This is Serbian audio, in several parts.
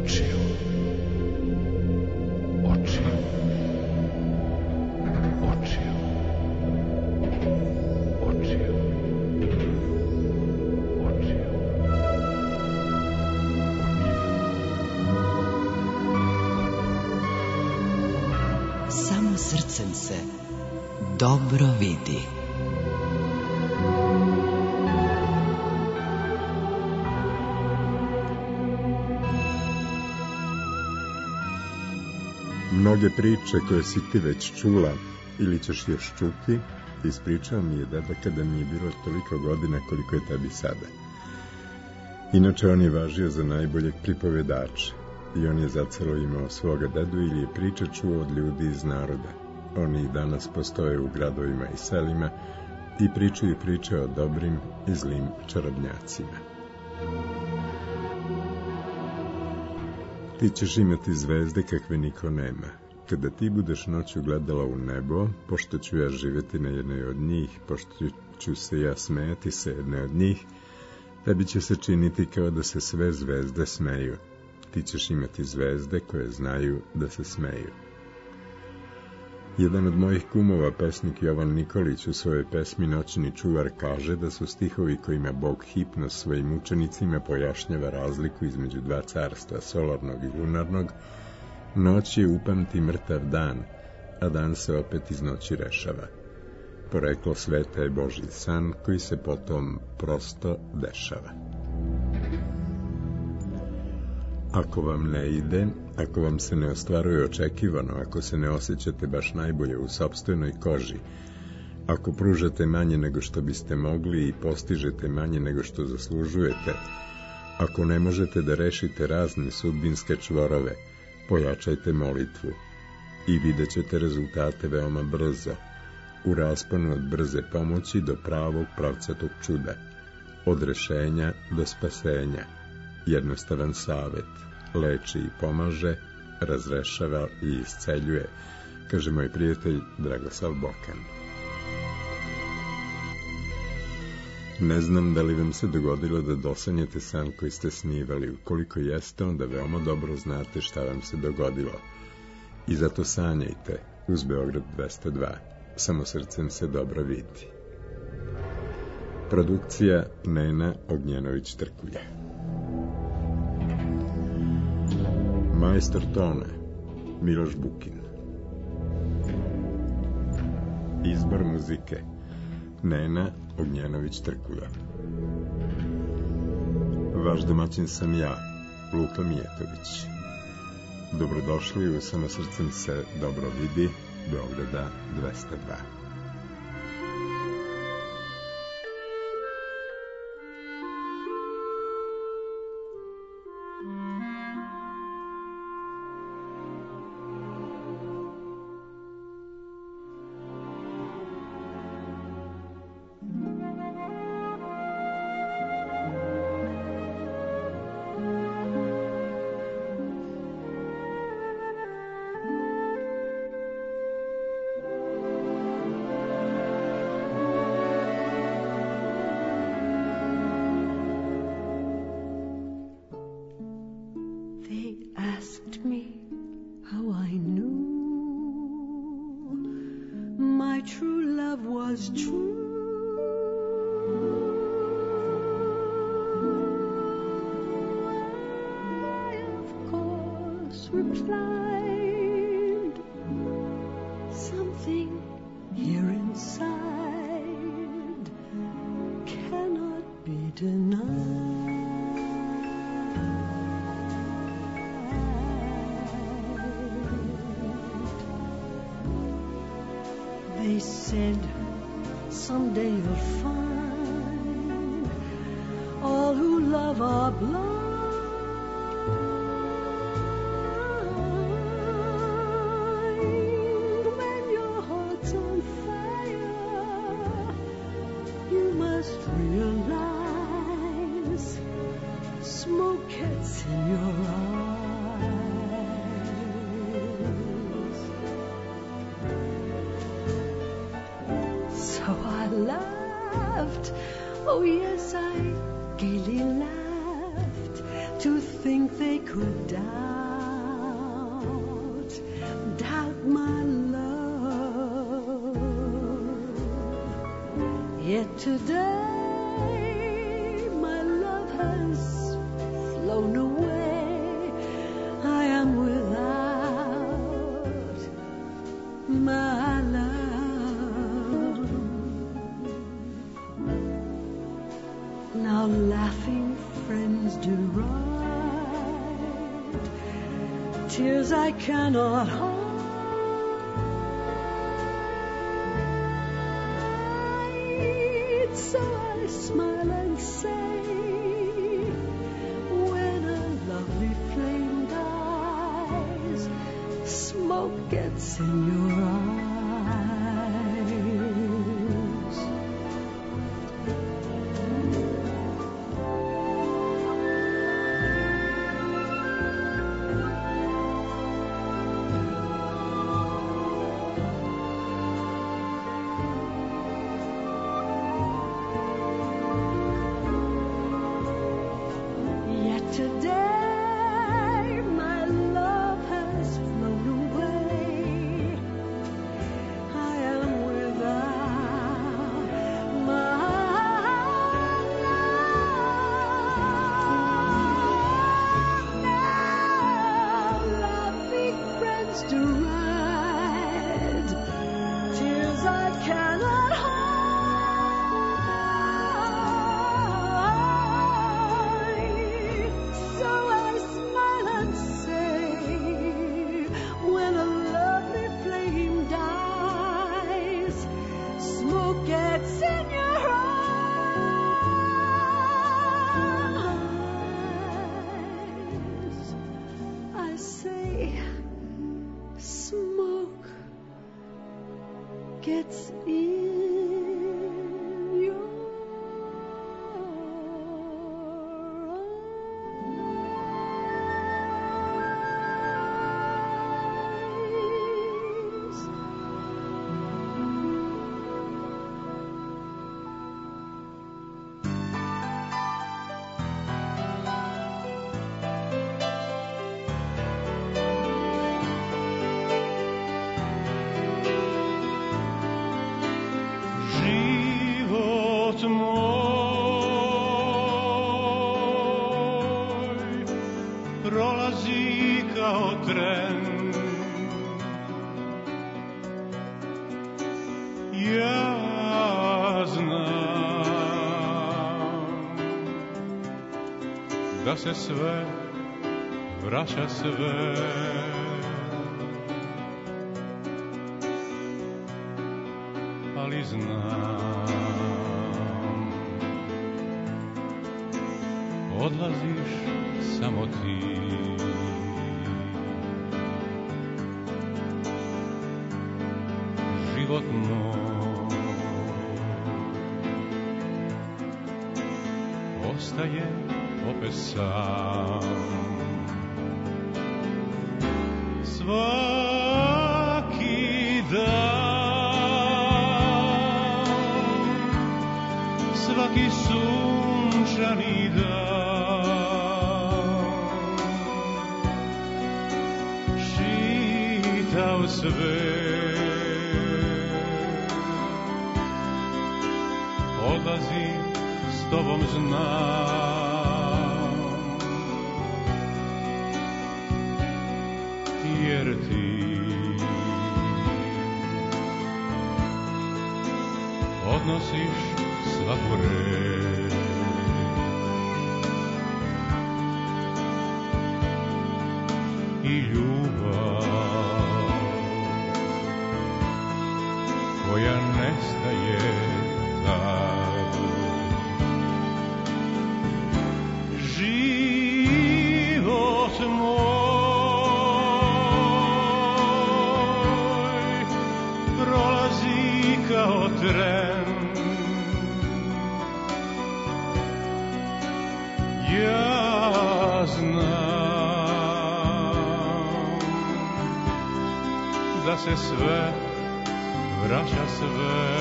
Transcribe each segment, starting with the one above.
očiju. Očiju. Očiju. Očiju. Očiju. Samo srcem se dobro vidi. Mnoge priče koje si ti već čula ili ćeš još čuti, ispričao mi je deda kada mi je bilo toliko godina koliko je tebi sada. Inače, on je važio za najboljeg pripovedača i on je zacelo imao svoga dedu ili je priče čuo od ljudi iz naroda. Oni i danas postoje u gradovima i selima i pričaju priče o dobrim i zlim čarobnjacima. Ti ćeš imati zvezde kakve niko nema. Kada ti budeš noću gledala u nebo, pošto ću ja živjeti na jednoj od njih, pošto ću se ja smejati sa jedne od njih, tebi će se činiti kao da se sve zvezde smeju. Ti ćeš imati zvezde koje znaju da se smeju. Jedan od mojih kumova, pesnik Jovan Nikolić, u svojoj pesmi Noćni čuvar kaže da su stihovi kojima Bog Hipnos svojim učenicima pojašnjava razliku između dva carstva, solarnog i lunarnog. Noć je upamti mrtav dan, a dan se opet iz noći rešava. Poreklo sveta je Božji san koji se potom prosto dešava. Ako vam ne ide, ako vam se ne ostvaruje očekivano, ako se ne osjećate baš najbolje u sopstvenoj koži, ako pružate manje nego što biste mogli i postižete manje nego što zaslužujete, ako ne možete da rešite razne sudbinske čvorove, pojačajte molitvu i vidjet ćete rezultate veoma brzo, u rasponu od brze pomoći do pravog pravcatog čuda, od rešenja do spasenja. Jednostavan savet, leči i pomaže, razrešava i isceljuje, kaže moj prijatelj Dragoslav Bokan. Ne znam da li vam se dogodilo da dosanjate san koji ste snivali. Ukoliko jeste, onda veoma dobro znate šta vam se dogodilo. I zato sanjajte uz Beograd 202. Samo srcem se dobro vidi. Produkcija Nena Ognjenović-Trkulja. Majstor tona Miloš Bukin. Izbor muzike Nena Ognjenović-Trkulja. Vaš domaćin sam ja, Luka Mijetović. Dobrodošli u Samo srcem se dobro vidi, Beograda 202. Oh yes, I gaily laughed. to think they could doubt my love. Yet today my love has flown away. I am without my love. Now laughing friends deride, tears I cannot hide. So I smile and say, when a lovely flame dies, smoke gets in your eyes. Today my love has flown away. I am without my love. Now laughing friends deride, tears I cannot hide. Gets in your eyes. I say, smoke gets in your prolazi kao tren. Ja znam da se sve vraća sve, ali znam odlaziš samo ti. Život moj ostaje opet sam. Svaki dan, svaki sunčani dan, čitav svet odlazim s tobom, znam, jer ti odnosiš svaku reč. I ljubav koja nestaje tad. Život moj prolazi kao tren. Ja znam da se sve vraća sve,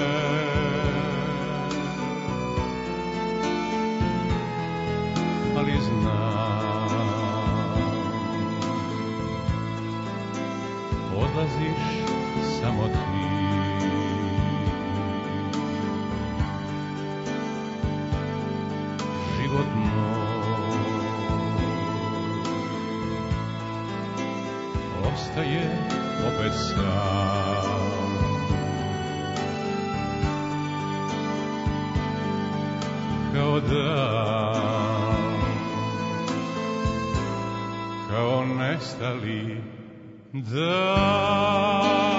ali znam dolaziš samo ti. Život moj ostaje opet sam. Kao dan, kao nestali dan.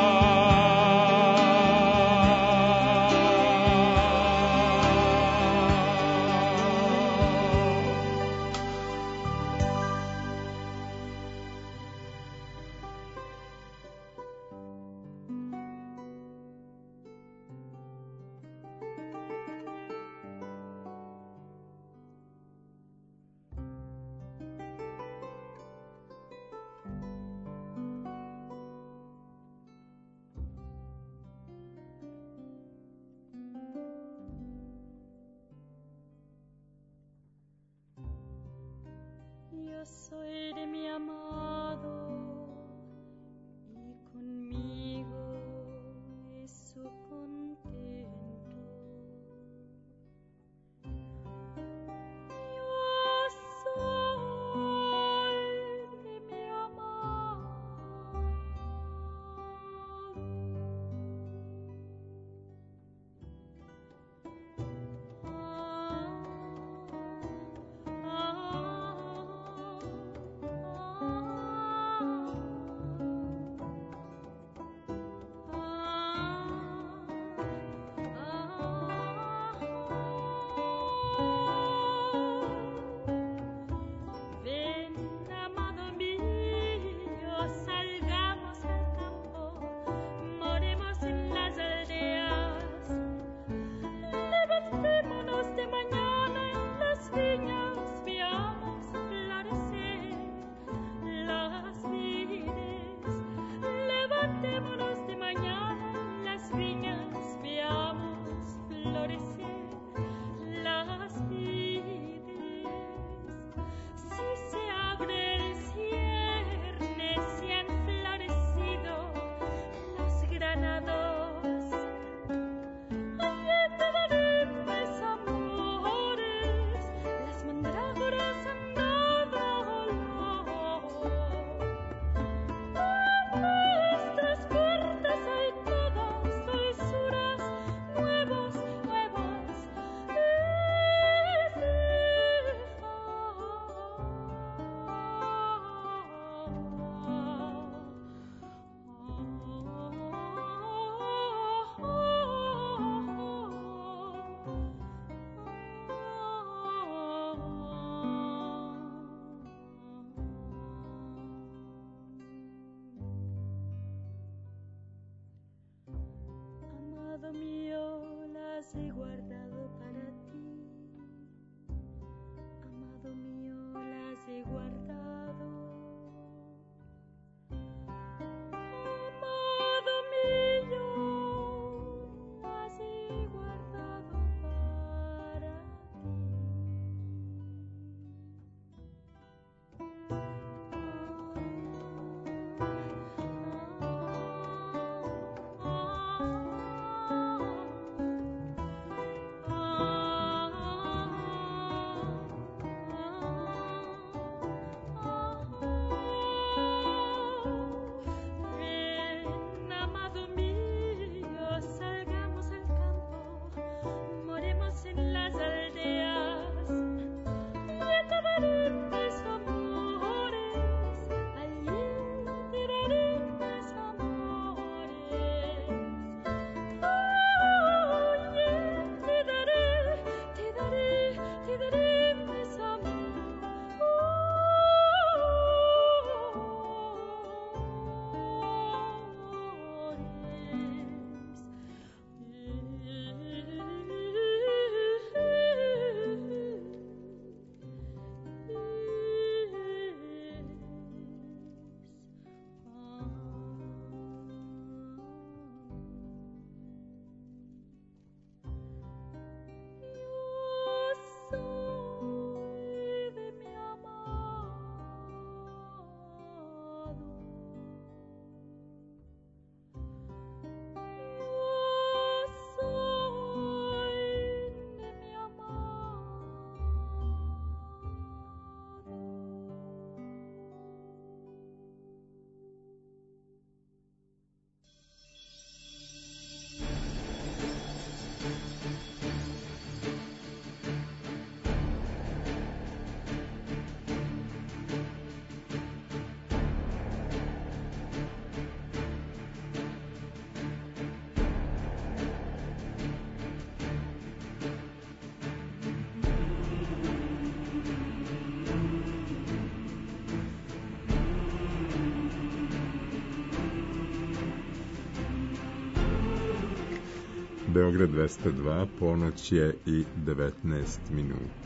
Beograd 202, ponoć je i 19 minuta.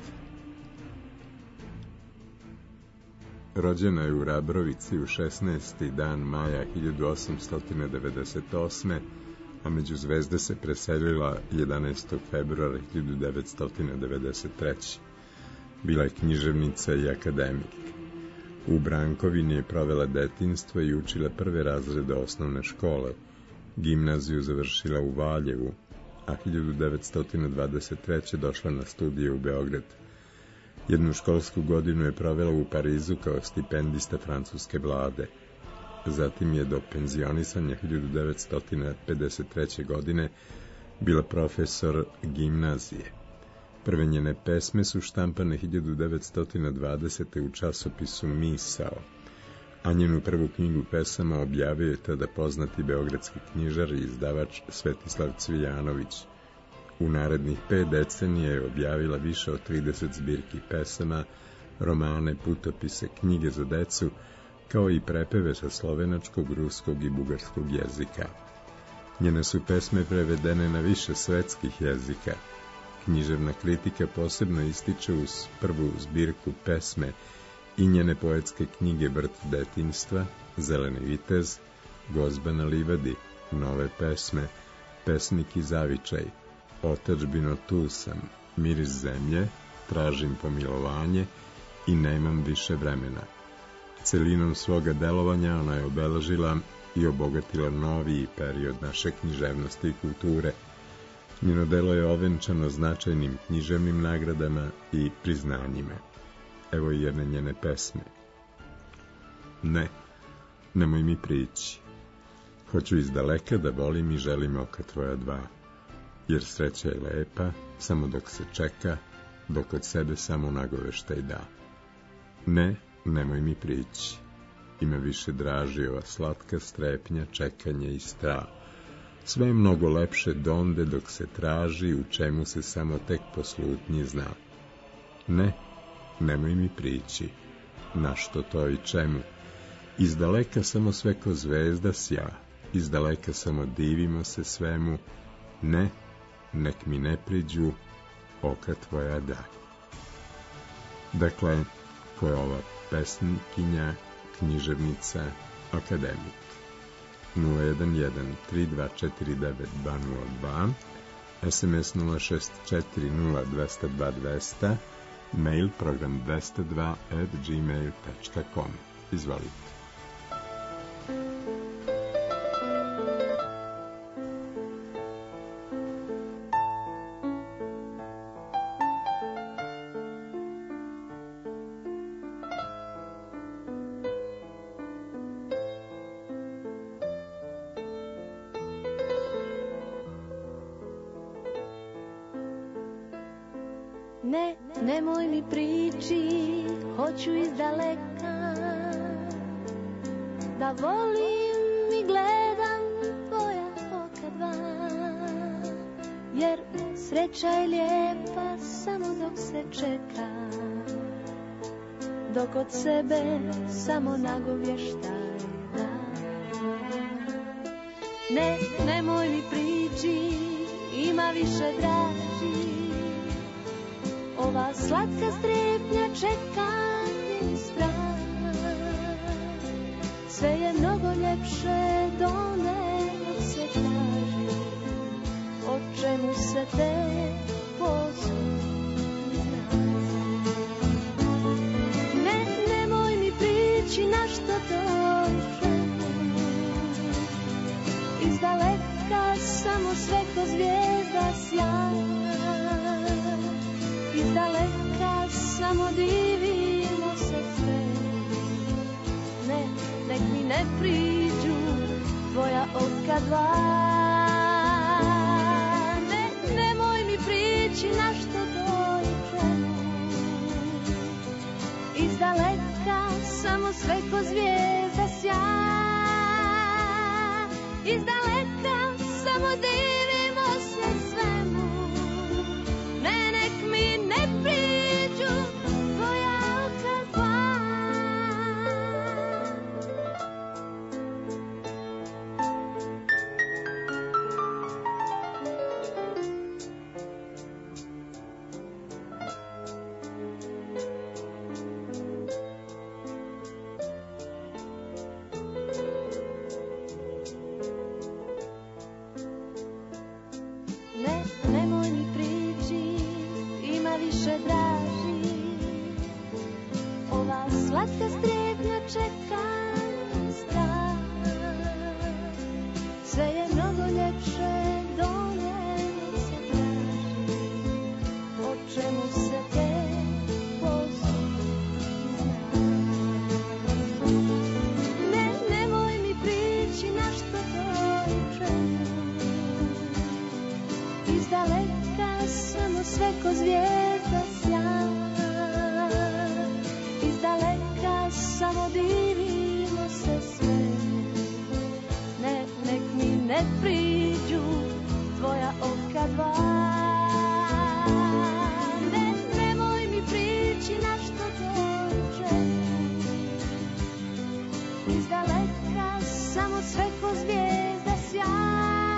Rođena je u Rabrovici u 16. dan maja 1898. a među zvezde se preselila 11. februara 1993. Bila je književnica i akademik. U Brankovini je provela detinjstvo i učila prve razrede osnovne škole. Gimnaziju završila u Valjevu, a 1923. došla na studije u Beograd. Jednu školsku godinu je provela u Parizu kao stipendista francuske vlade. Zatim je do penzionisanja 1953. godine bila profesor gimnazije. Prve njene pesme su štampane 1920. u časopisu Misao, a njenu prvu knjigu pesama objavio je tada poznati beogradski knjižar i izdavač Svetislav Cvijanović. U narednih 5 decenija je objavila više od 30 zbirki pesama, romane, putopise, knjige za decu, kao i prepeve sa slovenačkog, ruskog i bugarskog jezika. Njene su pesme prevedene na više svetskih jezika. Književna kritika posebno ističe uz prvu zbirku pesme i njene poetske knjige Vrt detinjstva, Zeleni vitez, Gozba na livadi, Nove pesme, Pesnik i zavičaj, Otadžbino tu sam, Miris zemlje, Tražim pomilovanje i Nemam više vremena. Celinom svoga delovanja ona je obeležila i obogatila noviji period naše književnosti i kulture. Njeno delo je ovenčano značajnim književnim nagradama i priznanjima. Evo i jedne njene pesme. Ne, nemoj mi prići. Hoću izdaleka da volim i želim oka tvoja dva. Jer sreća je lepa, samo dok se čeka, dok od sebe samo nagoveštaj da. Ne, nemoj mi prići. Ima više draži ova slatka strepnja, čekanje i strah. Sve je mnogo lepše donde dok se traži, u čemu se samo tek po slutnji zna. Ne, nemoj mi prići. Na što to i čemu? Izdaleka samo sve ko zvezda sja, izdaleka samo divimo se svemu. Ne, nek mi ne priđu, oka tvoja da. Dakle, ko je ova pesnikinja, književnica, akademik? 011-3249-202, SMS 064-0202-200, mail program 202@gmail.com. Izvolite. Ne, nemoj mi prići, hoću izdaleka da volim i gledam tvoja oka dva. Jer sreća je lijepa samo dok se čeka, dok od sebe samo nagovještaj da. Ne, nemoj mi prići, ima više draži ova slatka strepnja, čekanje i strah. Sve je mnogo ljepše donde dok se traži, o čemu se te posudne zna. Ne, nemoj mi prići, na što dođe. Izdaleka samo sve ko zvijezda sja, izdaleka samo divimo se sve. Ne, nek mi ne priđu tvoja oka dva. Ne, nemoj mi prići, na što dođemo. Izdaleka samo sve ko zvijezda sja, izdaleka samo divimo se svemu. Ne, nek mi ne priđu tvoja oka dva. ne priđu tvoja oka dva. Nemoj mi prići na što dođe iz daleka, samo sve ko zvijezda sja.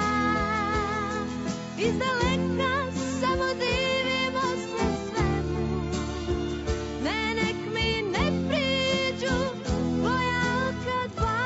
Iz daleka samo divimo se svemu. Ne, nek mi ne priđu tvoja oka dva.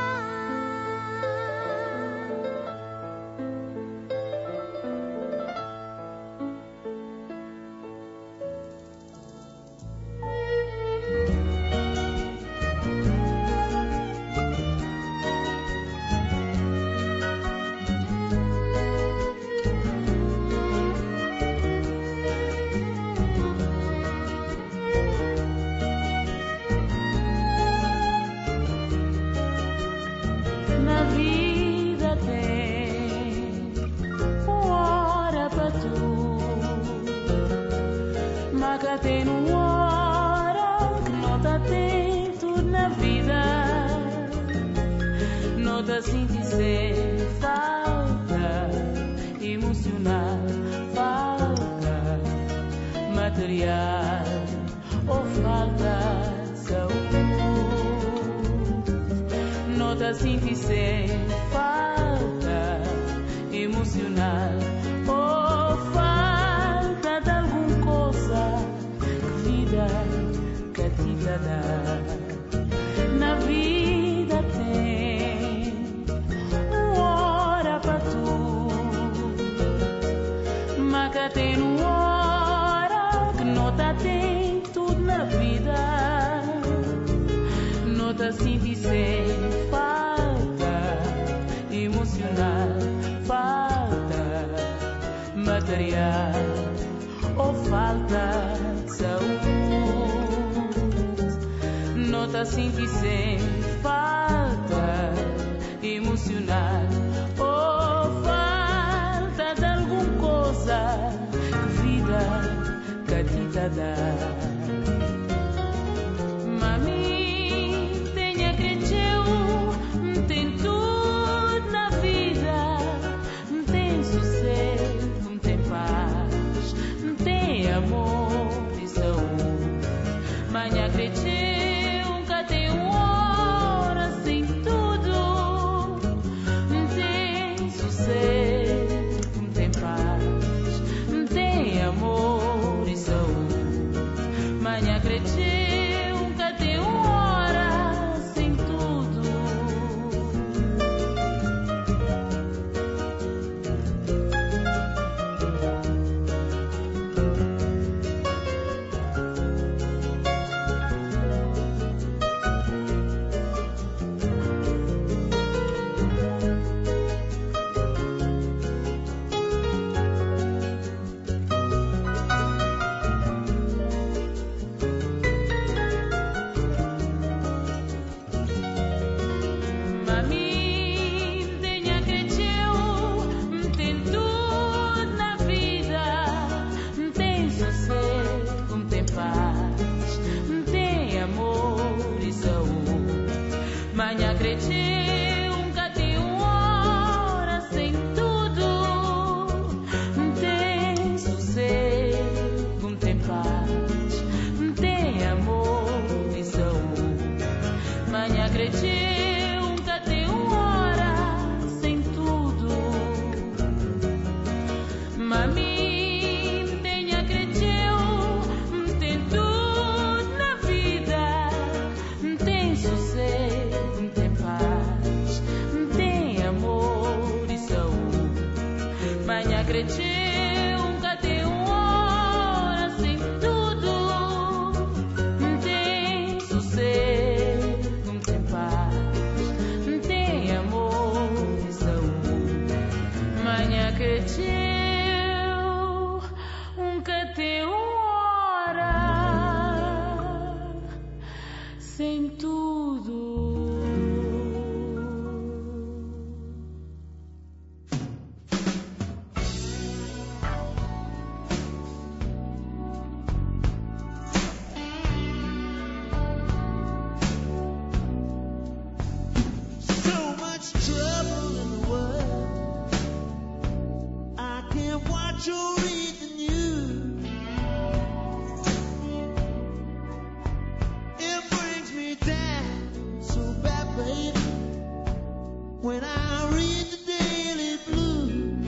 when I read the Daily Blues.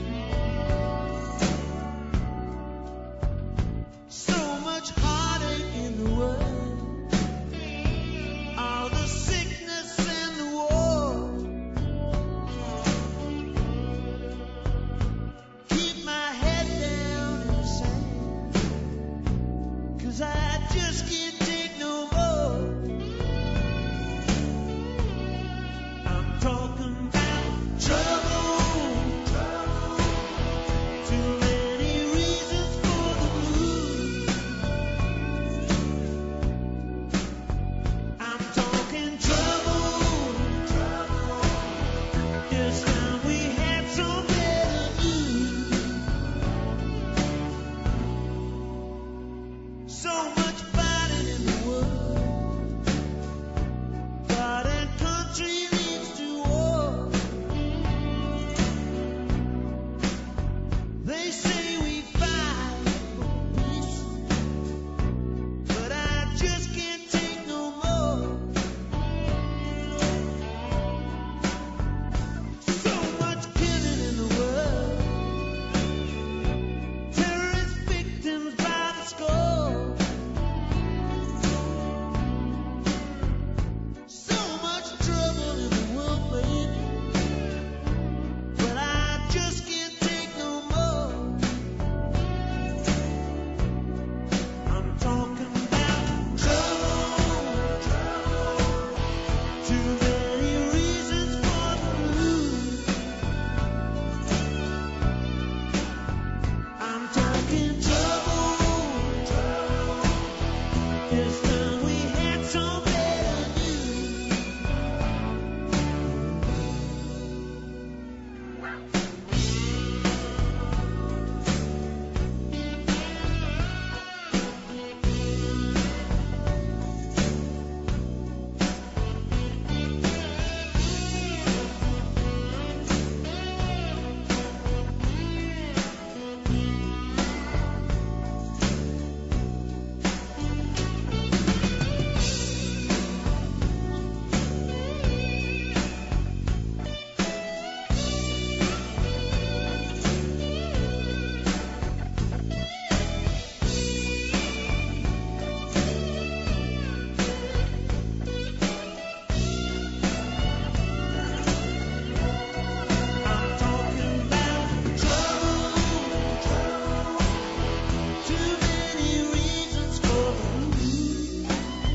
So much heartache in the world, all the sickness and the war. Keep my head down in the sand, 'cause I just can't take no more. I'm talking about trouble, too many reasons for the blues. I'm talking trouble, this time we had some better news. So much fighting in the world, God and country leads to war. They say we fight for peace, but I just can't take no more. So much killing in the world, terrorist victims by the score. So much trouble in the world, baby, but I just can't take no more. I'm talking about trouble, too many reasons for the blues. I'm talking trouble, this time we had some better news. I'm talking about trouble, too many reasons for the blues.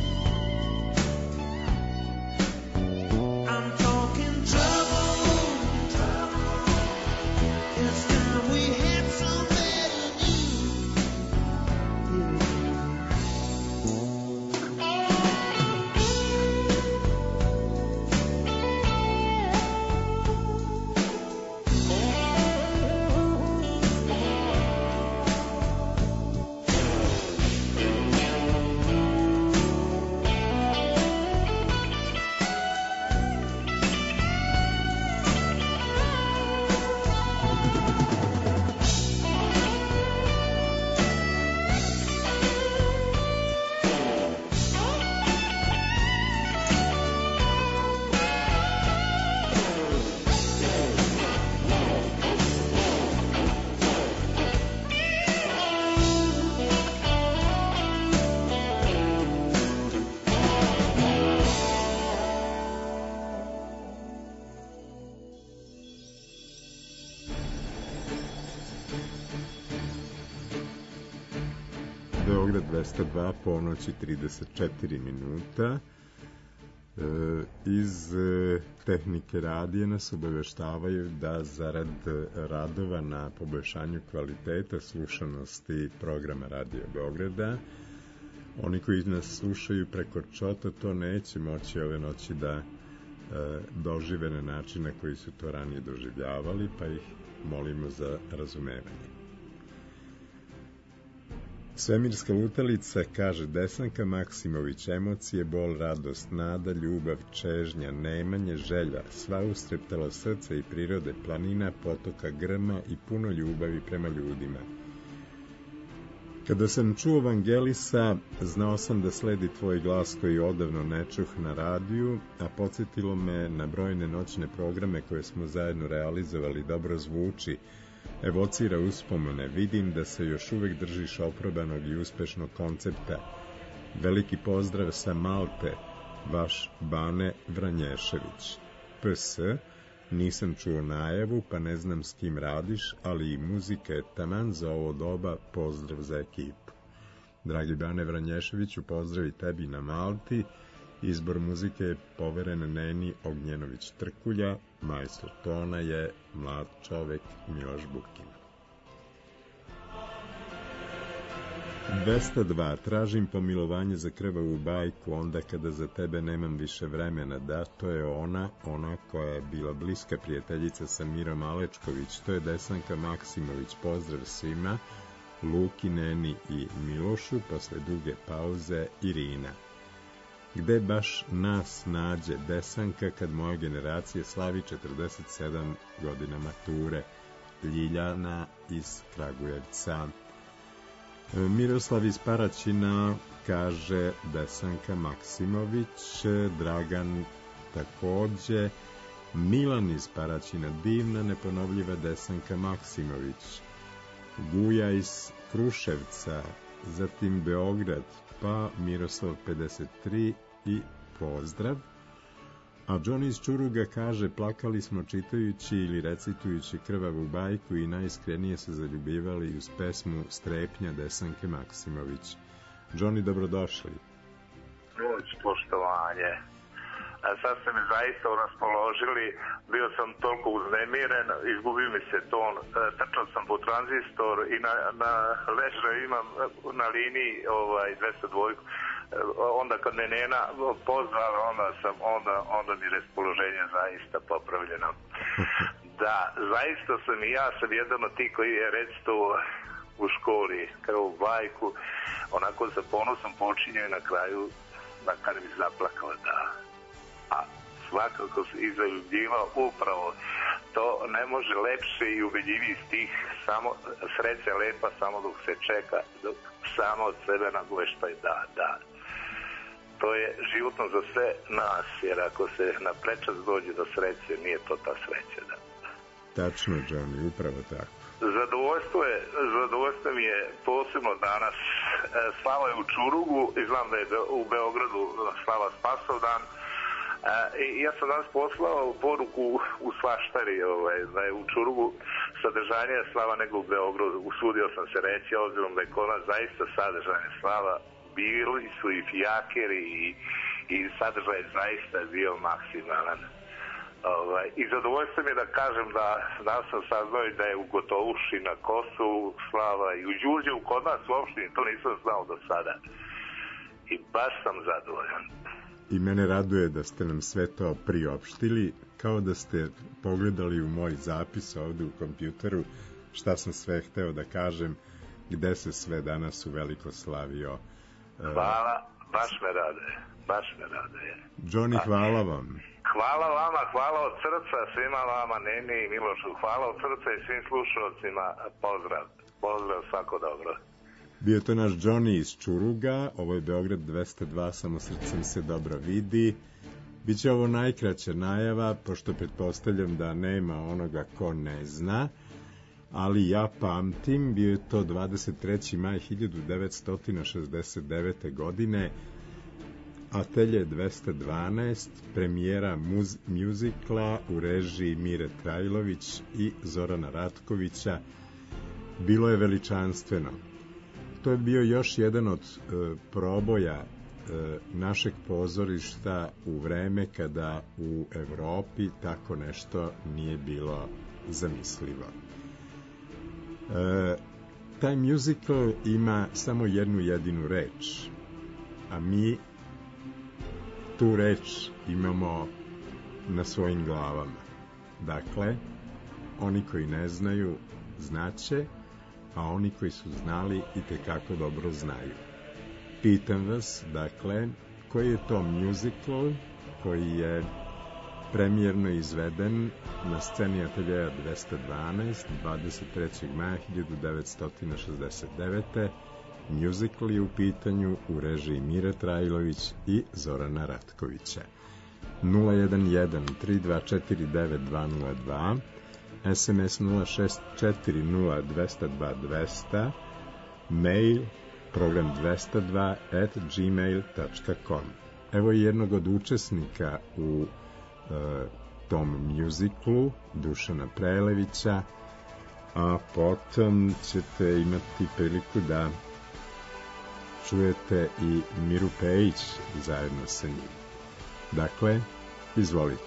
I'm talking trouble, this time we had some better news. Beograd 202, ponoć i 34 minuta. Iz tehnike radija nas obaveštavaju da zarad radova na poboljšanju kvaliteta slušanosti programa Radija Beograda, oni koji nas slušaju preko čota to neće moći ove noći da dožive na način na koji su to ranije doživljavali, pa ih molimo za razumevanje. Svemirska lutalica, kaže Desanka Maksimović, emocije, bol, radost, nada, ljubav, čežnja, nemanje, želja, sva ustreptala srca i prirode, planina, potoka, grma i puno ljubavi prema ljudima. Kada sam čuo Vangelisa, znao sam da sledi tvoj glas koji odavno ne čuh na radiju, a podsjetilo me na brojne noćne programe koje smo zajedno realizovali. Dobro zvuči, evocira uspomene, vidim da se još uvek držiš oprobanog i uspešnog koncepta. Veliki pozdrav sa Malte, vaš Bane Vranješević. PS, nisam čuo najavu, pa ne znam s kim radiš, ali i muzika je taman za ovo doba, pozdrav za ekipu. Dragi Bane Vranješeviću, pozdrav i tebi na Malti. Izbor muzike je poveren Neni Ognjenović-Trkulja, majstor tona je mlad čovek Miloš Bukin. 202. Tražim pomilovanje za krvavu bajku onda kada za tebe nemam više vremena. Da, to je ona koja je bila bliska prijateljica sa Mirom Alečković. To je Desanka Maksimović. Pozdrav svima. Luki, Neni i Milošu. Posle duge pauze Irina. Gde baš nas nađe Desanka kad moja generacija slavi 47 godina mature? Ljiljana iz Kragujevca. Miroslav iz Paraćina kaže Desanka Maksimović, Dragan takođe, Milan iz Paraćina, divna neponovljiva Desanka Maksimović, Guja iz Kruševca, zatim Beograd, pa Miroslav 53 i pozdrav. A Johnny iz Čuruga kaže, plakali smo čitajući ili recitujući krvavu bajku i najiskrenije se zaljubivali uz pesmu Strepnja Desanke Maksimović. Johnny, dobrodošli. Noć, poštovanje. Sad ste me zaista raspoložili, bio sam toliko uznemiren, izgubio mi se ton, trčao sam po tranzistor i na ležaju imam na liniji 202. Onda kad me Nena pozvala, onda mi raspoloženje zaista popravljeno. Da, zaista sam i ja sam jedan od tih koji je recituo u školi krvavu bajku, onako sa ponosom počinjao i na kraju kada bi zaplakao, da. A svakako se izaljubljiva upravo to ne može lepše i ubedljiviji stih, samo sreća lepa samo dok se čeka, dok samo od sebe nagoveštaj da. To je životno za sve nas, jer ako se na prečac dođe do sreće, nije to ta sreća, da. Tačno, Johnny, upravo tako. Zadovoljstvo mi je posebno danas. Slava je u Čurugu i znam da je u Beogradu Slava Spasovdan. I ja sam danas poslao poruku u Svaštari, da je u Čurugu sadržajnija slava nego u Beogradu. Usudio sam se reći, obzirom da je kod nas zaista sadržajna slava. Bili su i fijakeri i sadržaj zaista bio maksimalan. I zadovoljstvo mi je da kažem da danas sam saznao da je u Gotovuši na Kosovu slava i u Đurđevu kod nas u opštini, to nisam znao do sada. I baš sam zadovoljan. I mene raduje da ste nam sve to priopštili, kao da ste pogledali u moj zapis ovde u kompjuteru šta sam sve hteo da kažem, gde se sve danas u veliko slavio. Hvala, baš me raduje. Johnny, hvala vam. Hvala vama, hvala od srca svima vama, Neni i Milošu, hvala od srca i svim slušalcima, pozdrav, svako dobro. Bio to naš Johnny iz Čuruga, ovo je Beograd 202, samo srcem se dobro vidi. Biće ovo najkraća najava, pošto pretpostavljam da nema onoga ko ne zna, ali ja pamtim, bio je to 23. maj 1969. godine, Atelje 212, premijera mjuzikla u režiji Mire Trajlović i Zorana Ratkovića. Bilo je veličanstveno. To je bio još jedan od proboja našeg pozorišta u vreme kada u Evropi tako nešto nije bilo zamislivo. Taj mjuzikl ima samo jednu jedinu reč, a mi tu reč imamo na svojim glavama. Dakle, oni koji ne znaju znaće, a oni koji su znali i tekako dobro znaju. Pitam vas, dakle, koji je to mjuzikl koji je premijerno izveden na sceni Ateljeja 212 23. maja 1969. Musical je u pitanju u režiji Mire Trajlović i Zorana Ratkovića. 011-3249-202, SMS 0640200202, mail program202@gmail.com. Evo i jednog od učesnika u tom muziklu, Dušana Prelevića, a potom ćete imati priliku da čujete i Miru Pejić zajedno sa njim. Dakle, izvolite.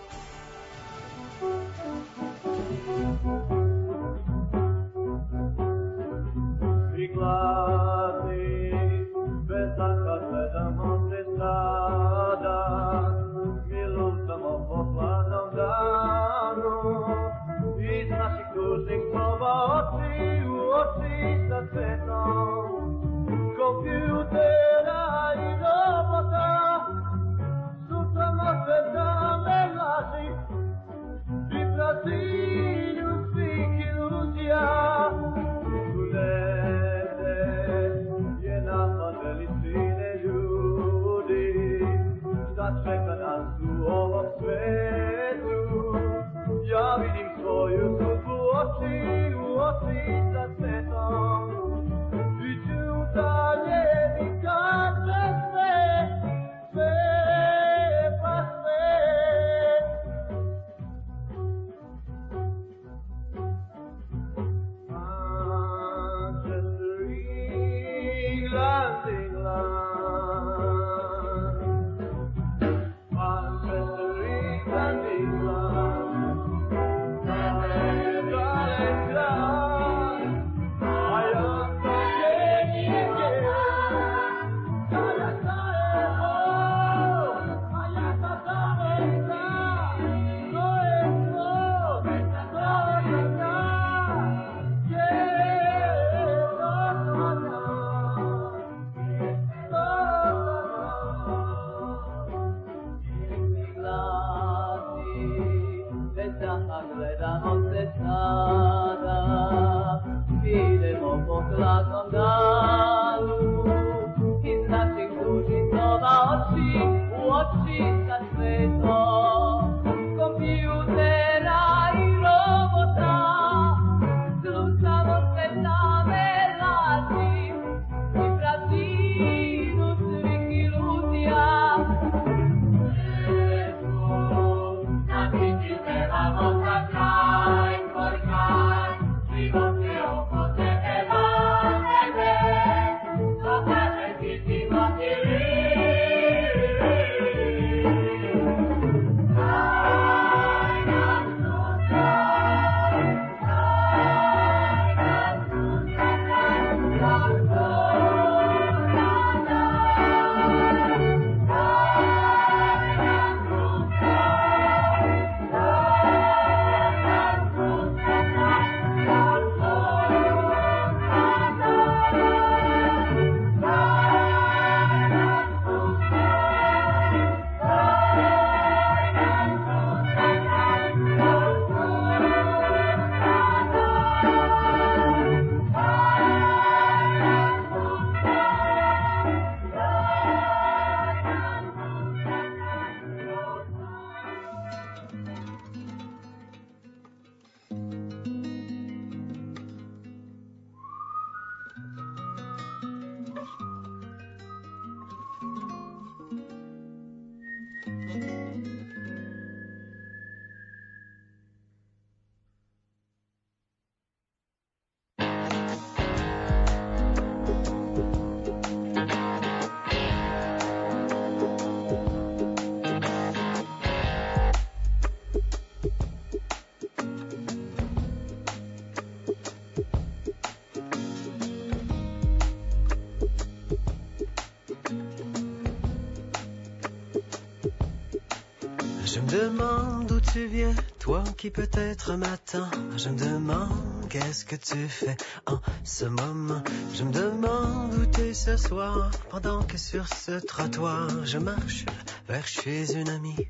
Je me demande d'où tu viens, toi qui peut-être m'attends. Je me demande qu'est-ce que tu fais en ce moment. Je me demande où t'es ce soir, pendant que sur ce trottoir je marche vers chez une amie.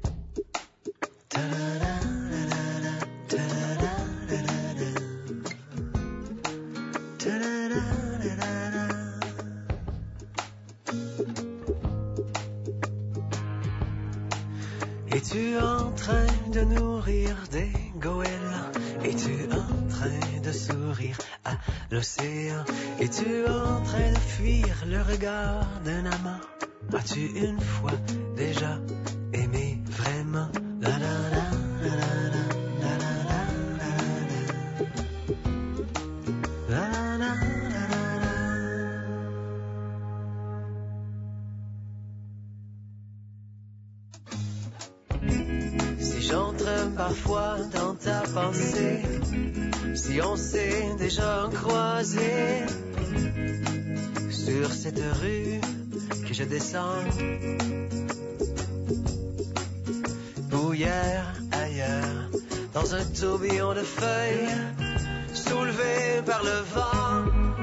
en train de nourrir des goélands. Es-tu en train de sourire à l'océan? Es-tu en train de fuir le regard d'un amant? As-tu une fois déjà aimé vraiment? La la la la la la la la la la la la la. Si j'entre parfois dans ta pensée, si on s'est déjà croisé sur cette rue que je descends, ou hier, ailleurs, dans un tourbillon de feuilles, soulevé par le vent.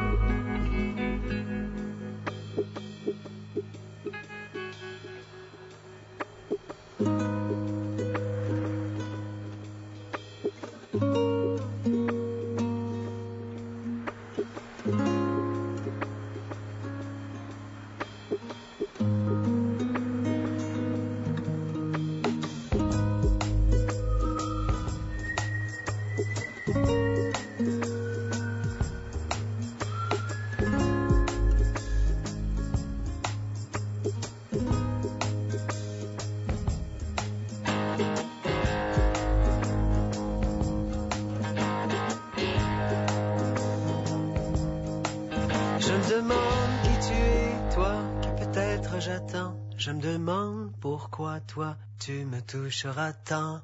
Je me demande pourquoi toi tu me toucheras tant.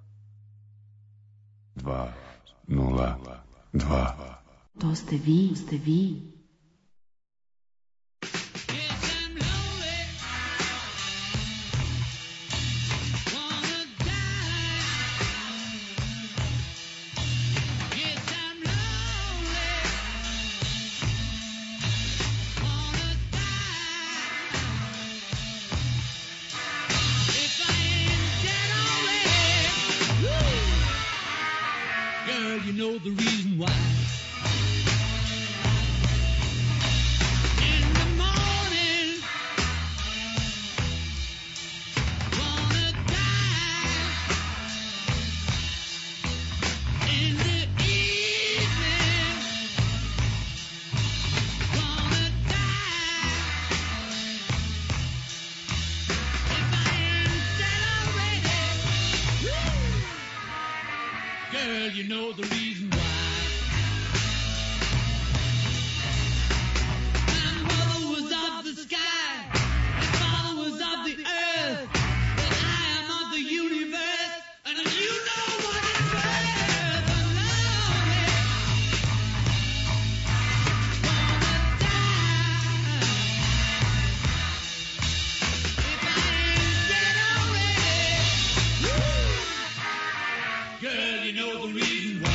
202. To ste vi. You know the reason why. In the morning, wanna die. In the evening, wanna die. If I ain't dead already, girl, you know the reason why. My mother was of the sky, my father was of the earth, but I am of the universe, and you know what it's worth. I'm lonely, wanna die. If I ain't dead already, girl, you know the reason why.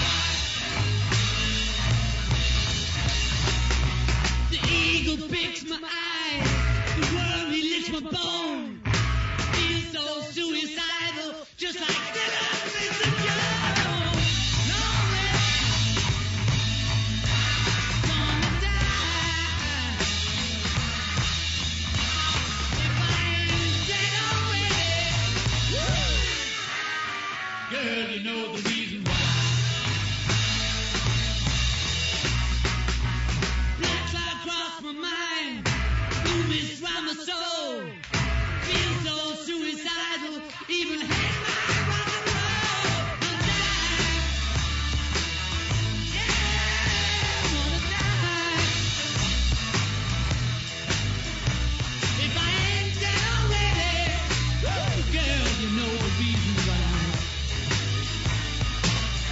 The eagle picks my eye, the worm he licks my bone. Feel so suicidal, just like Mr. Jones. Lonely, wanna die. If I ain't dead already, girl, you know the reason why. Black cloud crossed my mind, blue mist round my soul. Feel so suicidal, even hate my rock and roll. Wanna die, yeah, wanna die. If I ain't dead already, girl, you know the reason why.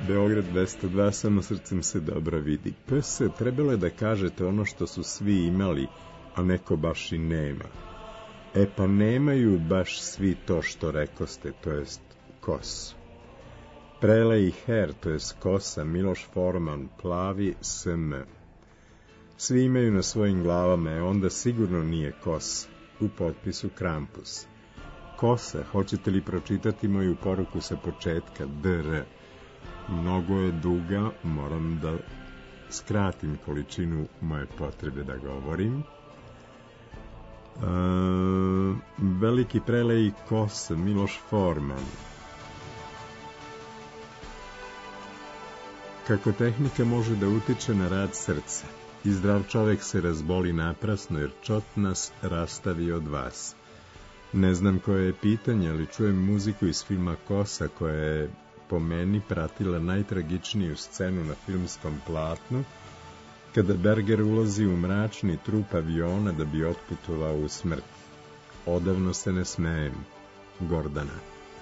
Beograd 202, samo srcem se dobro vidi. PS, trebalo je da kažete ono što su svi imali, a neko baš i nema. E pa nemaju baš svi to što rekoste, to jest kosu. Prele i her, to jest kosa, Miloš Forman, plavi SM. Svi imaju na svojim glavama, onda sigurno nije kosa. U potpisu Krampus. Kosa, hoćete li pročitati moju poruku sa početka, dr. Mnogo je duga, moram da skratim količinu moje potrebe da govorim. Veliki prelej kosa, Miloš Forman. Kako tehnika može da utiče na rad srca, i zdrav čovek se razboli naprasno, jer čot nas rastavi od vas. Ne znam koje je pitanje, ali čujem muziku iz filma Kosa, koja je po meni pratila najtragičniju scenu na filmskom platnu, kada Berger ulazi u mračni trup aviona da bi otputovao u smrt. Odavno se ne smejem. Gordana.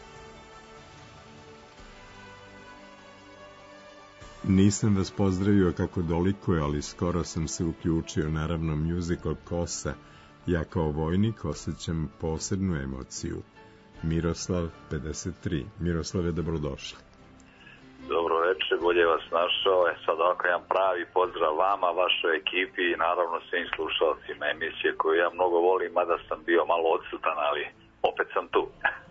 Nisam vas pozdravio kako dolikuje, ali skoro sam se uključio, naravno musical Kosa. Ja kao vojnik osjećam posebnu emociju. Miroslav, 53. Miroslave, dobrodošli. Dobro večer, bolje vas našao. Sad ovako jedan pravi pozdrav vama, vašoj ekipi i naravno svim slušalcima emisije koju ja mnogo volim, mada sam bio malo odsutan, ali opet sam tu.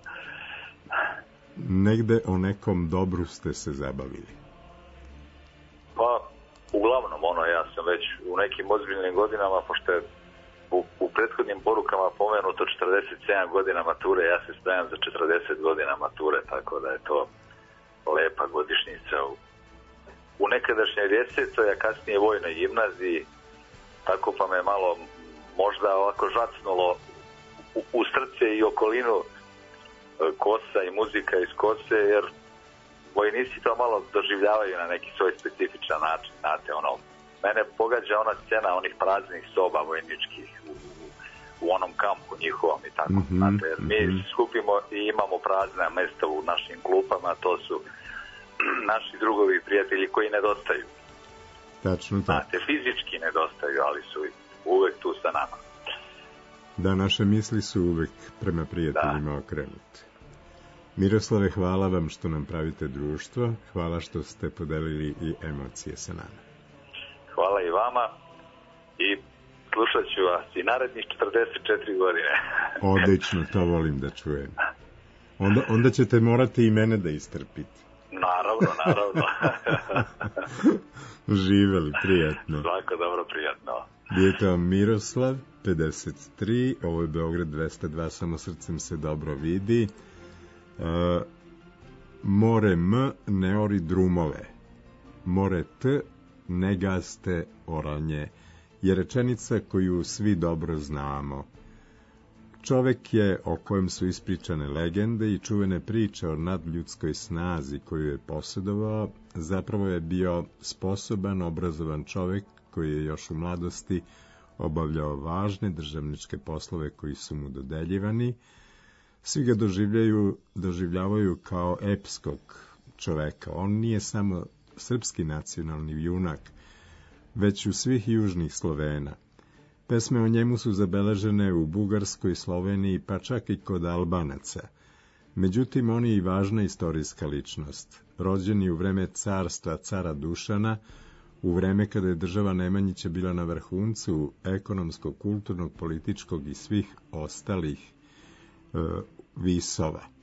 Negde o nekom dobru ste se zabavili. Pa, uglavnom, ja sam već u nekim ozbiljnim godinama, pošto je u prethodnim porukama pomenuto 47 godina mature, ja se spremam za 40 godina mature, tako da je to lepa godišnjica u nekadašnjoj Vjesecoj, a kasnije vojnoj gimnaziji, tako pa me malo možda ovako žacnulo u srce i okolinu Kosa i muzika iz Kose, jer vojnici to malo doživljavaju na neki svoj specifičan način, znate, mene pogađa ona scena onih praznih soba vojničkih u onom kampu njihovom i tako, znate, jer mi skupimo i imamo prazna mesta u našim klupama, to su naši drugovi i prijatelji koji nedostaju. Tačno tako. Znate, fizički nedostaju, ali su uvek tu sa nama. Da, naše misli su uvek prema prijateljima okrenute. Miroslave, hvala vam što nam pravite društvo, hvala što ste podelili i emocije sa nama. Hvala i vama i slušat ću vas i narednih 44 godine. Odlično, to volim da čujem. Onda ćete morati i mene da istrpite. Naravno. Živeli, prijatno. Svako dobro, prijatno. Bijete vam Miroslav, 53, ovo je Beograd 202, samo srcem se dobro vidi. More M ne ori drumove, more T ne gaste oranje, je rečenica koju svi dobro znamo. Čovek je o kojem su ispričane legende i čuvene priče o nadljudskoj snazi koju je posjedovao, zapravo je bio sposoban, obrazovan čovek koji je još u mladosti obavljao važne državničke poslove koji su mu dodeljivani. Svi ga doživljavaju kao epskog čoveka. On nije samo srpski nacionalni junak, već u svih južnih Slovena. Pesme o njemu su zabeležene u Bugarskoj, Sloveniji, pa čak i kod Albanaca. Međutim, on je i važna istorijska ličnost. Rođen je u vreme carstva cara Dušana, u vreme kada je država Nemanjića bila na vrhuncu ekonomskog, kulturnog, političkog i svih ostalih visova.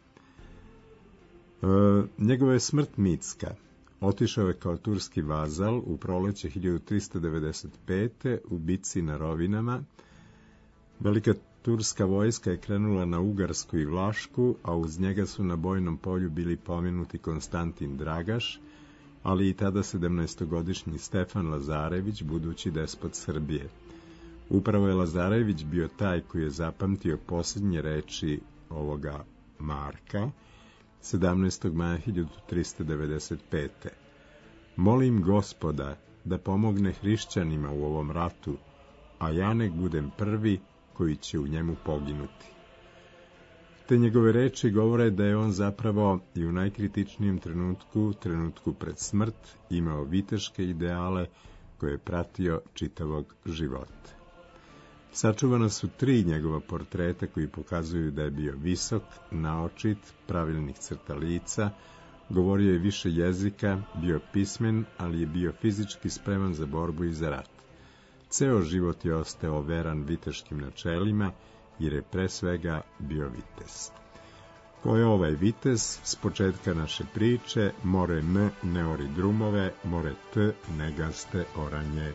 Njegova je smrt mitska. Otišao je kao turski vazal u proleće 1395. u bici na Rovinama. Velika turska vojska je krenula na Ugarsku i Vlašku, a uz njega su na bojnom polju bili pomenuti Konstantin Dragaš, ali i tada 17-godišnji Stefan Lazarević, budući despot Srbije. Upravo je Lazarević bio taj koji je zapamtio posljednje reči ovoga Marka, 17. maja 1395. Molim Gospoda da pomogne hrišćanima u ovom ratu, a ja nek budem prvi koji će u njemu poginuti. Te njegove reči govore da je on zapravo i u najkritičnijem trenutku pred smrt, imao viteške ideale koje je pratio čitavog života. Sačuvana su 3 njegova portreta koji pokazuju da je bio visok, naočit, pravilnih crta lica, govorio je više jezika, bio pismen, ali je bio fizički spreman za borbu i za rat. Ceo život je ostao veran viteškim načelima, jer je pre svega bio vitez. Ko je ovaj vitez? S početka naše priče: more n ne ori drumove, more t ne gaste oranje.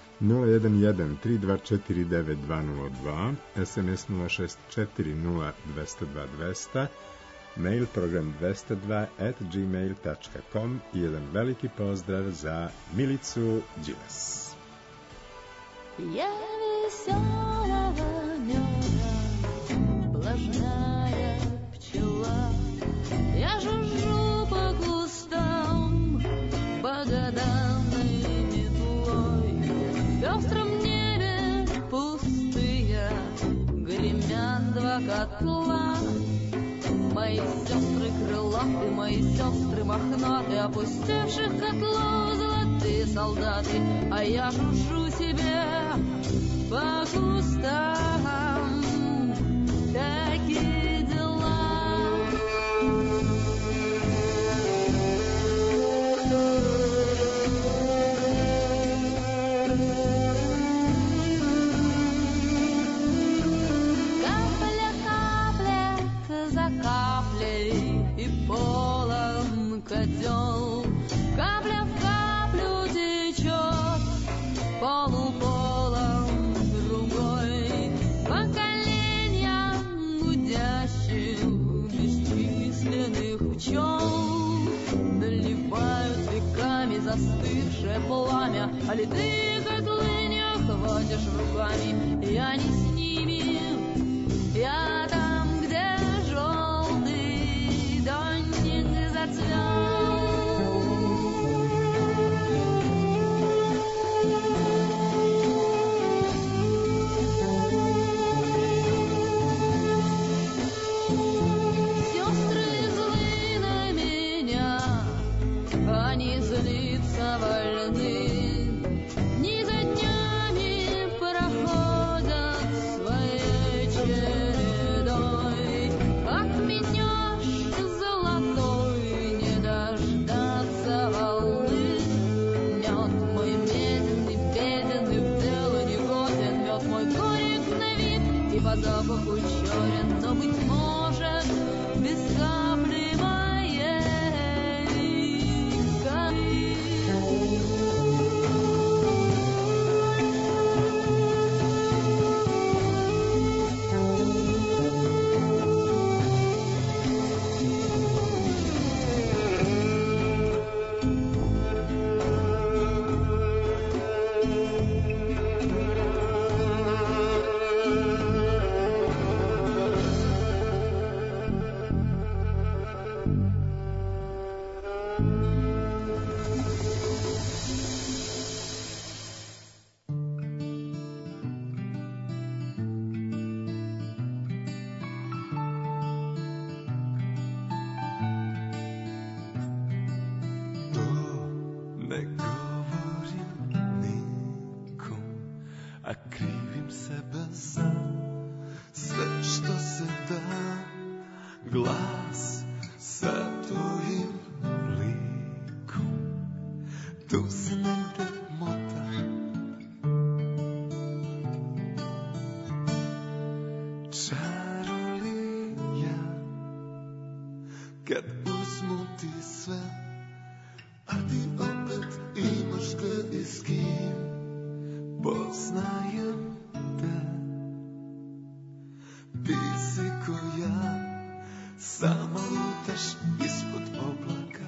011-324-9202, SMS 064-02-200, mail program 202@gmail.com i jedan veliki pozdrav za Milicu Đilas. Я веселого меда, блажная пчела, я жужжу по кустам, богоданной метлой. В пестром небе пустые гремят 2 котла. Мои сестры крылатые, мои сестры мохнатые, опустевших котлов золотые солдаты, а я жужжу себе по кустам. Такие дела. Капля каплет за каплей, и полон котел. Капля в каплю течет, полуполон другой. Поколениям гудящих бесчисленных пчел наливают веками застывшее пламя, а литые котлы не охватишь руками. Я не с ними, я там, где желтый донник зацвел. Сестры злы на меня, они злиться вольны. Дни за днями проходят своей чередой. Отменешь золотой, не дождаться волны. Мед мой медленный, бедный, в дело не годен. Мед мой горек на вид и по запаху черен, но, быть может, без капли моей крови. Ne govorim nikom, a krivim sebe sam. Sve što se da, glas sa tvojim likom, tu se negde mota. Čarolija, kad uzmu ti sve, a ti opet imaš gde i s kim. Poznajem te, ti si ko ja, samo lutaš ispod oblaka.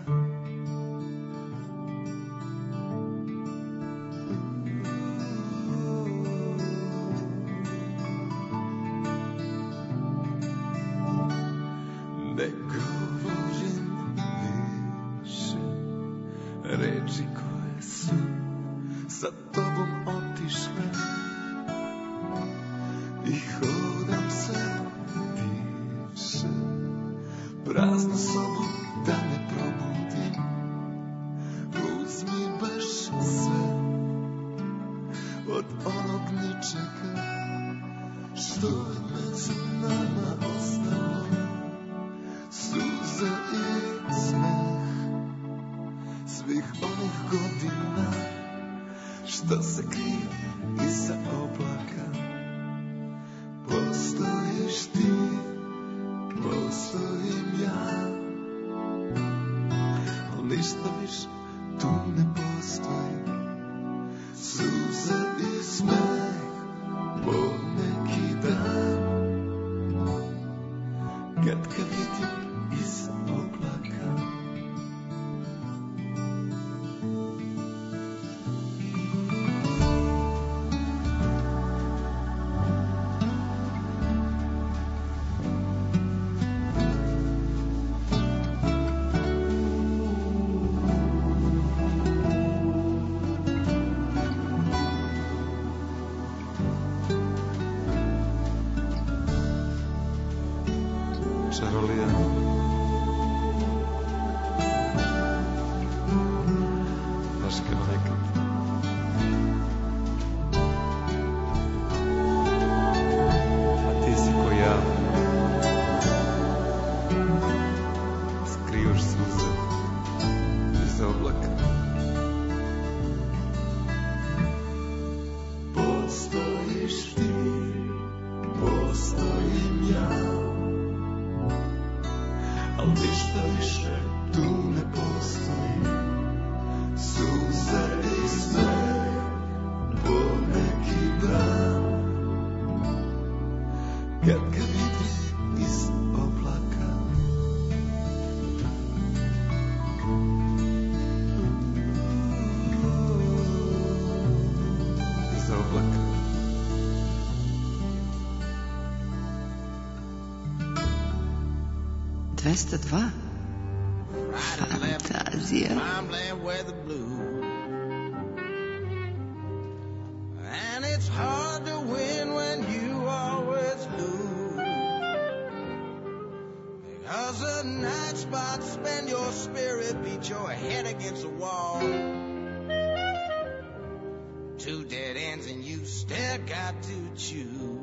Ne govorim više reči koje su sa tobom otišle i hodam sve tiše. čeka, što je među nama ostalo, suze i smeh svih onih godina, što se krije iza oblaka. Postojiš ti, postojim ja, al ništa više tu ne postoji. Suze i smeh po neki dan, kad ga vidim iza oblaka. Čarolija, baš kao nekad. A ti si ko ja, skrijuš suze iza oblaka. Postojiš ti, postojim ja, al ništa više tu ne postoji. Suze i smeh po neki dan, kad ga vidim iz oblaka. Iz oblaka. Fantazija. And it's hard to win when you always lose, because the night spots spend your spirit, beat your head against the wall. Two dead ends and you still got to choose.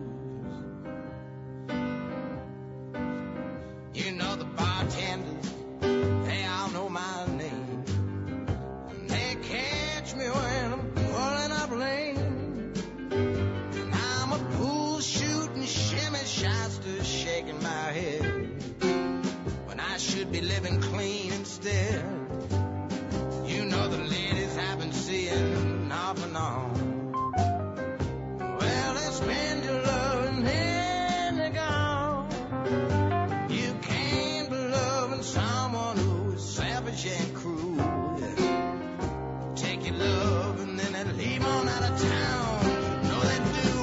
You know the bartenders, they all know my name, and they catch me when I'm pulling up lane. And I'm a pool shooting, shimmy shyster, shaking my head when I should be living clean instead. You know the ladies I've been seeing off and on, well, they spend your love and then they're gone. You can't be loving someone who is savage and cruel. Take your love and then they leave on out of town. You know they do.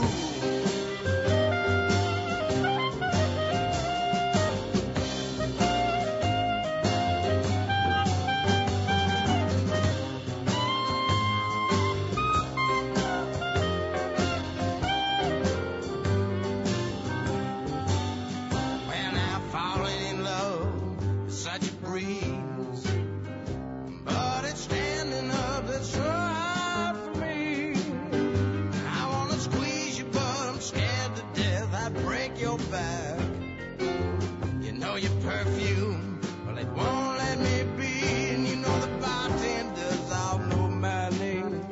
Well, now falling in love is such a breeze, but it's standing up that's so hard for me. I wanna squeeze you, but I'm scared to death I'd break your back. You know your perfume, well, it won't let me be. And you know the bartenders all know my name,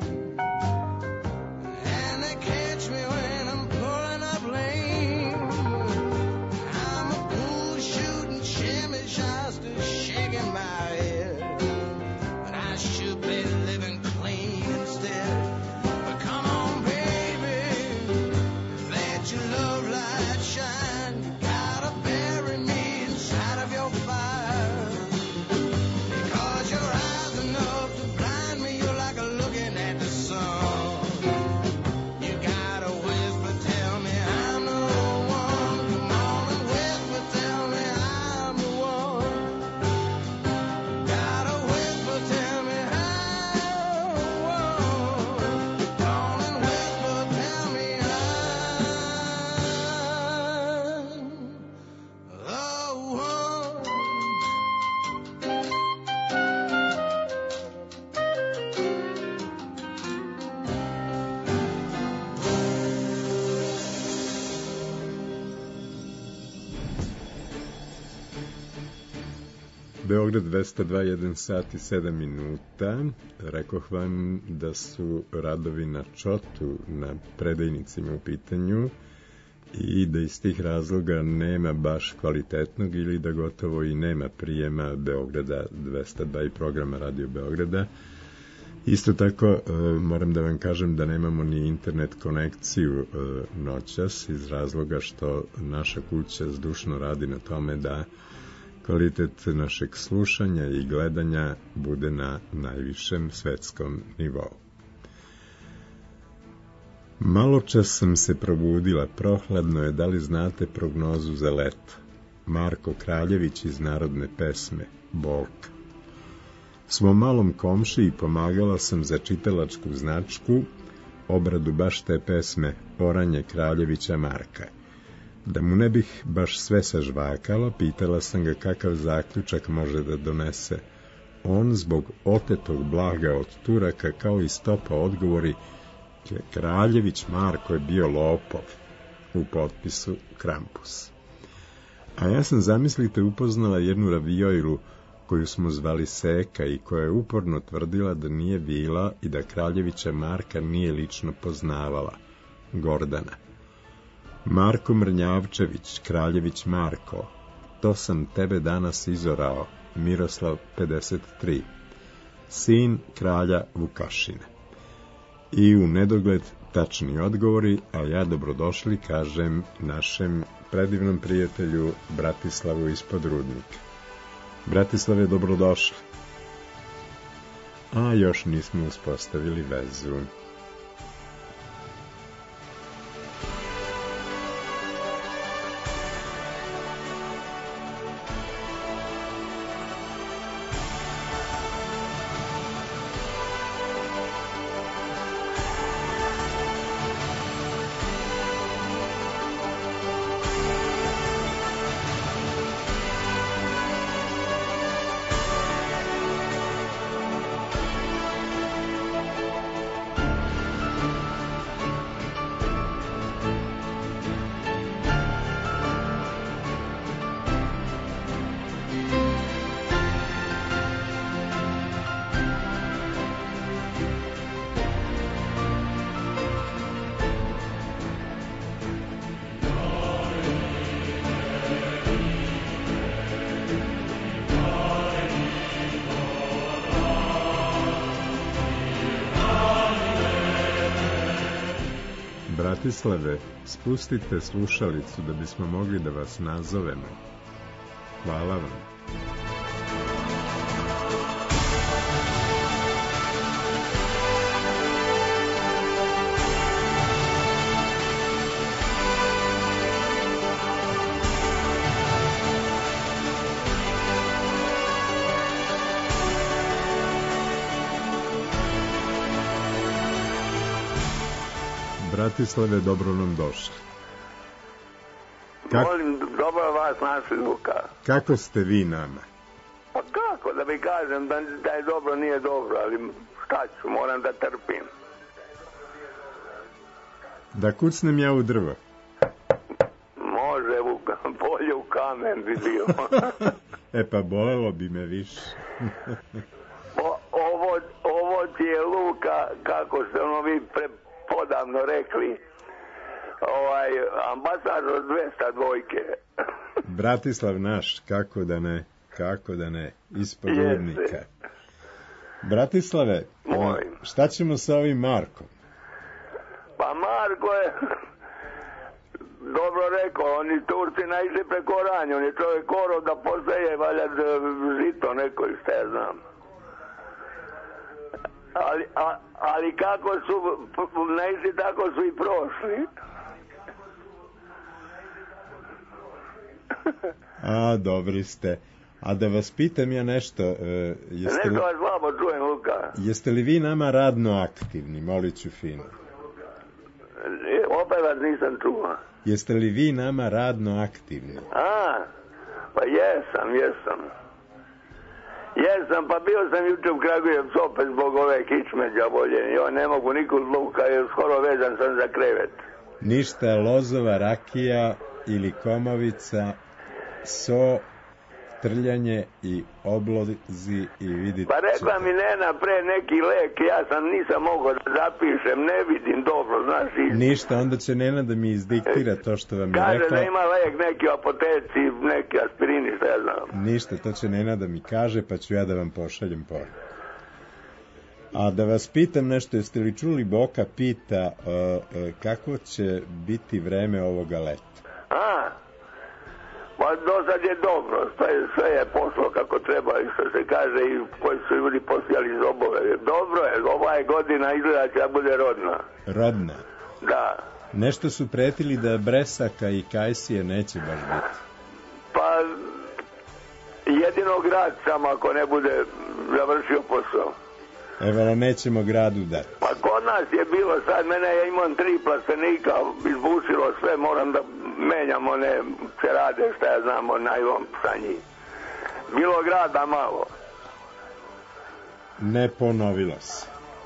and they catch me when I'm pulling up lane. I'm a pool shooting, shimmy shyster, shaking my head, but I should be living clean instead. But come on, baby, let your love light shine. You gotta bury me inside of your fire, because your eyes enough to blind me. You're like a looking at the sun. You gotta whisper, tell me I'm the one. Come on and whisper, tell me I'm the one. Gotta whisper, tell me I'm Beograd 202, 1 sat i 7 minuta. Rekoh vam da su radovi na Čotu, na predajnicima u pitanju i da iz tih razloga nema baš kvalitetnog ili da gotovo i nema prijema Beograda 202 i programa Radio Beograda. Isto tako moram da vam kažem da nemamo ni internet konekciju noćas iz razloga što naša kuća zdušno radi na tome da kvalitet našeg slušanja i gledanja bude na najvišem svetskom nivou. Malo čas sam se probudila, prohladno je, da li znate prognozu za leto? Marko Kraljević iz narodne pesme Bolka. Svom malom komšiji pomagala sam za čitalačku značku obradu baš te pesme Oranje Kraljevića Marka. Da mu ne bih baš sve sažvakala, pitala sam ga kakav zaključak može da donese. On zbog otetog blaga od Turaka kao i stopa odgovori: Kraljević Marko je bio lopov, u potpisu Krampus. A ja sam, zamislite, upoznala jednu ravijojlu koju smo zvali Seka i koja je uporno tvrdila da nije bila i da Kraljevića Marka nije lično poznavala, Gordana. Marko Mrnjavčević, Kraljević Marko, to sam tebe danas izorao, Miroslav 53, sin kralja Vukašina. I u nedogled tačni odgovori, a ja dobrodošli kažem našem predivnom prijatelju Bratislavu ispod Rudnika. Bratislave, dobrodošli. A još nismo uspostavili vezu. Bratislave, spustite slušalicu da bismo mogli da vas nazovemo. Hvala vam. Bratislave, dobro nam došli. Molim, dobro vas našli, Luka. Kako ste vi nama? Pa kako da mi kažem da je dobro, nije dobro, ali šta ću, moram da trpim. Da kucnem ja u drvo? Može, bolje u kamen bi bio. Pa bolelo bi me više. Ovo ti je, Luka, kako ste vi podavno rekli, ambasador 202. Bratislav naš, kako da ne, ispod Rudnika. Bratislave, šta ćemo sa ovim Markom? Pa Marko je dobro rekao, oni Turci naišli preko ranje, on je čovjek korov da poseje, valja žito neko i šta ja znam. Ali kako su naišli, tako su i prošli. A, dobri ste. A da vas pitam ja nešto. Nešto vas slabo čujem, Luka. Jeste li vi nama radno aktivni, molit ću fino? Opet vas nisam čuo. Jeste li vi nama radno aktivni? Pa jesam. Jesam, pa bio sam juče u Kragujevcu opet zbog ove kičmeđa voljenja. Joj, ne mogu nikud, Luka, jer skoro vezan sam za krevet. Ništa, lozova rakija ili komovica, so, trljanje i oblozi i vidite... Pa rekla mi Nena pre neki lek, nisam mogao da zapišem, ne vidim dobro, znaš. Ništa, onda će Nena da mi izdiktira to što vam je kaže rekla. Kaže da ima lek neki u apoteci, neki aspirini, šta ja znam. Ništa, to će Nena da mi kaže, pa ću ja da vam pošaljem poruku. A da vas pitam nešto, jeste li čuli, Boka pita kako će biti vreme ovoga leta? Pa do sad je dobro, sve je pošlo kako treba i što se kaže i koji su ljudi posijali zobove. Dobro je, ova je godina izgleda će da bude rodna. Rodna? Da. Nešto su pretili da Bresaka i Kajsije neće baš biti. Pa jedino grad sam ako ne bude završio posao. Evo, nećemo gradu dati. Pa kod nas je bilo sad, ja imam 3 plastenika, izbušilo sve, moram da menjam one čerade, šta ja znam, najlom sa njih. Bilo grada malo. Ne ponovilo se.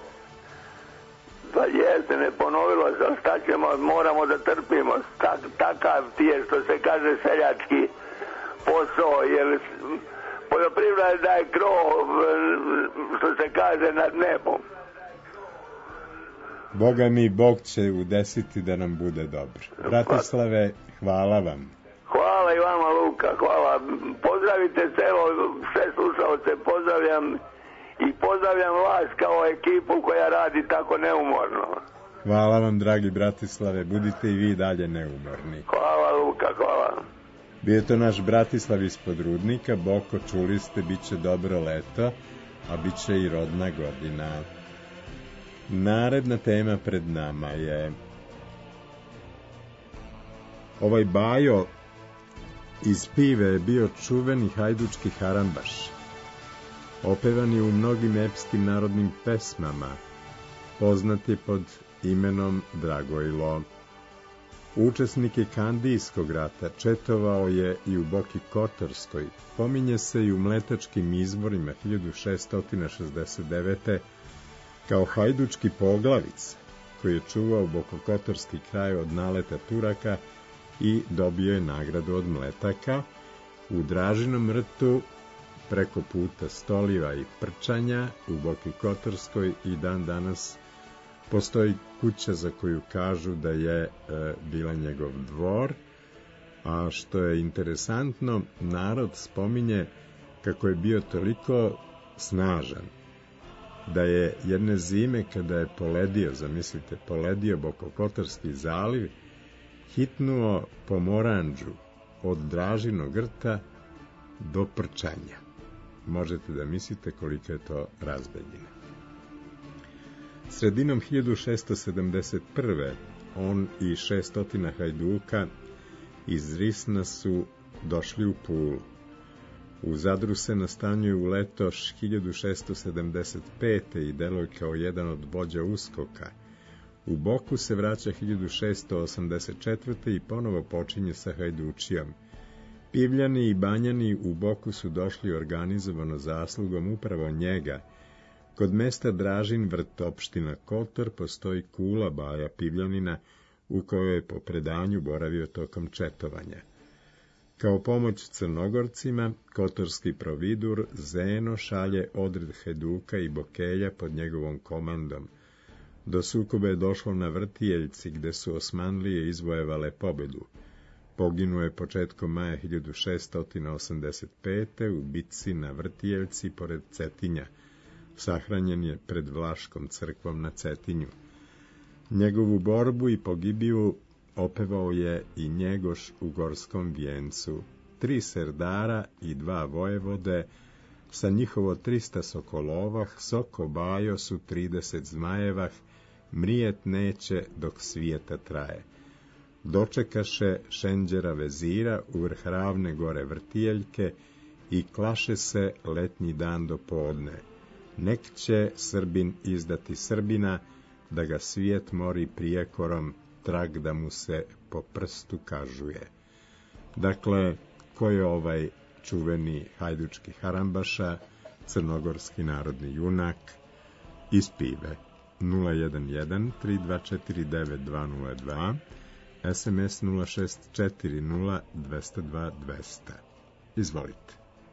Pa jeste, ne ponovilo se, ali šta ćemo, moramo da trpimo. Takav ti je, što se kaže, seljački posao, jer... Poljoprivreda je krov, što se kaže, nad nebom. Boga mi, Bog će udesiti da nam bude dobro. Bratislave, hvala vam. Hvala i vama, Luka, hvala. Pozdravite sve slušalce, pozdravljam i pozdravljam vas kao ekipu koja radi tako neumorno. Hvala vam, dragi Bratislave, budite i vi dalje neumorni. Hvala, Luka, hvala. Bio je to naš Bratislav ispod Rudnika. Boko, čuli ste, bit će dobro leto, a bit će i rodna godina. Naredna tema pred nama je ovaj Bajo iz Pive je bio čuveni hajdučki harambaš. Opevan je u mnogim epskim narodnim pesmama. Poznat je pod imenom Dragojlo. Učesnik je Kandijskog rata, četovao je i u Boki Kotorskoj, pominje se i u Mletačkim izborima 1669. kao hajdučki poglavic, koji je čuvao Bokokotorski kraj od naleta Turaka i dobio je nagradu od Mletaka. U Dražinom rtu, preko puta Stoliva i Prčanja, u Boki Kotorskoj i dan danas postoji kuća za koju kažu da je bila njegov dvor, a što je interesantno, narod spominje kako je bio toliko snažan da je jedne zime kada je poledio, zamislite, poledio Bokokotorski zaliv, hitnuo Pomoranđu od Dražinog rta do Prčanja. Možete da mislite kolika je to razdaljina. Sredinom 1671. on i 600 hajduka iz Risna su došli u Pulu. U Zadru se nastanjuje u letoš 1675. i deluje kao jedan od vođa uskoka. U Boku se vraća 1684. i ponovo počinje sa hajdučijom. Pivljani i Banjani u Boku su došli organizovano zaslugom upravo njega. Kod mesta Dražin vrt, opština Kotor, postoji kula Baja Pivljanina u kojoj je po predanju boravio tokom četovanja. Kao pomoć Crnogorcima, kotorski providur Zeno šalje odred Heduka i Bokelja pod njegovom komandom. Do sukoba je došlo na Vrtijeljci, gde su Osmanlije izvojevale pobedu. Poginuo je početkom maja 1685. u bitci na Vrtijeljci pored Cetinja. Sahranjen je pred Vlaškom crkvom na Cetinju. Njegovu borbu i pogibiju opevao je i Njegoš u Gorskom vijencu. 3 serdara i 2 vojevode, sa njihovo 300 sokolovah, soko Bajo su 30 zmajevah, mrijet neće dok svijeta traje. Dočekaše Šenđera vezira u vrh ravne gore Vrtijeljke i klaše se letnji dan do podne. Nek će Srbin izdati Srbina, da ga svijet mori prijekorom, trag da mu se po prstu kažuje. Dakle, ko je ovaj čuveni hajdučki harambaša, crnogorski narodni junak iz Pive? 011-3249-202, SMS 0640-202-200. Izvolite.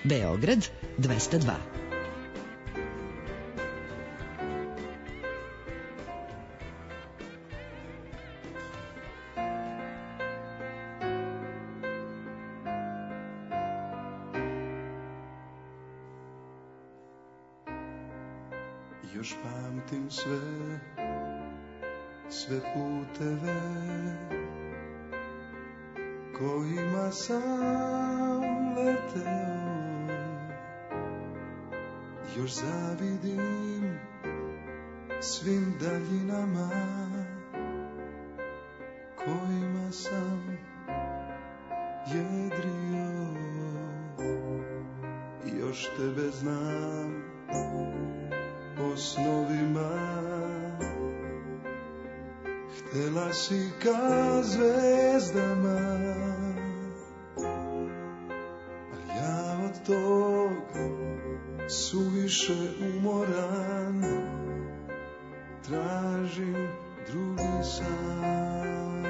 Beograd 202. Još pamtim sve puteve kojima sam leteo. Još zavidim svim daljinama kojima sam jedrio. Još tebe znam po snovima, htela si ka zvezdama, a ja od tog suviše umoran, tražim drugi san.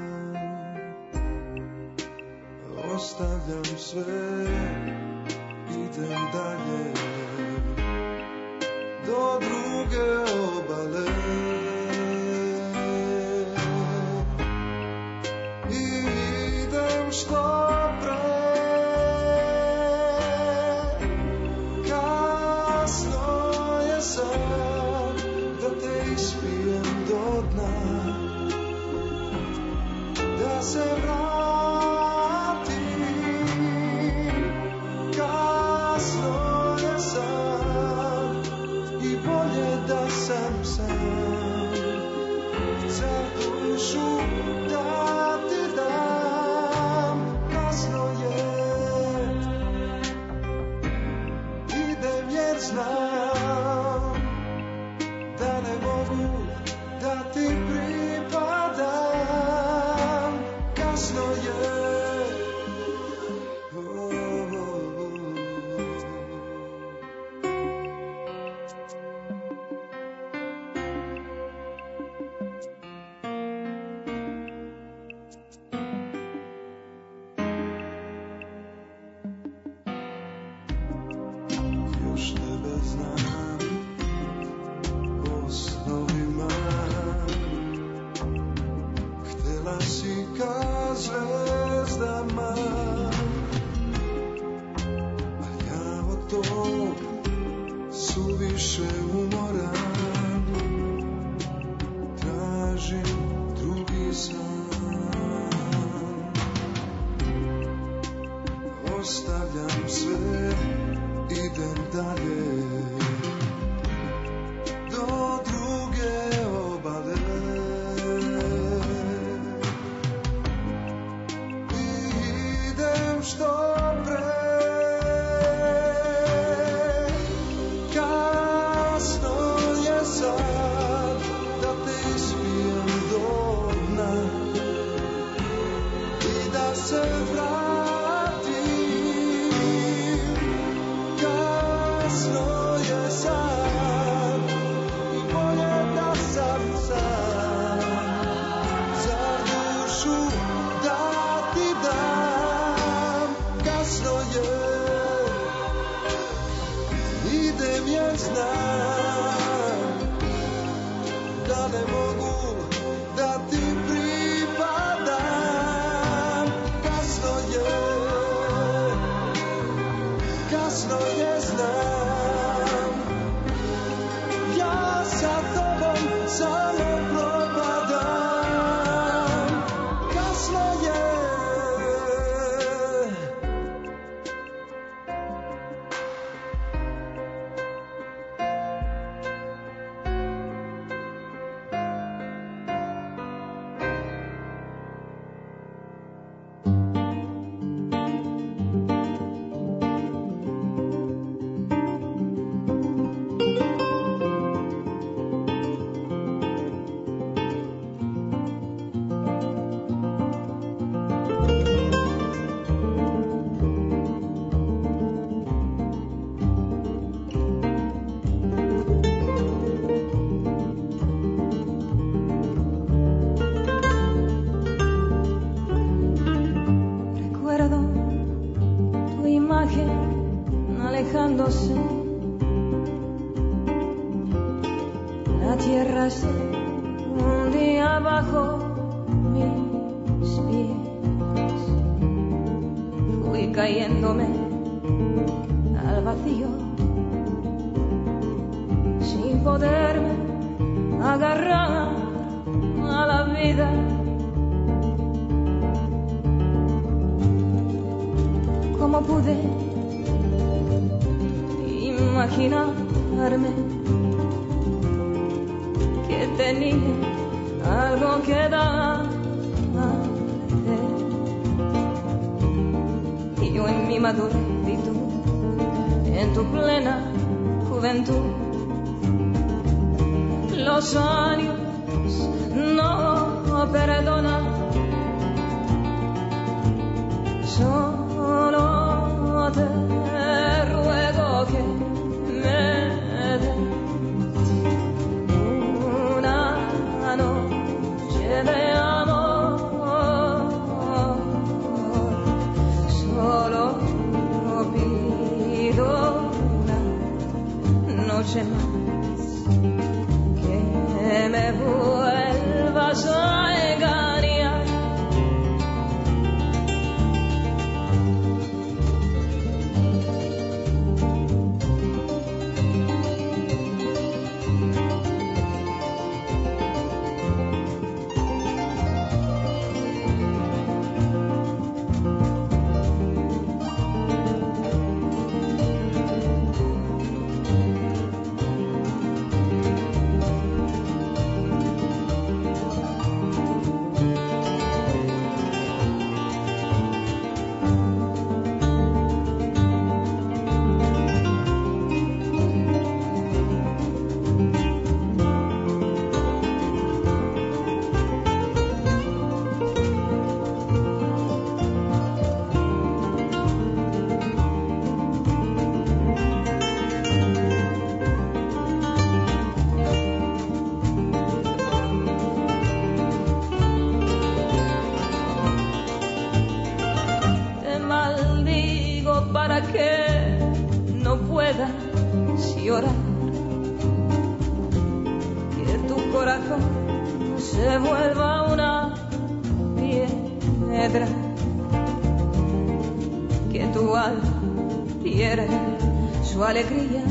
Ostavljam sve, idem dalje do druge obale i idem što pre. Kasno je sad da te ispijem do dna, da se vratim. Kasno je sad i bolje da sam sam, za dušu da ti dam. Kasno je, idem jer znam da ne mogu da ti pripadam. Kasno je, još tebe znam po snovima, htela si ka zvezdama, a ja od tog suviše umoran, tražim drugi san. Ostavljam sve, idem dalje do druge obale i idem što pre. Kasno je sad da te ispijem do dna i da se vratim. Kasno je sad i bolje da sam sam, za dušu da ti dam. Kasno je, idem jer znam da ne mogu da ti pripadam. Kasno je, kasno je, znam, ja sa tobom samo propadam. Kasno je, alejándose. La tierra está un día bajo mis pies. Fui cayéndome al vacío sin poderme agarrar a la vida. ¿Cómo pude imaginarme que tenía algo que darte? Y yo en mi maduritud, en tu plena juventud, los años no perdonan. Solo te ruego que me des una noche de amor. Solo pido una noche más, que me vuelvas a engañar. Llorar, que tu corazón se vuelva una piedra, que tu alma pierda su alegría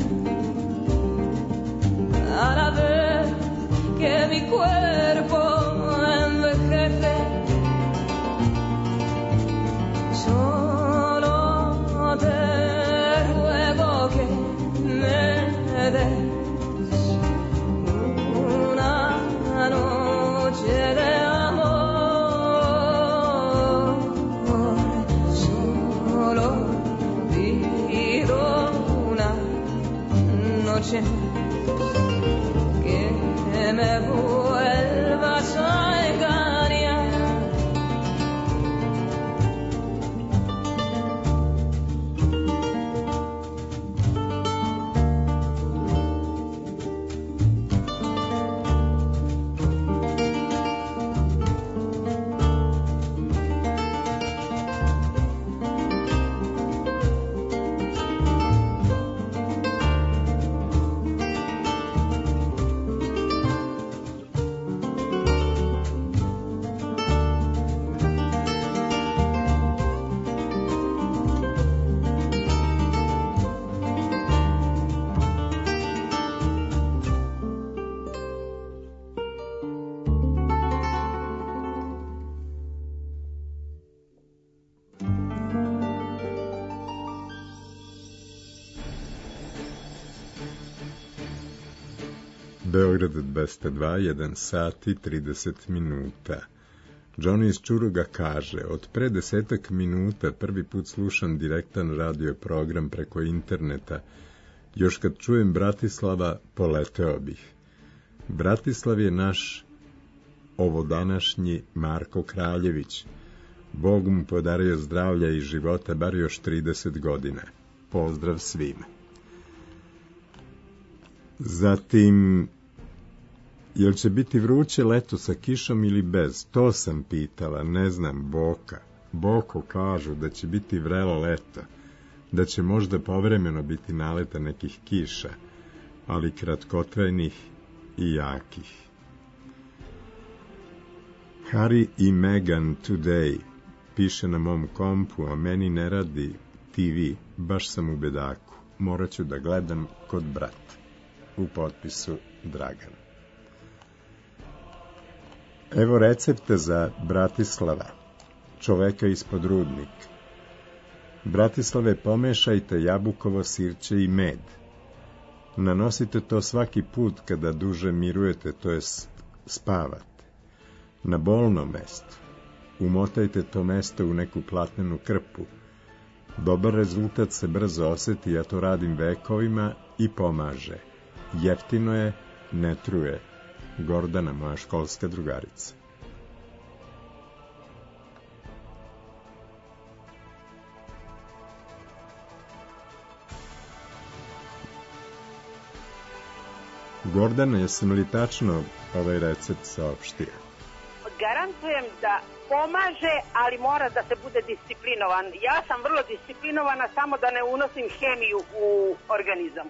a la vez que mi cuerpo envejece. Solo te ruego que me des una noche de amor. Solo pido una noche que me vuelvas a engañar. Beograd 202, 1 sat i 30 minuta. Johnny iz Čuruga kaže, od pre 10 minuta prvi put slušam direktan radio program preko interneta. Još kad čujem Bratislava, poleteo bih. Bratislav je naš ovodanašnji Marko Kraljević. Bog mu podario zdravlja i života bar još 30 godina. Pozdrav svima. Zatim, jel će biti vruće leto sa kišom ili bez? To sam pitala, ne znam, Boko kažu da će biti vrelo leto. da će možda povremeno biti naleta nekih kiša, ali kratkotrajnih i jakih. Harry i Meghan today piše na mom kompu, a meni ne radi TV, baš sam u bedaku. Morat ću da gledam kod brata. U potpisu Dragan. Evo recepta za Bratislava, čoveka ispod Rudnika. Bratislave, pomešajte jabukovo sirće i med. Nanosite to svaki put kada duže mirujete, to jest spavate. Na bolno mesto. Umotajte to mesto u neku platnenu krpu. Dobar rezultat se brzo oseti, ja to radim vekovima i pomaže. Jeftino je, ne truje. Gordana, moja školska drugarica. Gordana, jesam li tačno ovaj recept saopštio? Garantujem da pomaže, ali mora da se bude disciplinovan. Ja sam vrlo disciplinovana, samo da ne unosim hemiju u organizam.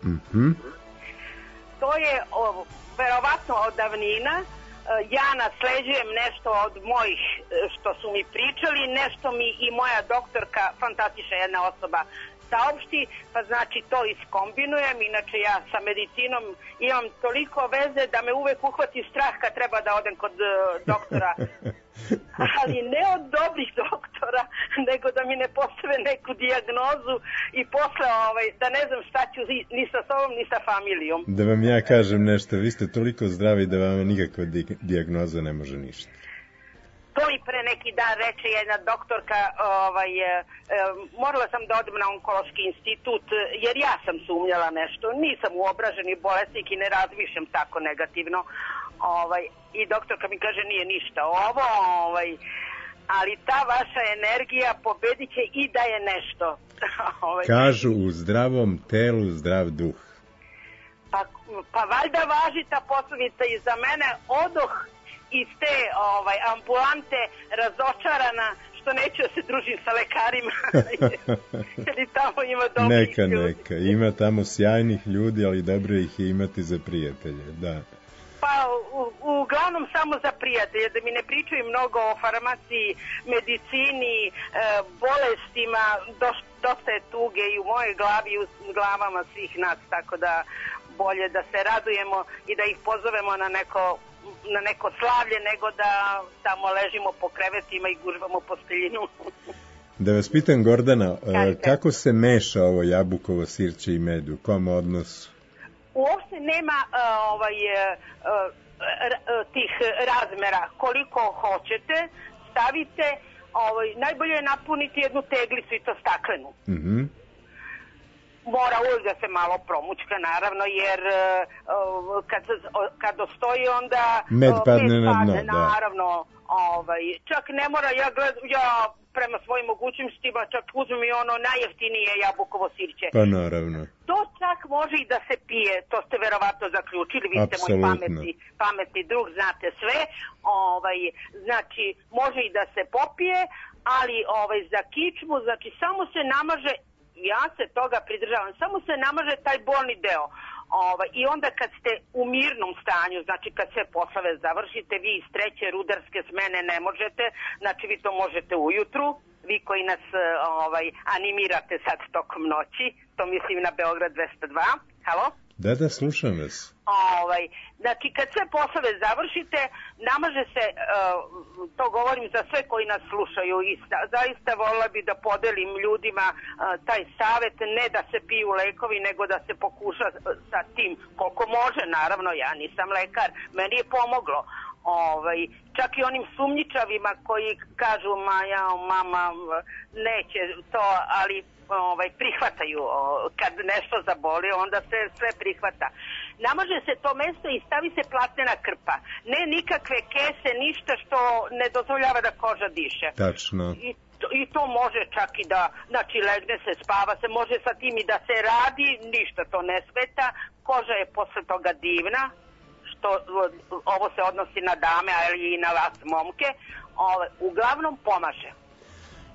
To je verovatno od davnina. Ja nasleđujem nešto od mojih što su mi pričali, nešto mi i moja doktorka, fantastična jedna osoba, saopšti, pa znači to iskombinujem. Inače ja sa medicinom imam toliko veze da me uvek uhvati strah kad treba da odem kod doktora. Ali ne od dobrih doktora, nego da mi ne postave neku dijagnozu i posle da ne znam šta ću ni sa sobom ni sa familijom. Da vam ja kažem nešto, vi ste toliko zdravi da vam nikakva dijagnoza ne može ništa. To i pre neki dan reče jedna doktorka, morala sam da odem na onkološki institut, jer ja sam sumnjala nešto, nisam uobraženi bolesnik i ne razmišljam tako negativno. I doktorka mi kaže nije ništa ovo, ali ta vaša energija pobedit će i da je nešto. Kažu u zdravom telu zdrav duh. Pa valjda važi ta poslovica i za mene. Odoh iz te ambulante razočarana što neću da se družim sa lekarima. Jer tamo ima dobrih ljudi. Neka, ima tamo sjajnih ljudi, ali dobro ih je imati za prijatelje, da. Pa uglavnom samo za prijatelje, da mi ne pričaju mnogo o farmaciji, medicini, bolestima, dosta je tuge i u mojoj glavi i u glavama svih nas, tako da bolje da se radujemo i da ih pozovemo na neko slavlje, nego da tamo ležimo po krevetima i gužvamo posteljinu. Da vas pitam, Gordana, kako se meša ovo jabukovo sirće i med, u kom odnosu? Uopšte nema tih razmera. Koliko hoćete, stavite, najbolje je napuniti jednu teglicu i to staklenu. Mora uvijek da se malo promućka, naravno, jer kad dostoji onda med padne na dno, naravno. Čak ne mora, ja prema svojim mogućnostima čak uzmem i ono najjeftinije jabukovo sirće. Pa naravno. To čak može i da se pije, to ste verovatno zaključili, vi ste moj pametni drug, znate sve. Znači, može i da se popije, ali za kičmu, znači samo se namaže, ja se toga pridržavam, samo se namaže taj bolni deo. I onda kad ste u mirnom stanju, znači kad sve poslove završite, vi iz treće rudarske smene ne možete, znači vi to možete ujutru, vi koji nas animirate sad tokom noći, to mislim na Beograd 202, halo? Da, slušam vas. Znači, kad sve poslove završite, namaže se, to govorim za sve koji nas slušaju i zaista volila bi da podelim ljudima taj savjet, ne da se piju lekovi, nego da se pokuša sa tim koliko može, naravno, ja nisam lekar, meni je pomoglo. Čak i onim sumnjičavima koji kažu, mama neće to, ali prihvataju, kad nešto zaboli, onda se sve prihvata. Namaže se to mesto i stavi se platnena krpa. Ne nikakve kese, ništa što ne dozvoljava da koža diše. Tačno. I to može čak i da, znači legne se, spava se, može sa tim i da se radi, ništa to ne smeta. Koža je posle toga divna, što ovo se odnosi na dame, ali i na vas momke. Uglavnom pomaže.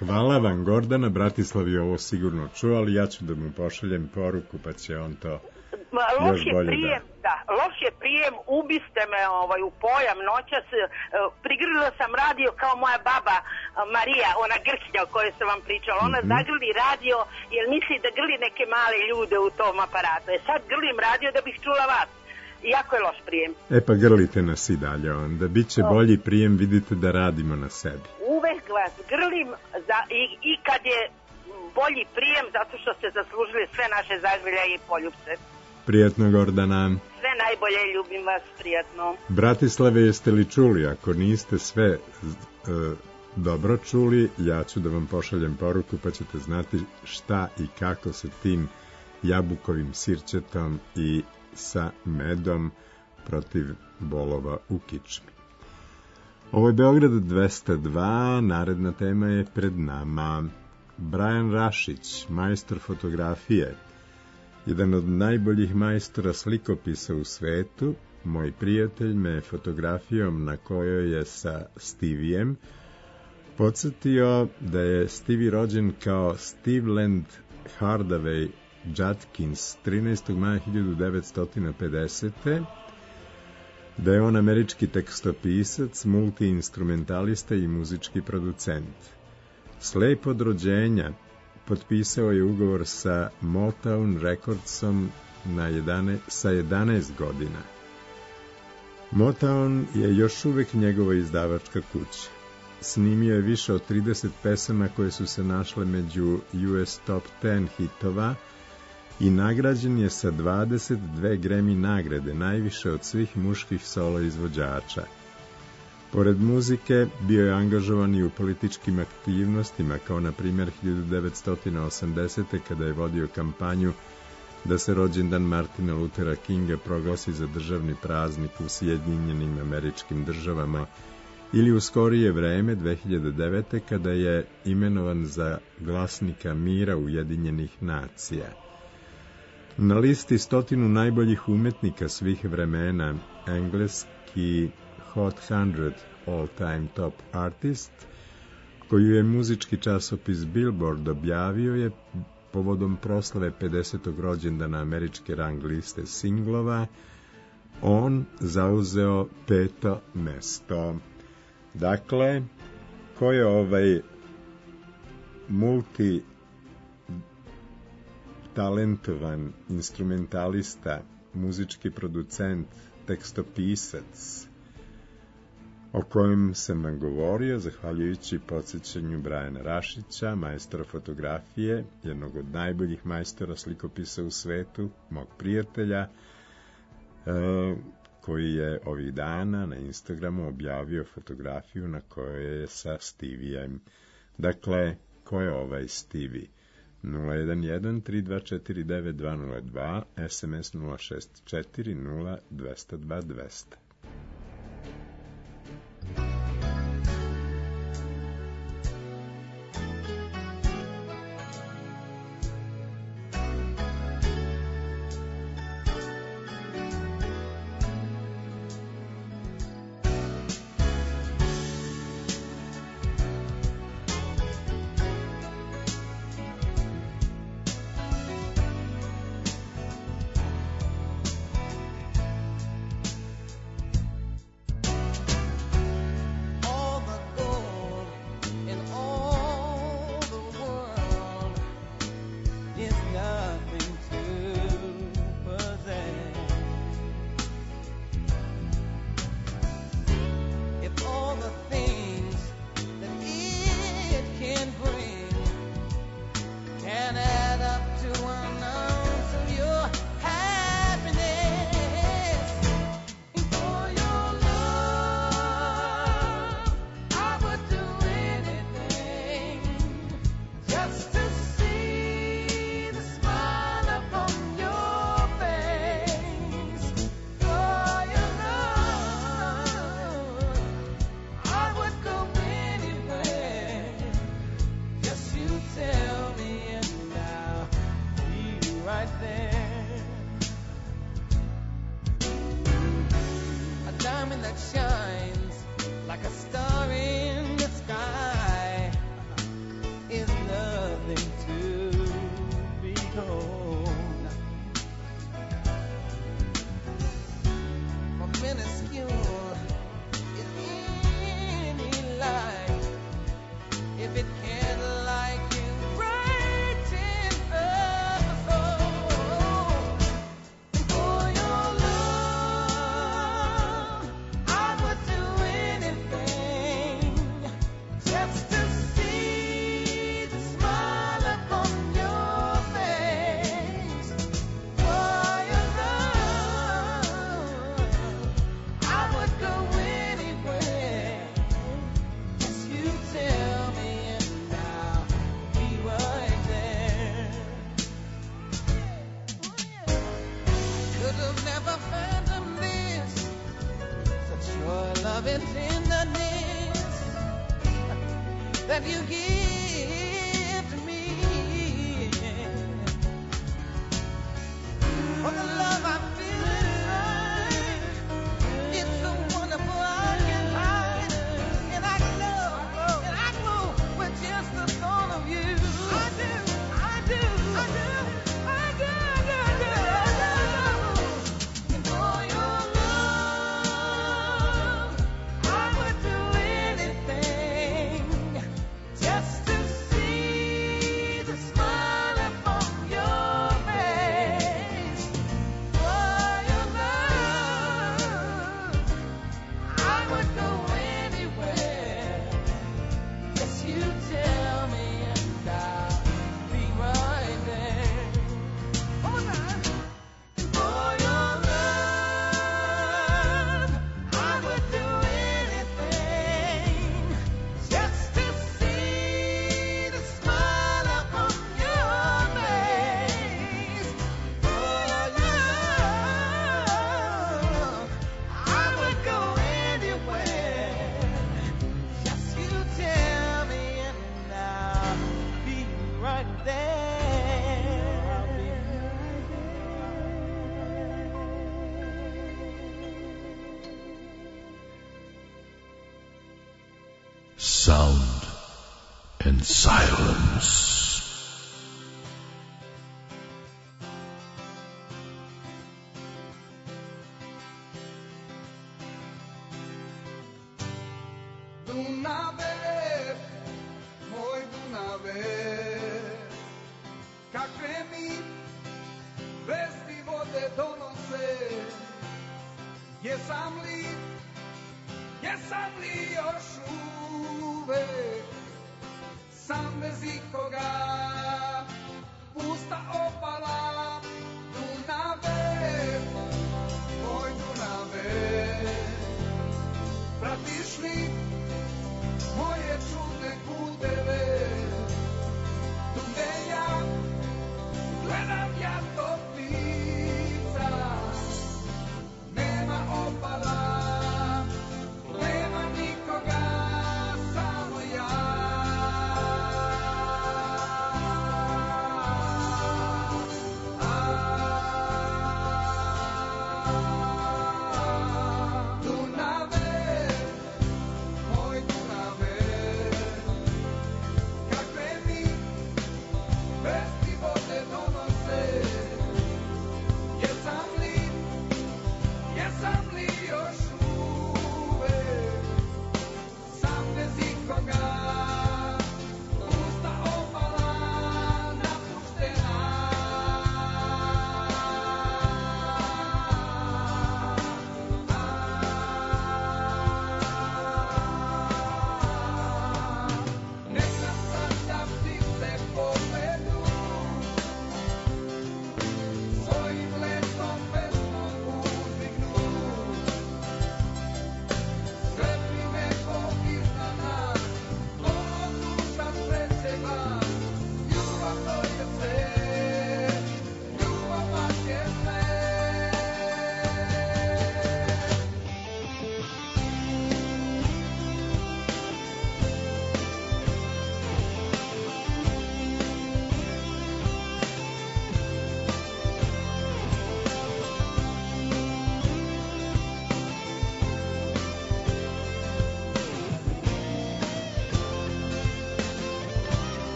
Hvala vam, Gordana. Bratislav je ovo sigurno čuo, ali ja ću da mu pošaljem poruku, pa će on to još bolje da. Loš je prijem, ubiste me u pojam noćas. Prigrlila sam radio kao moja baba Marija, ona Grčnja o kojoj sam vam pričala. Ona zagrli radio jer misli da grli neke male ljude u tom aparatu. Sad grlim radio da bih čula vas. Jako je loš prijem. Pa grlite nas i dalje onda. Biće bolji prijem, vidite da radimo na sebi. Uvek vas grlim i kad je bolji prijem, zato što ste zaslužili sve naše zagrljaje i poljubce. Prijatno, Gordana. Sve najbolje, ljubim vas, prijatno. Bratislave, jeste li čuli? Ako niste sve dobro čuli, ja ću da vam pošaljem poruku, pa ćete znati šta i kako se tim jabukovim sirćetom i sa medom protiv bolova u kičmi. Ovo je Beograd 202, naredna tema je pred nama. Brian Rašić, majstor fotografije, jedan od najboljih majstora slikopisa u svetu, moj prijatelj me fotografijom na kojoj je sa Stevijem podsjetio da je Stevie rođen kao Steveland Hardaway Judkins 13. maja 1950. Da je on američki tekstopisac, multiinstrumentalista i muzički producent. Slep od rođenja potpisao je ugovor sa Motown Recordsom sa 11 godina. Motown je još uvek njegova izdavačka kuća. Snimio je više od 30 pesama koje su se našle među US Top 10 hitova i nagrađen je sa 22 Grammy nagrade, najviše od svih muških solo izvođača. Pored muzike, bio je angažovan i u političkim aktivnostima, kao na primjer 1980. kada je vodio kampanju da se rođendan Martina Luthera Kinga proglasi za državni praznik u Sjedinjenim Američkim Državama, ili u skorije vreme 2009. kada je imenovan za glasnika mira Ujedinjenih nacija. Na listi 100 najboljih umetnika svih vremena, engleski Hot 100 All-Time Top Artist, koju je muzički časopis Billboard objavio, je povodom proslave 50. rođendana američke rang liste singlova, on zauzeo 5. mesto. Dakle, ko je ovaj multitalentovan instrumentalista, muzički producent, tekstopisac, o kojem sam vam govorio, zahvaljujući podsjećanju Briana Rašića, majstora fotografije, jednog od najboljih majstora slikopisa u svetu, mog prijatelja, koji je ovih dana na Instagramu objavio fotografiju na kojoj je sa Stevijem. Dakle, ko je ovaj Stevie? 011-3249-202, SMS 064-02-202. loving tenderness that you give to me. For the love I feel inside, it's so wonderful I can't hide, and I glow with just the thought of you. I do. And for your love, I would do anything just to see the smile upon your face. For your love, I would go anywhere. Yes, you tell me, and I'll be right there. One more time. For your love, I would do anything just to see the smile upon your face. For your love, I would go anywhere. Just you tell me, and I'll be right Sound and silence. Dunaver, moj Dunaver, kakve mi vesti vode donose. Jesam li još uvek sam bez ikoga, pusta opala. Dunaver, moj Dunaver, pratiš li moje čudne puteve, tu gde ja gledam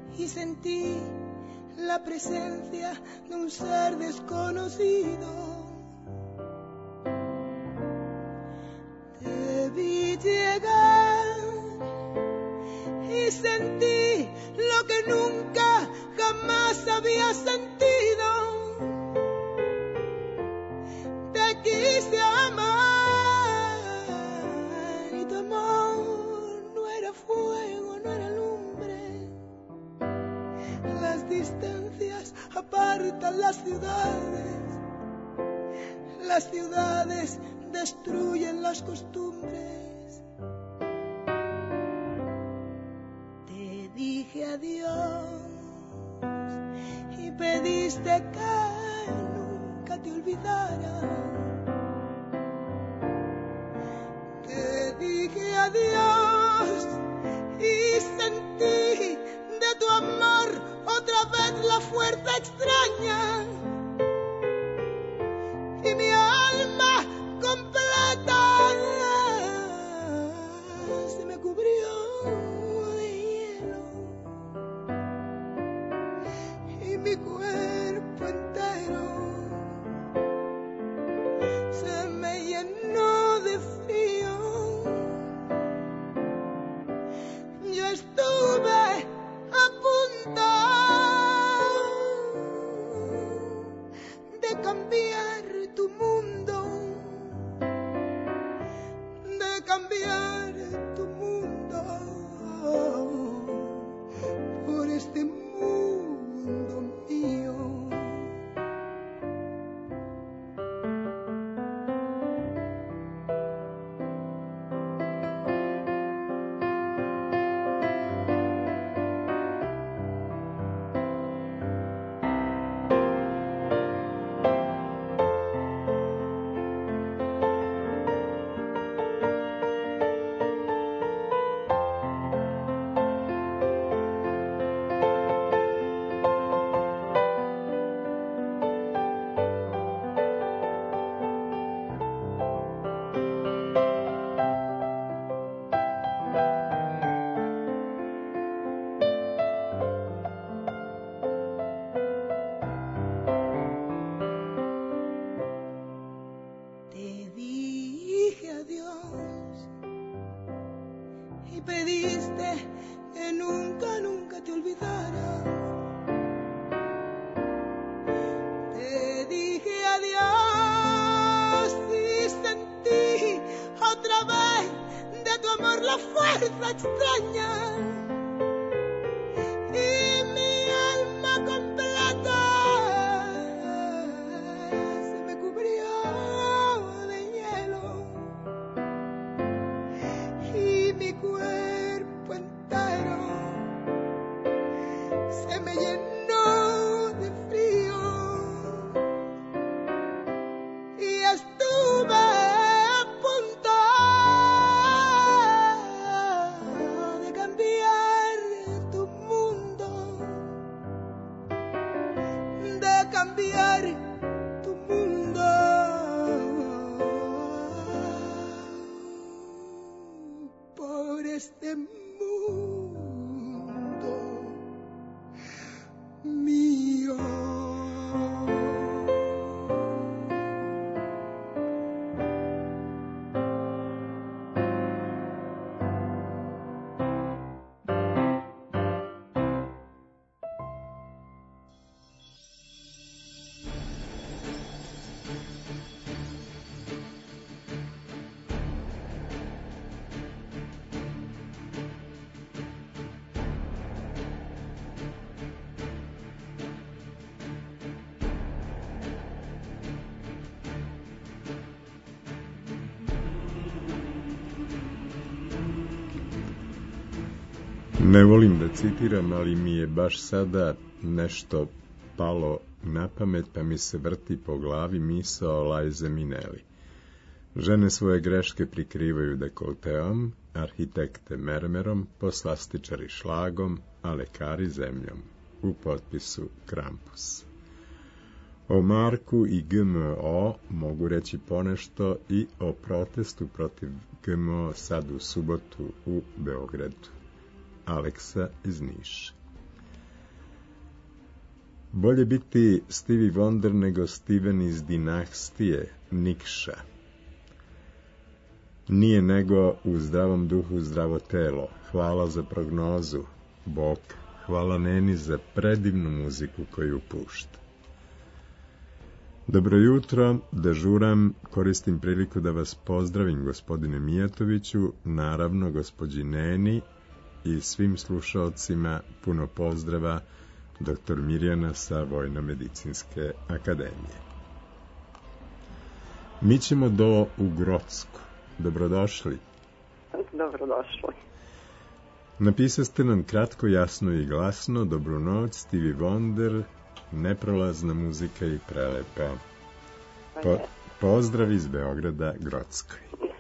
y sentí la presencia de un ser desconocido. Te vi llegar y sentí lo que nunca jamás había sentido. Te quise amar y tu amor no era fuego, no era lumbre. Las distancias apartan las ciudades destruyen las costumbres. Te dije adiós y pediste que nunca te olvidara. Te dije adiós y sentí de tu amor otra vez la fuerza extraña y mi alma completa se me cubrió de hielo y mi cuerpo entero se me llenó de frío. Yo estuve a punto de cambiar tu mundo, de cambiar tu mundo por este mundo mío. Pediste que nunca te olvidara. Te dije adiós y sentí otra vez de tu amor la fuerza extraña y mi alma completa se me cubrió de hielo y mi cuerpo entero se me llenó de frío y estuve a punto de cambiar tu mundo, de cambiar tu mundo por este mundo mío. Ne volim da citiram, ali mi je baš sada nešto palo na pamet, pa mi se vrti po glavi misao Lize Minnelli. Žene svoje greške prikrivaju dekolteom, arhitekte mermerom, poslastičari šlagom, a lekari zemljom. U potpisu Krampus. O Marku i GMO mogu reći ponešto i o protestu protiv GMO sad u subotu u Beogradu. Aleksa iz Niša. Bolje biti Stevie Wonder nego Steven iz dinastije Nikša. Nije nego u zdravom duhu zdravo telo. Hvala za prognozu, Bog. Hvala Neni za predivnu muziku koju pušta. Dobro jutro, dežuram, koristim priliku da vas pozdravim, gospodine Mijatoviću, naravno gospođi Neni i svim slušalcima puno pozdrava, dr. Mirjana sa Vojno-medicinske akademije. Mi ćemo u Grocku. Dobrodošli. Dobrodošli. Napisaste nam kratko, jasno i glasno, dobru noć, Stevie Wonder, neprolazna muzika i prelepa. Pozdrav iz Beograda Grockoj.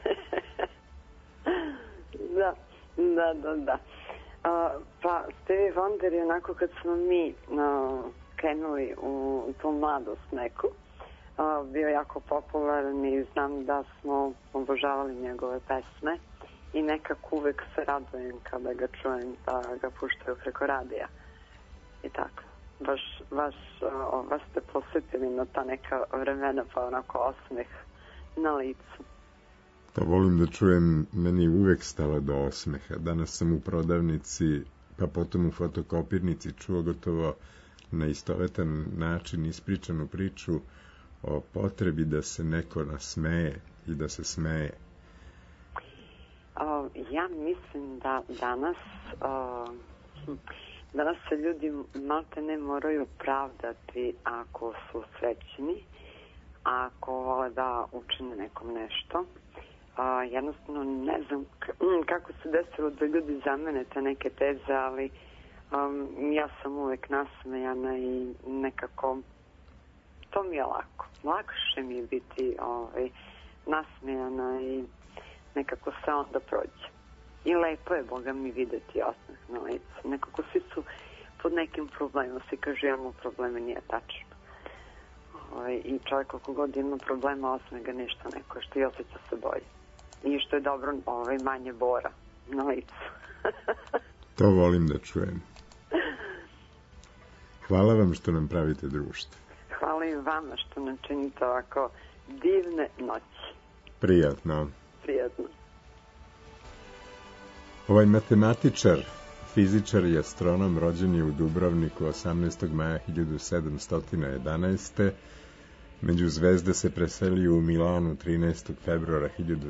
Da. Pa Stevie Wonder je onako kad smo mi krenuli u tu mladost neku, bio jako popularan i znam da smo obožavali njegove pesme i nekako uvek se radujem kada ga čujem da ga puštaju preko radija i tako. Baš ste posjetili na ta neka vremena, pa onako osmeh na licu. To volim da čujem, meni uvek stalo do osmeha. Danas sam u prodavnici, pa potom u fotokopirnici čuo gotovo na istovetan način ispričanu priču o potrebi da se neko nasmeje i da se smeje. Ja mislim da danas se ljudi malte ne moraju pravdati ako su srećni, ako vole da učine nekom nešto. Jednostavno ne znam kako se desilo da ljudi zamene te neke teze, ali ja sam uvek nasmejana i nekako to mi je lako. Lakše mi je biti nasmejana i nekako se onda prođe. I lepo je, Boga mi, videti osmeh na licu. Nekako svi su pod nekim problemom, svi kažu imamo probleme, nije tačno. I čovjek koliko god ima problema, osmeh ga ništa neko, što i osjeća se bolje. I što je dobro, manje bora na licu. To volim da čujem. Hvala vam što nam pravite društvo. Hvala i vama što nam činite ovako divne noći. Prijatno. Prijatno. Ovaj matematičar, fizičar i astronom rođen je u Dubrovniku 18. maja 1711. Među zvezde se preselio u Milanu 13. februara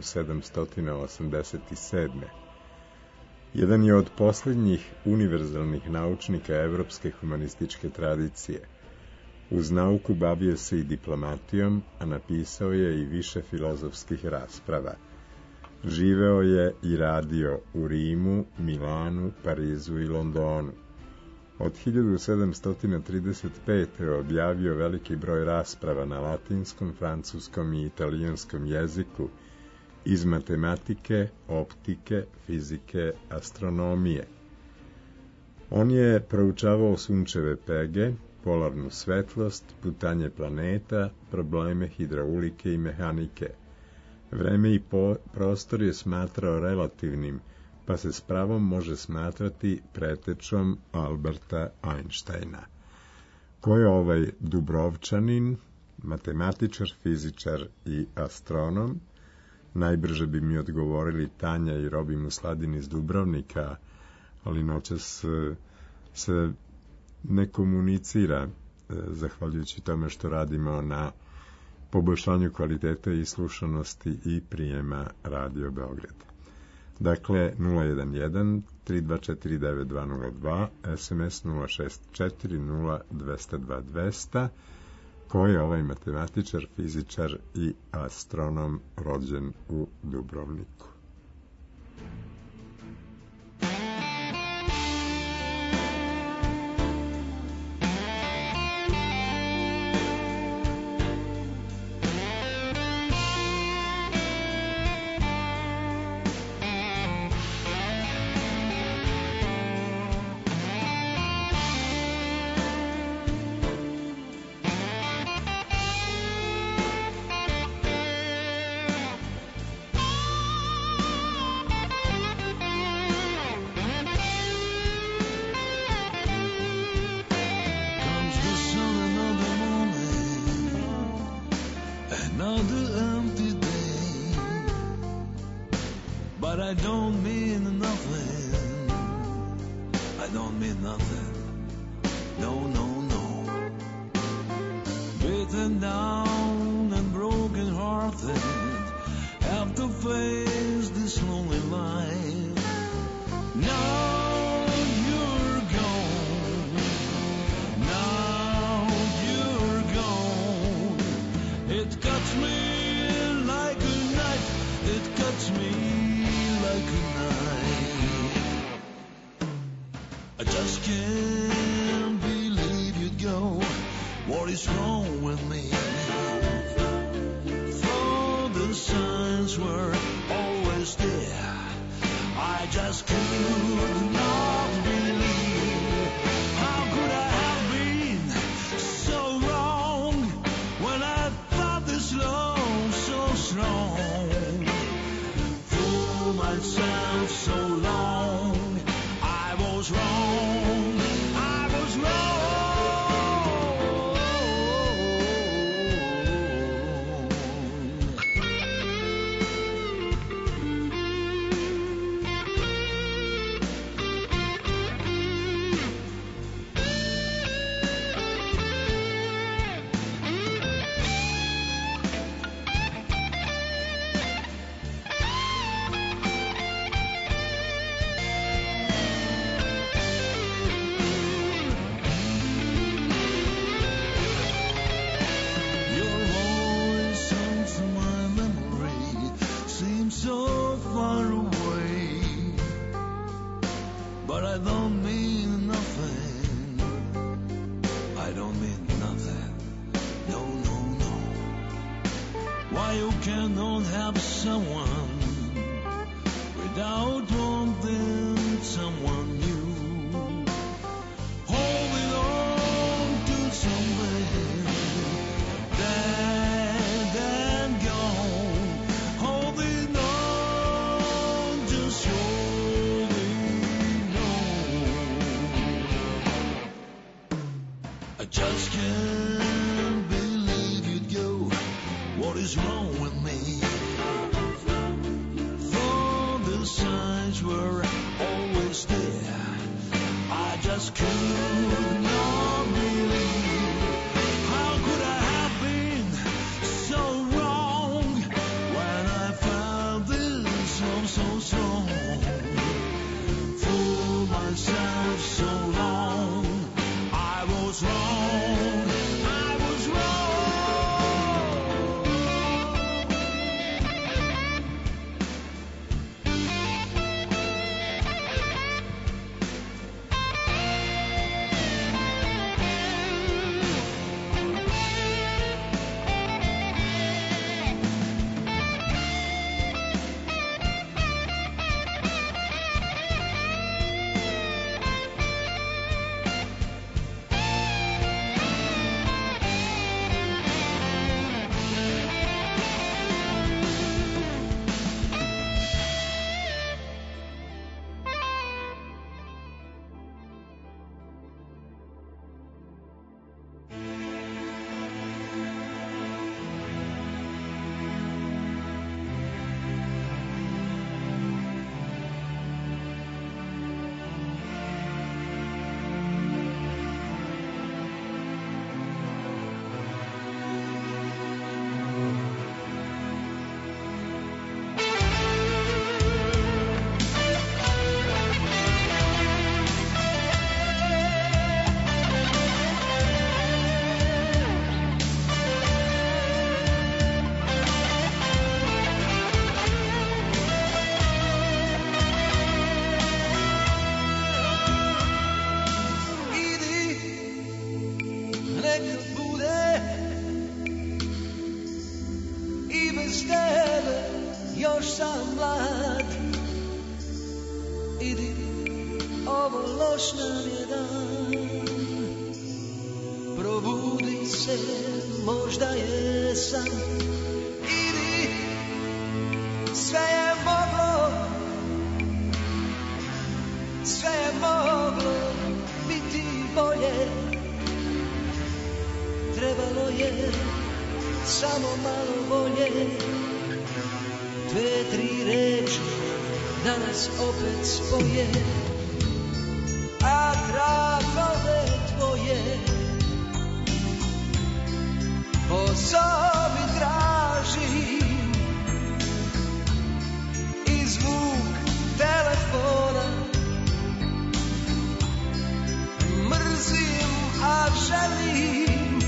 1787. Jedan je od posljednjih univerzalnih naučnika evropske humanističke tradicije. Uz nauku bavio se i diplomatijom, a napisao je i više filozofskih rasprava. Živeo je i radio u Rimu, Milanu, Parizu i Londonu. Od 1735. objavio veliki broj rasprava na latinskom, francuskom i italijanskom jeziku iz matematike, optike, fizike, astronomije. On je proučavao sunčeve pege, polarnu svetlost, putanje planeta, probleme hidraulike i mehanike. Vreme i prostor je smatrao relativnim, pa se s pravom može smatrati pretečom Alberta Einsteina. Ko je ovaj Dubrovčanin, matematičar, fizičar i astronom? Najbrže bi mi odgovorili Tanja i Robi Musladin iz Dubrovnika, ali noćas se ne komunicira, zahvaljujući tome što radimo na poboljšanju kvaliteta i slušanosti i prijema Radio Beograd. Dakle, 011-324-9202, SMS 064-0202. Ko je ovaj matematičar, fizičar i astronom rođen u Dubrovniku? don't mean nothing. No, no, no. Beaten down and broken hearted, have to face this lonely life. Now you're gone. Now you're gone. It cuts me like a knife. It cuts me like a knife. I just can't believe you'd go. What is wrong with me? For the signs were always there. I just could not believe. How could I have been so wrong when I thought this love so strong? Fool myself so long. I was wrong. I was wrong. Your voice into my memory seems so far away, but I don't mean nothing. I don't mean nothing. No, no, no. Why you cannot have someone without wanting someone new? Holding on to something dead and gone. Holding on, just holding on. I just can't believe you'd go. What is wrong with me? For the signs were always there. I just could not believe. How could I have been so wrong when I found this love so strong? Fool myself so long. I was wrong. I was wrong. još sam mlad. Idi, ovo loš nam je dan. Probudi se, možda je san. Idi, sve je moglo biti bolje. Trebalo je samo malo volje. 2-3 reči da nas opet spoje. A a želim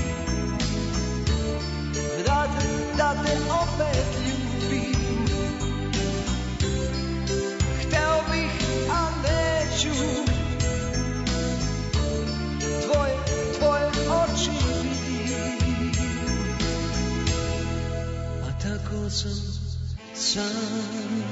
da te opet ljubim. Hteo bih, a neću, tvoje oči vidim, a tako sam sam.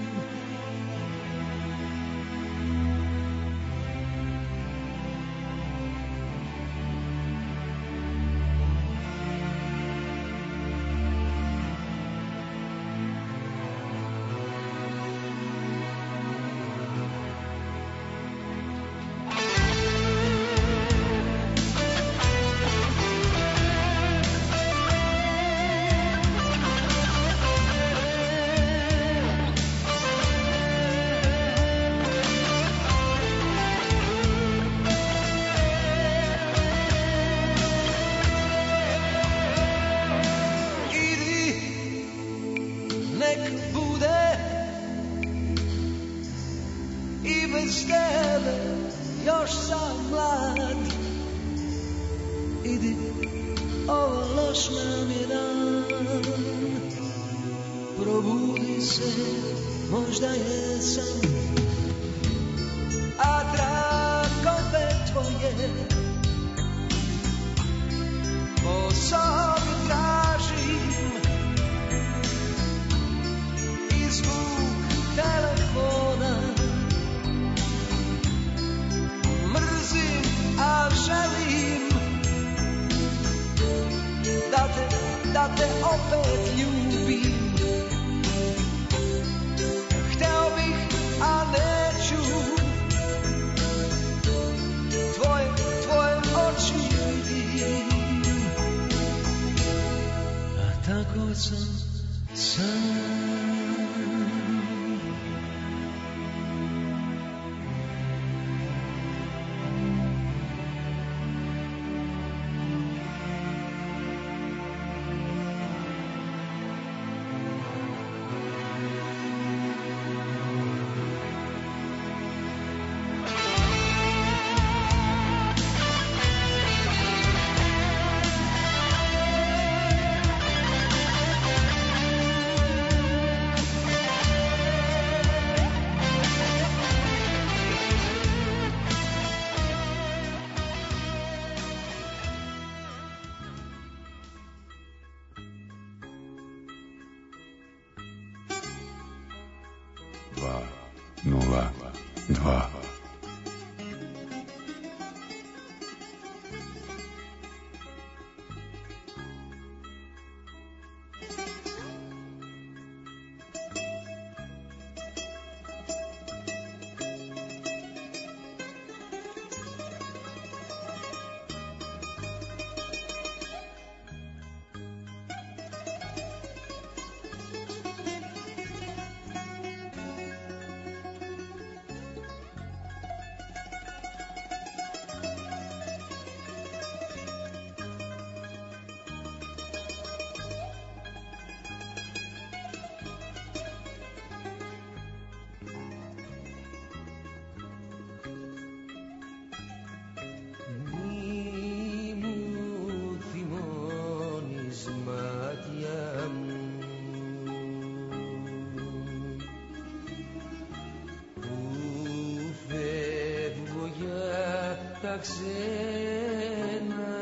ξένα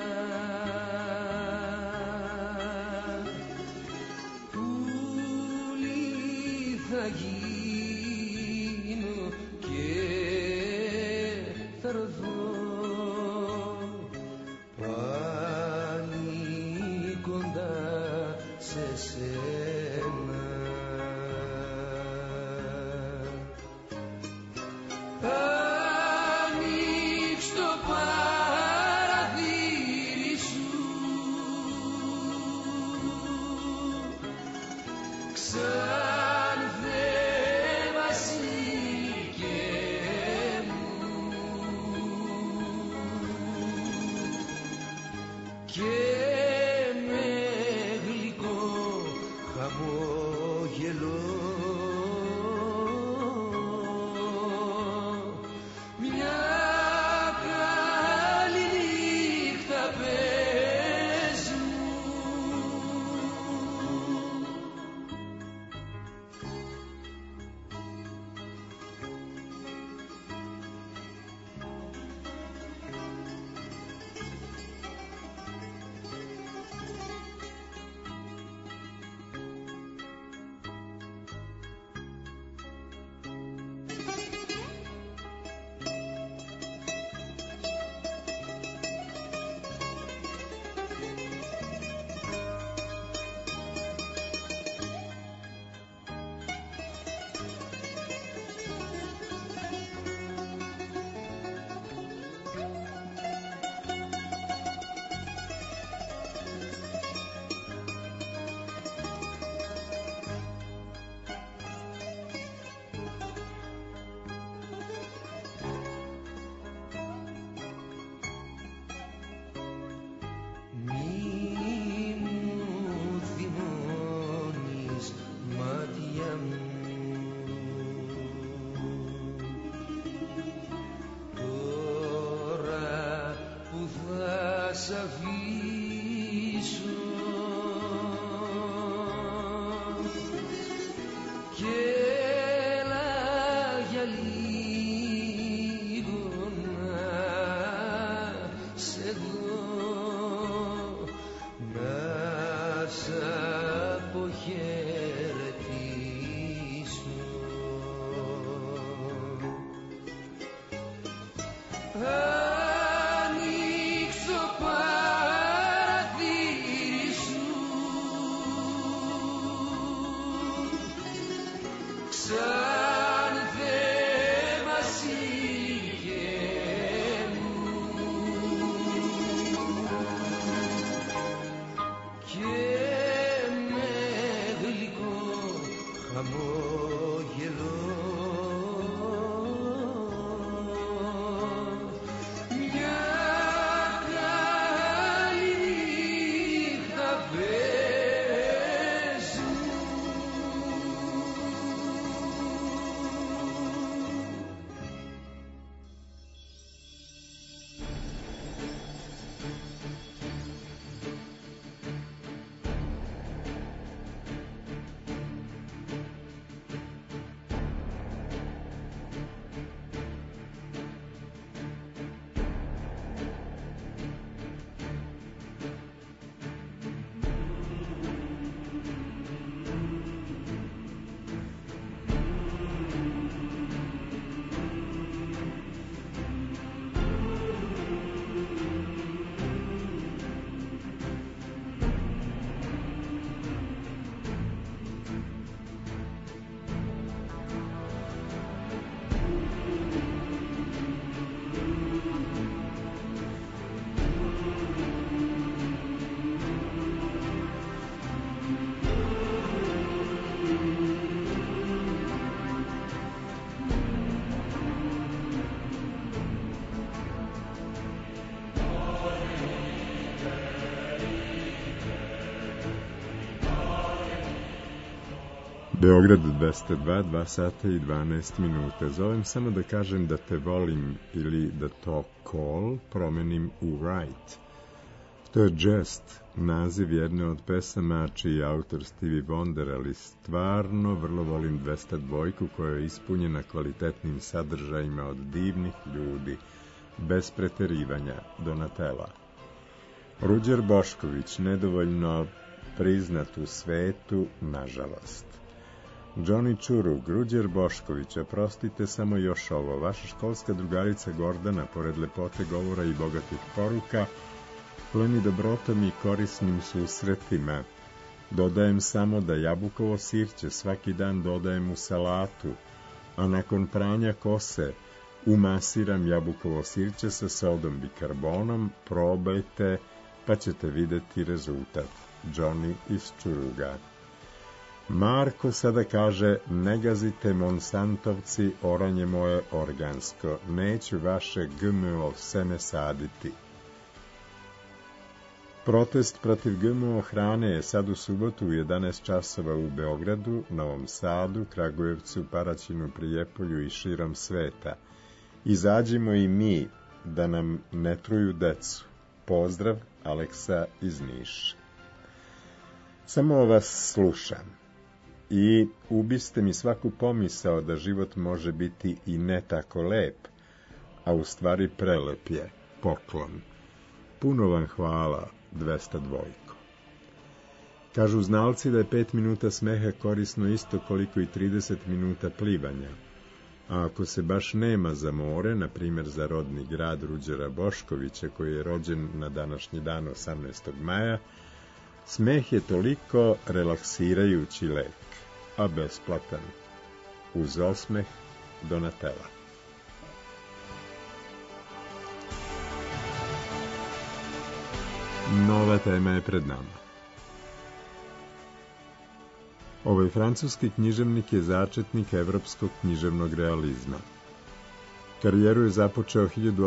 πουλί θα γίνω και θα έρθω πάλι κοντά σε σένα. Ανοίξ' το πάλι Beograd 202, 2 sata i 12 minuta. Zovem samo da kažem da te volim ili da to call promenim u right. To je Jest, naziv jedne od pesama čiji je autor Stevie Wonder, ali stvarno vrlo volim 202 koja je ispunjena kvalitetnim sadržajima od divnih ljudi, bez preterivanja, Donatella. Ruđer Bošković, nedovoljno priznat u svetu, nažalost. Johnny Čurug, Ruđer Bošković, oprostite samo još ovo. Vaša školska drugarica Gordana, pored lepote govora i bogatih poruka, pleni dobrotom i korisnim susretima. Dodajem samo da jabukovo sirće svaki dan dodajem u salatu, a nakon pranja kose umasiram jabukovo sirće sa sodom bikarbonom, probajte pa ćete vidjeti rezultat. Johnny iz Čuruga. Marko sada kaže, ne gazite Monsantovci, oranje moje organsko, neću vaše GMO seme saditi. Protest protiv GMO hrane je sad u subotu u 11 časova u Beogradu, Novom Sadu, Kragujevcu, Paraćinu, Prijepolju i širom sveta. Izađimo i mi da nam ne truju decu. Pozdrav, Aleksa iz Niša. Samo vas slušam. I ubiste mi svaku pomisao da život može biti i ne tako lep, a u stvari prelep je. Poklon. Puno vam hvala, 202. Kažu znalci da je 5 minuta smeha korisno isto koliko i 30 minuta plivanja, a ako se baš nema za more, na primjer za rodni grad Ruđera Boškovića, koji je rođen na današnji dan 18. maja, smeh je toliko relaksirajući lek, a besplatan. Uz osmeh Donatella. Nova tema je pred nama. Ovaj francuski književnik je začetnik evropskog književnog realizma. Karijeru je započeo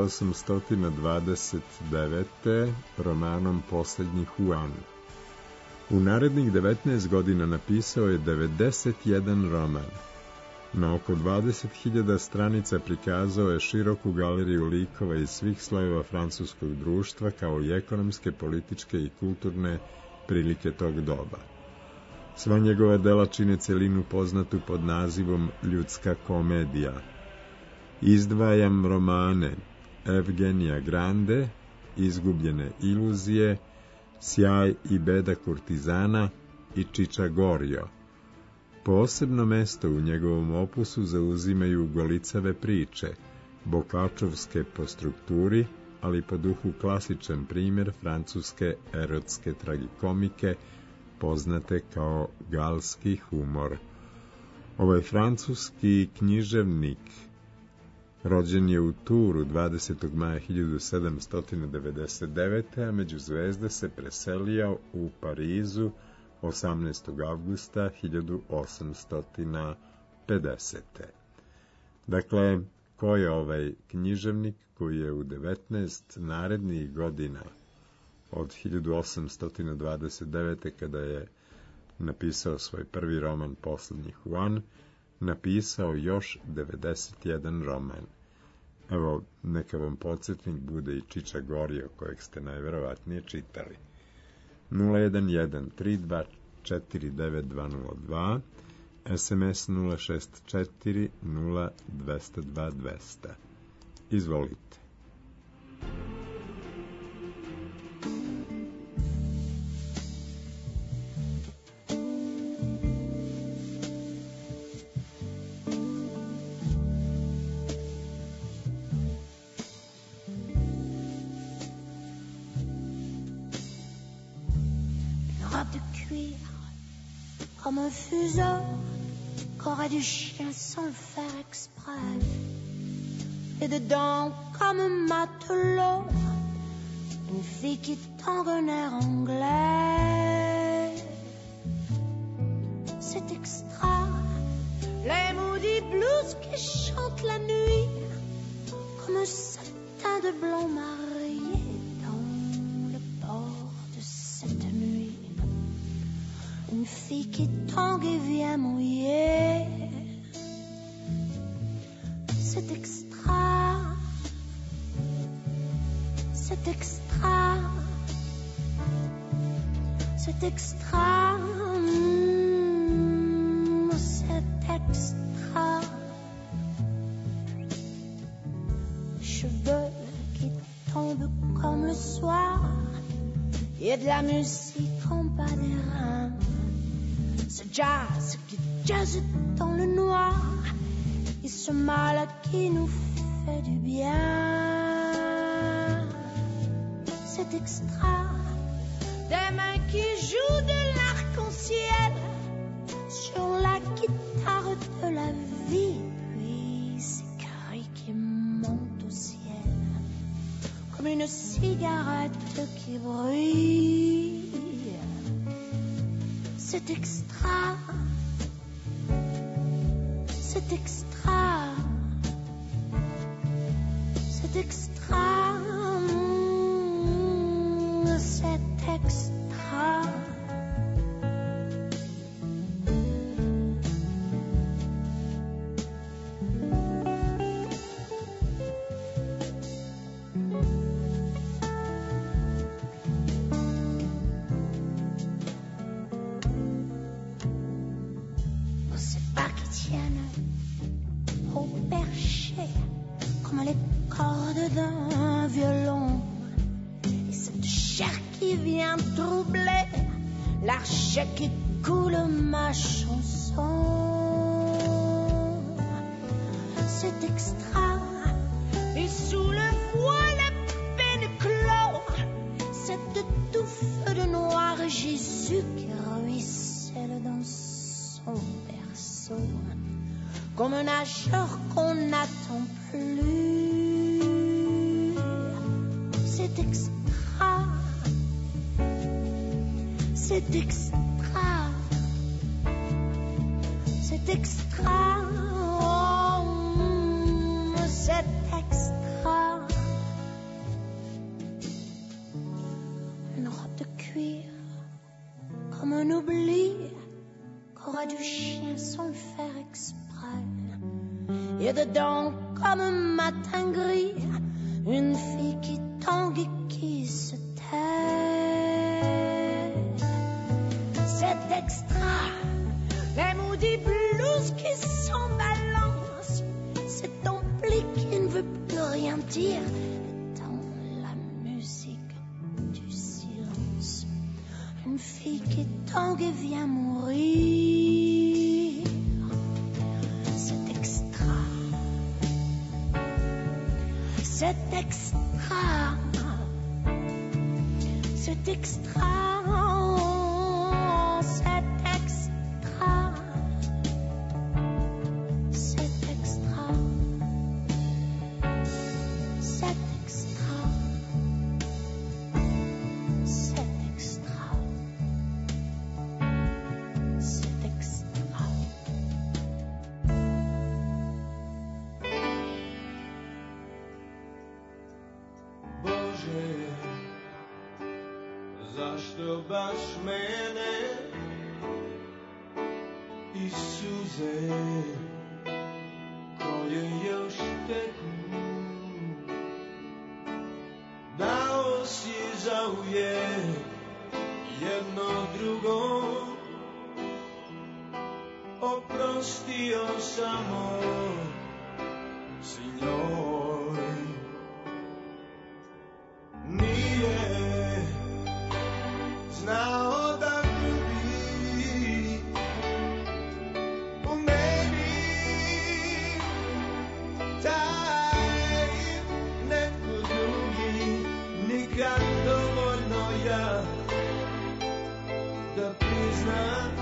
1829. romanom Posljednji Juan. U narednih 19 godina napisao je 91 roman. Na oko 20.000 stranica prikazao je široku galeriju likova iz svih slojeva francuskog društva, kao i ekonomske, političke i kulturne prilike tog doba. Sva njegova dela čine celinu poznatu pod nazivom Ljudska komedija. Izdvajam romane Evgenija Grande, Izgubljene iluzije, Sjaj i beda kurtizana i Čiča Gorjo. Posebno mesto u njegovom opusu zauzimaju Golicave priče, Bokačovske po strukturi, ali po duhu klasičan primjer francuske erotske tragikomike, poznate kao galski humor. Ovaj francuski književnik rođen je u Turu 20. maja 1799. a među zvezde se preselio u Parizu 18. avgusta 1850. Dakle, ko je ovaj književnik koji je u 19 narednih godina od 1829. kada je napisao svoj prvi roman Poslednji Juan, napisao još 91 roman. Evo, neka vam podsjetnik bude i Čiča Gorije, kojeg ste najverovatnije čitali. 011-324-9202, SMS 064-0202. Izvolite. Comme un fuseau qu'aurait du chien sans le faire exprès. Et dedans, comme un matelot, une fille qui tangue un air anglais. C'est extra, les maudits blues qui chantent la nuit, comme un satin de blond marié dans le port de cette nuit. Une fille qui tangue et vient mouiller. C'est extra, c'est extra, c'est extra, c'est extra. Cheveux qui tombent comme le soir, et de la musique en bas des reins. Ce jazz qui jazz dans le noir, et ce mal qui nous fait du bien. C'est extra, des mains qui jouent de l'arc-en-ciel sur la guitare de la vie, puis ces cris qui montent au ciel comme une cigarette qui brille. C'est extra, c'est extra, c'est extra, c'est extra. D'un violon, et cette chair qui vient troubler l'arche qui coule ma chanson. C'est extra, et sous le voile à peine clos, cette touffe de noir Jésus qui ruisselle dans son berceau, comme un nageur qu'on n'attend plus. C'est extra, c'est extra, c'est extra, oh, c'est extra. Une robe de cuir, comme un oubli qu'aura du chien sans le faire exprès. Et dedans, comme un matin gris, une fille qui tangue et qui se tait. C'est extra, les maudits blues qui s'en balancent, cet ampli qui ne veut plus rien dire, et dans la musique du silence, une fille qui tangue et vient mourir. C'est extra. extra, c'est extra, c'est extra, c'est extra, c'est extra, c'est extra, c'est extra. Bože, zašto baš mene i suze koje još teku dao si zauvijek jedno drugo, oprostio samo si njoj. Nije znao da ljubi u meni taj netko drugi, nikad dovoljno ja da priznam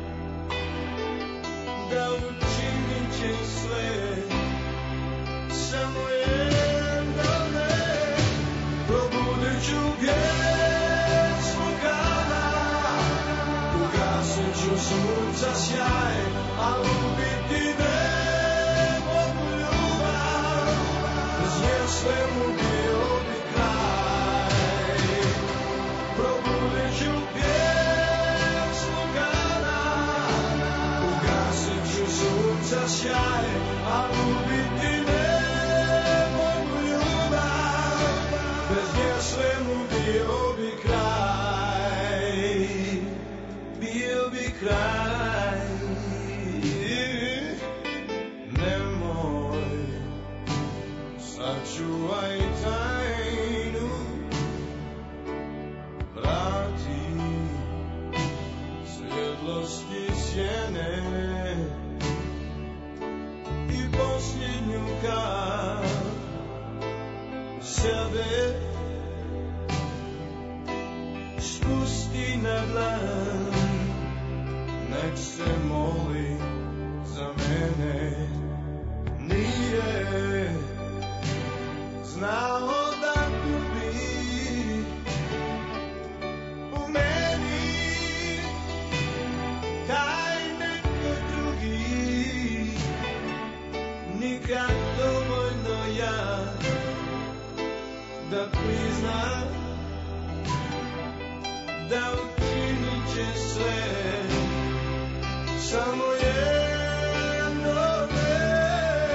da učinit će sve, samo jedno ne, probudit ću pjesmu kada, ugasit ću sunca sjaj, a ubiti ne mogu ljubav, bez nje svemu bio bi kraj. Probudit ću pjesmu kada, ugasit ću sunca sjaj, a ubiti ne mogu ljubav, bez nje svemu bio bi kraj, bio bi kraj. Nemoj, sačuvaj tajnu, vrati svjetlosti sjene i posljednju kap sebe spusti na dlan, nek se moli za mene. Nije znao da ljubi u meni taj neko drugi, nikad dovoljno ja da priznam da učinit će sve, samo jedno ne.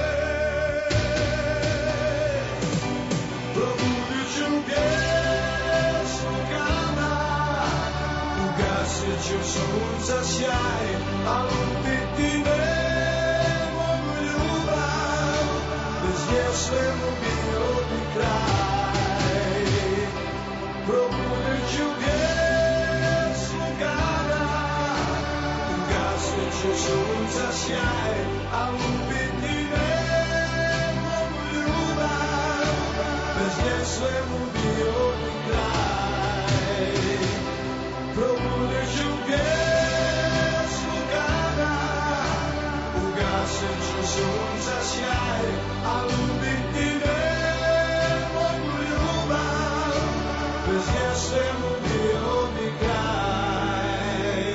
Probudit ću pjesmu kada, ugasit ću sunca sjaj, a ubiti ne mogu ljubav, bez nje svemu bio bi kraj. Probudit ću pjesmu kada, ugasit ću sunca sjaj, a ubiti ne mogu ljubav, bez nje svemu bio bi kraj. Probudit ću pjesmu kada, ugasit ću sunca sjaj, a ubiti ne mogu ljubav, bez nje svemu bio bi kraj,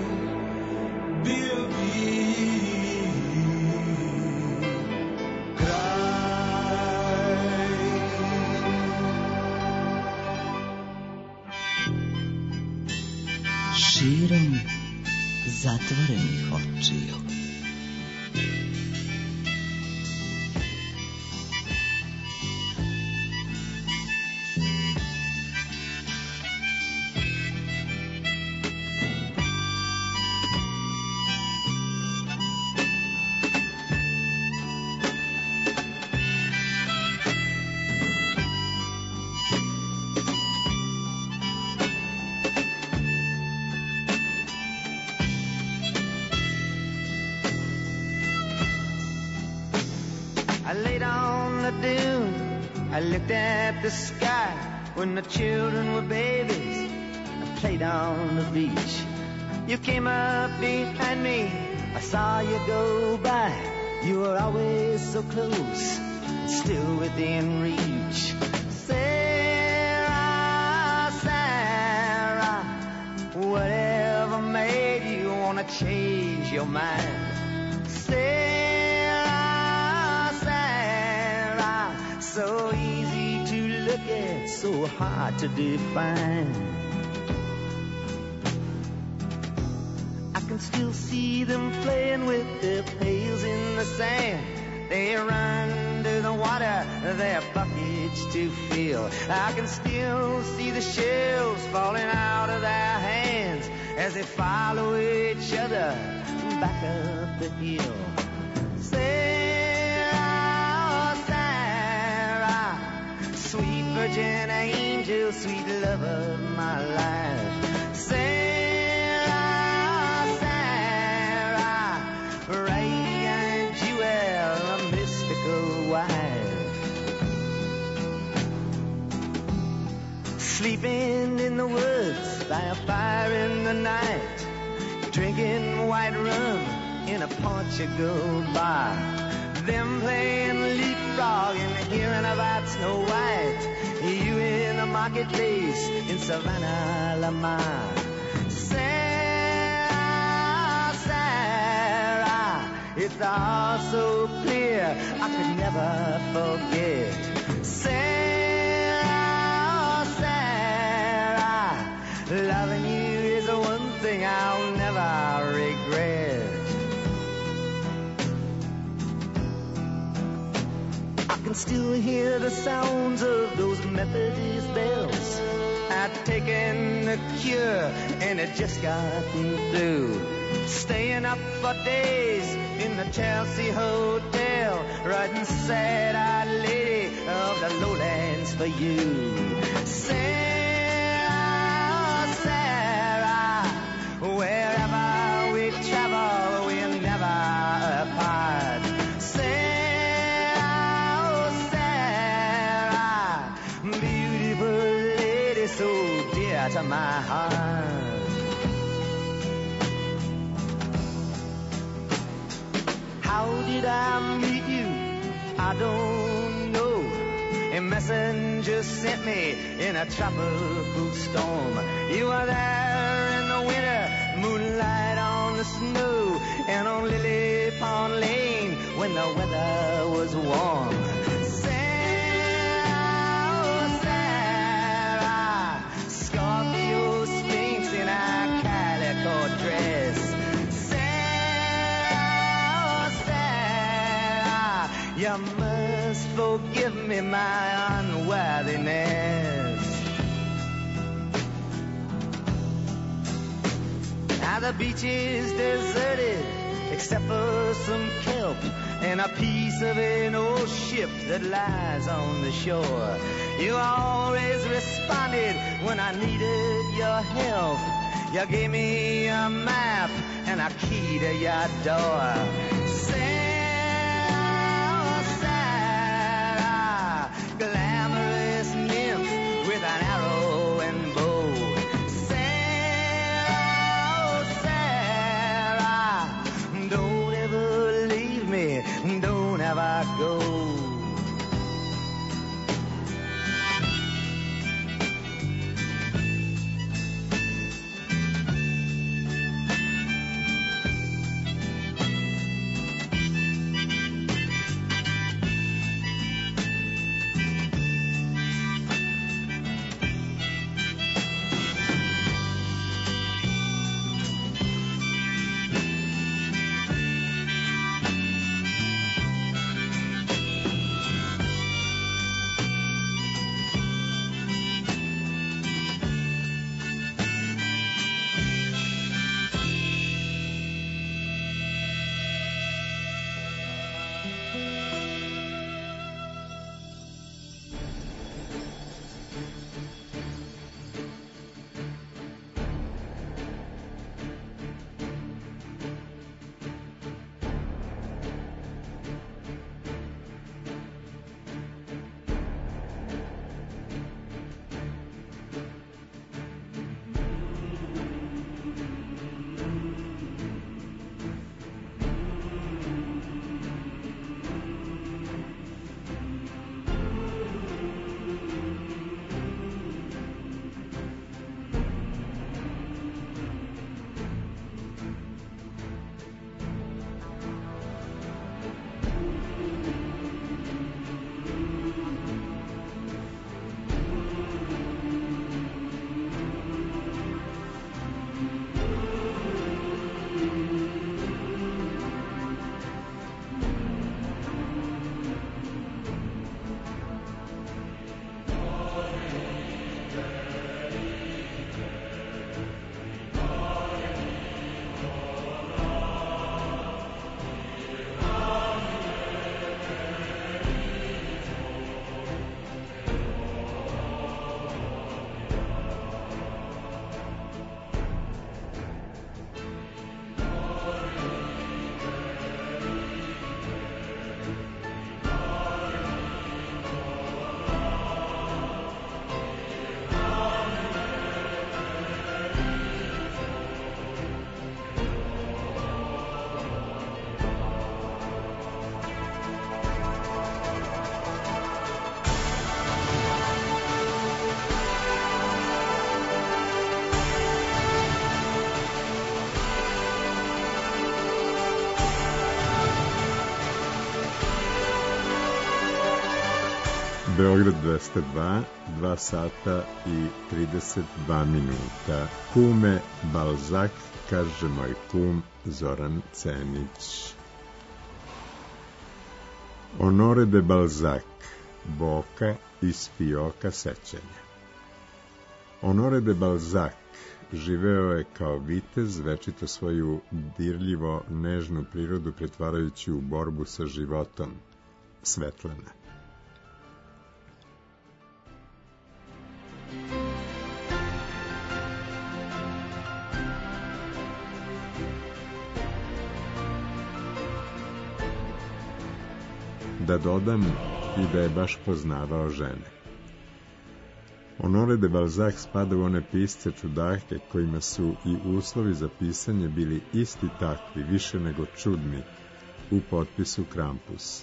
bio bi Širom zatvorenih očiju. I looked at the sky when the children were babies and played on the beach. You came up behind me, I saw you go by. You were always so close, still within reach. Sarah, Sarah, whatever made you wanna change your mind? Sarah, Sarah, so easy to look at, so hard to define. I can still see them playing with their pails in the sand. They run to the water, their buckets to fill. I can still see the shells falling out of their hands as they follow each other back up the hill. Sarah, Sarah, sweet virgin angel, sweet love of my life. Sarah, Sarah, radiant jewel, a mystical wife. Sleeping in the woods by a fire in the night, drinking white rum in a Portugal bar. Them playing leapfrog and hearing about Snow White. You in the marketplace in Savannah, Lamar. Sarah, Sarah, it's all so clear I could never forget. Sarah, Sarah, loving you is the one thing I'll never regret. I can still hear the sounds of those Methodist bells. I'd taken the cure and it just got me through. Staying up for days in the Chelsea Hotel, writing sad-eyed lady of the lowlands for you. Sarah, Sarah, wherever we travel, we're never apart. Sarah, Sarah, beautiful lady, so dear to my heart. How did I meet you? I don't know. A messenger sent me in a tropical storm. You were there in the winter, moonlight on the snow, and on Lily Pond Lane when the weather was warm. Sarah, Sarah, Scorpio Sphinx in a calico dress. You must forgive me my unworthiness. Now the beach is deserted except for some kelp and a piece of an old ship that lies on the shore. You always responded when I needed your help. You gave me a map and a key to your door. Glamorous nymph with an arrow and bow. Sarah, Sarah, don't ever leave me, don't ever go. Beograd 202, 2 sata i 32 minuta. Kume Balzak, kaže moj kum Zoran Cenić. Honore de Balzac, Boka iz fioka sećanja. Honore de Balzac živeo je kao vitez, večito svoju dirljivo nežnu prirodu pretvarajući u borbu sa životom. Svetlana. Da dodam i da je baš poznavao žene. Honore de Balzac spada u one pisce čudake kojima su i uslovi za pisanje bili isti takvi, više nego čudni, u potpisu Krampus.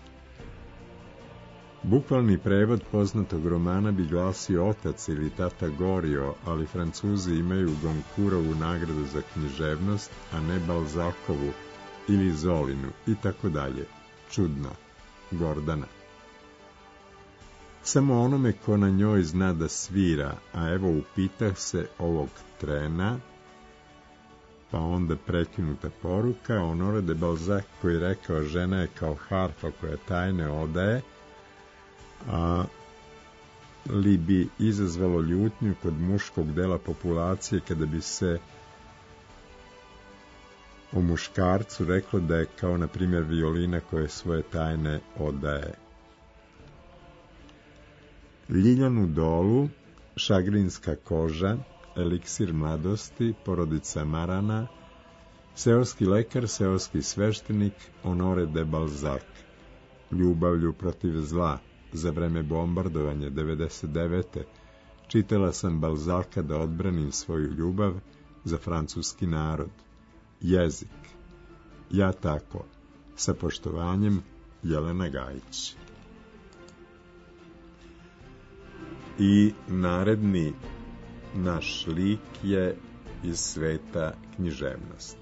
Bukvalni prevod poznatog romana bi glasio otac ili tata Gorio, ali Francuzi imaju Goncourtovu nagradu za književnost, a ne Balzacovu ili Zolinu i tako dalje. Čudno. Gordana. Samo onome ko na njoj zna da svira, a evo upitah se ovog trena, pa onda prekinuta poruka, Honore de Balzac koji rekao žena je kao harfa koja tajne odaje, li bi izazvalo ljutnju kod muškog dela populacije kada bi se o muškarcu reklo da je kao, na primjer, violina koje svoje tajne odaje. Ljiljanu Dolu, Šagrinska koža, Eliksir mladosti, Porodica Marana, Seoski lekar, seoski sveštenik, Honore de Balzac, Ljubavlju protiv zla, za vreme bombardovanja 99. Čitala sam Balzaka da odbranim svoju ljubav za francuski narod. Jezik. Ja tako. Sa poštovanjem, Jelena Gajić. I naredni naš lik je iz sveta književnosti.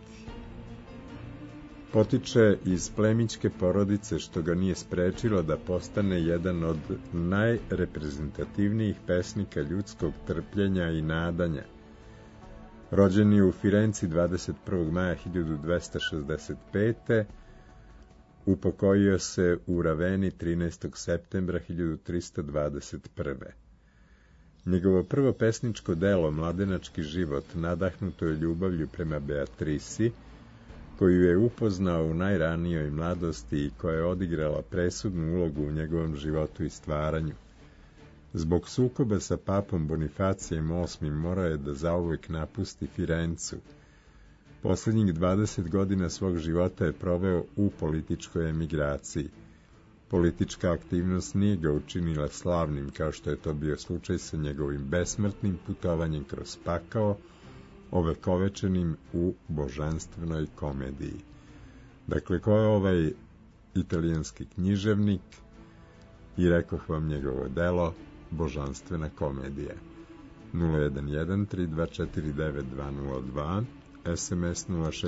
Potiče iz plemićke porodice, što ga nije sprečilo da postane jedan od najreprezentativnijih pesnika ljudskog trpljenja i nadanja. Rođen je u Firenci 21. maja 1265. Upokojio se u Raveni 13. septembra 1321. Njegovo prvo pesničko delo, Mladenački život, nadahnuto je ljubavlju prema Beatrisi, koju je upoznao u najranijoj mladosti i koja je odigrala presudnu ulogu u njegovom životu i stvaranju. Zbog sukoba sa papom Bonifacijem VIII morao je da zauvek napusti Firencu. Poslednjih 20 godina svog života je proveo u političkoj emigraciji. Politička aktivnost nije ga učinila slavnim, kao što je to bio slučaj sa njegovim besmrtnim putovanjem kroz pakao, ovekovečenim u Božanstvenoj komediji. Dakle, ko je ovaj italijanski književnik? I rekoh vam njegovo delo, Božanstvena komedija. 011-3249-202, SMS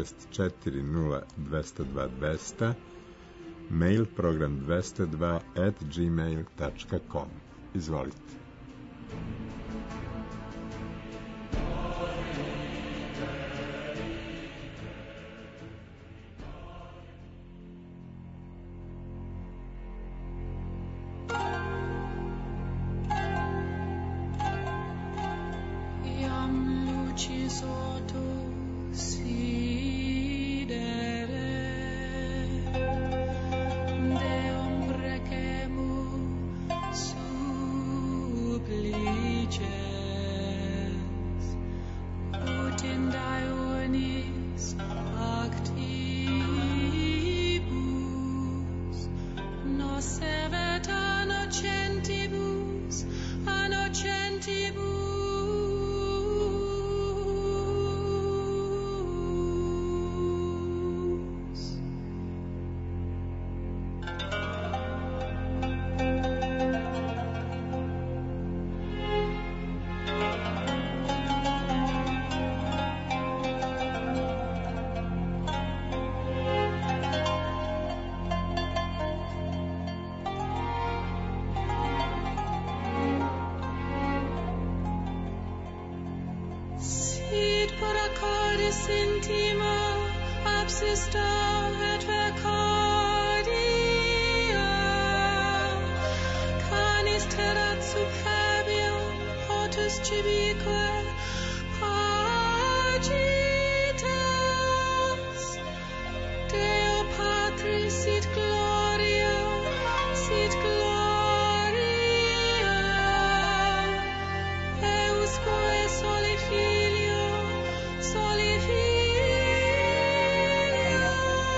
064-02-202, mail program 202@gmail.com. Izvolite. Quis intima absista et vercordia, canis terrat superbium potus cibique pacitas. Deo Patris sit gloria, eusque soli Filio, soli Filio.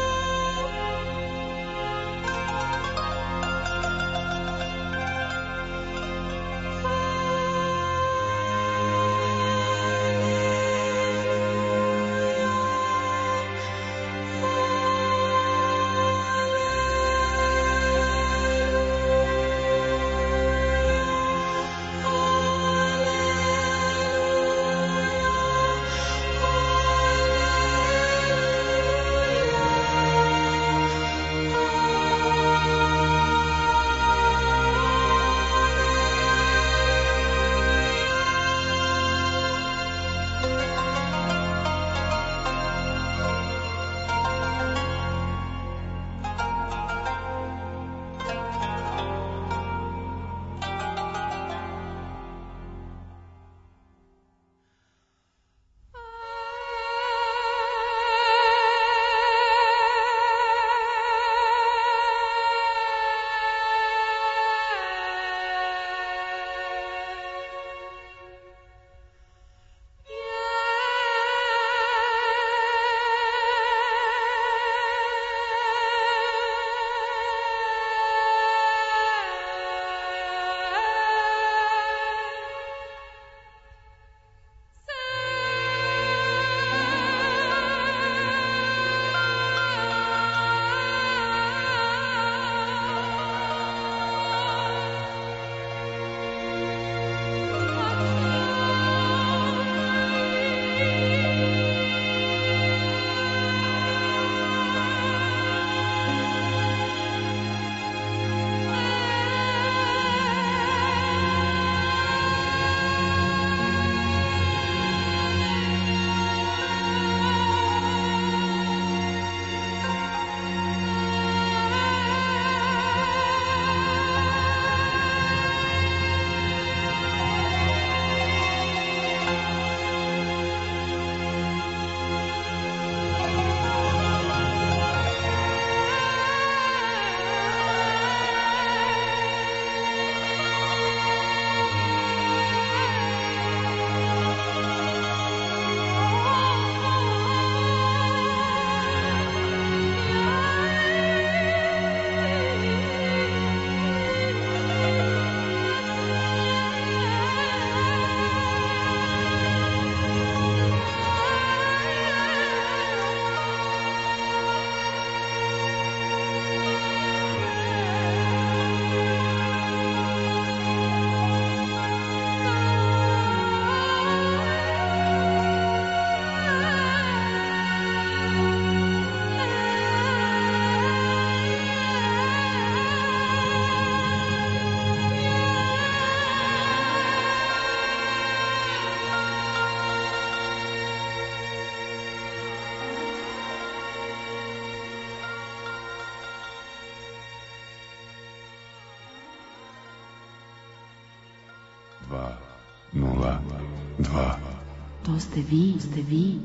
To ste vi.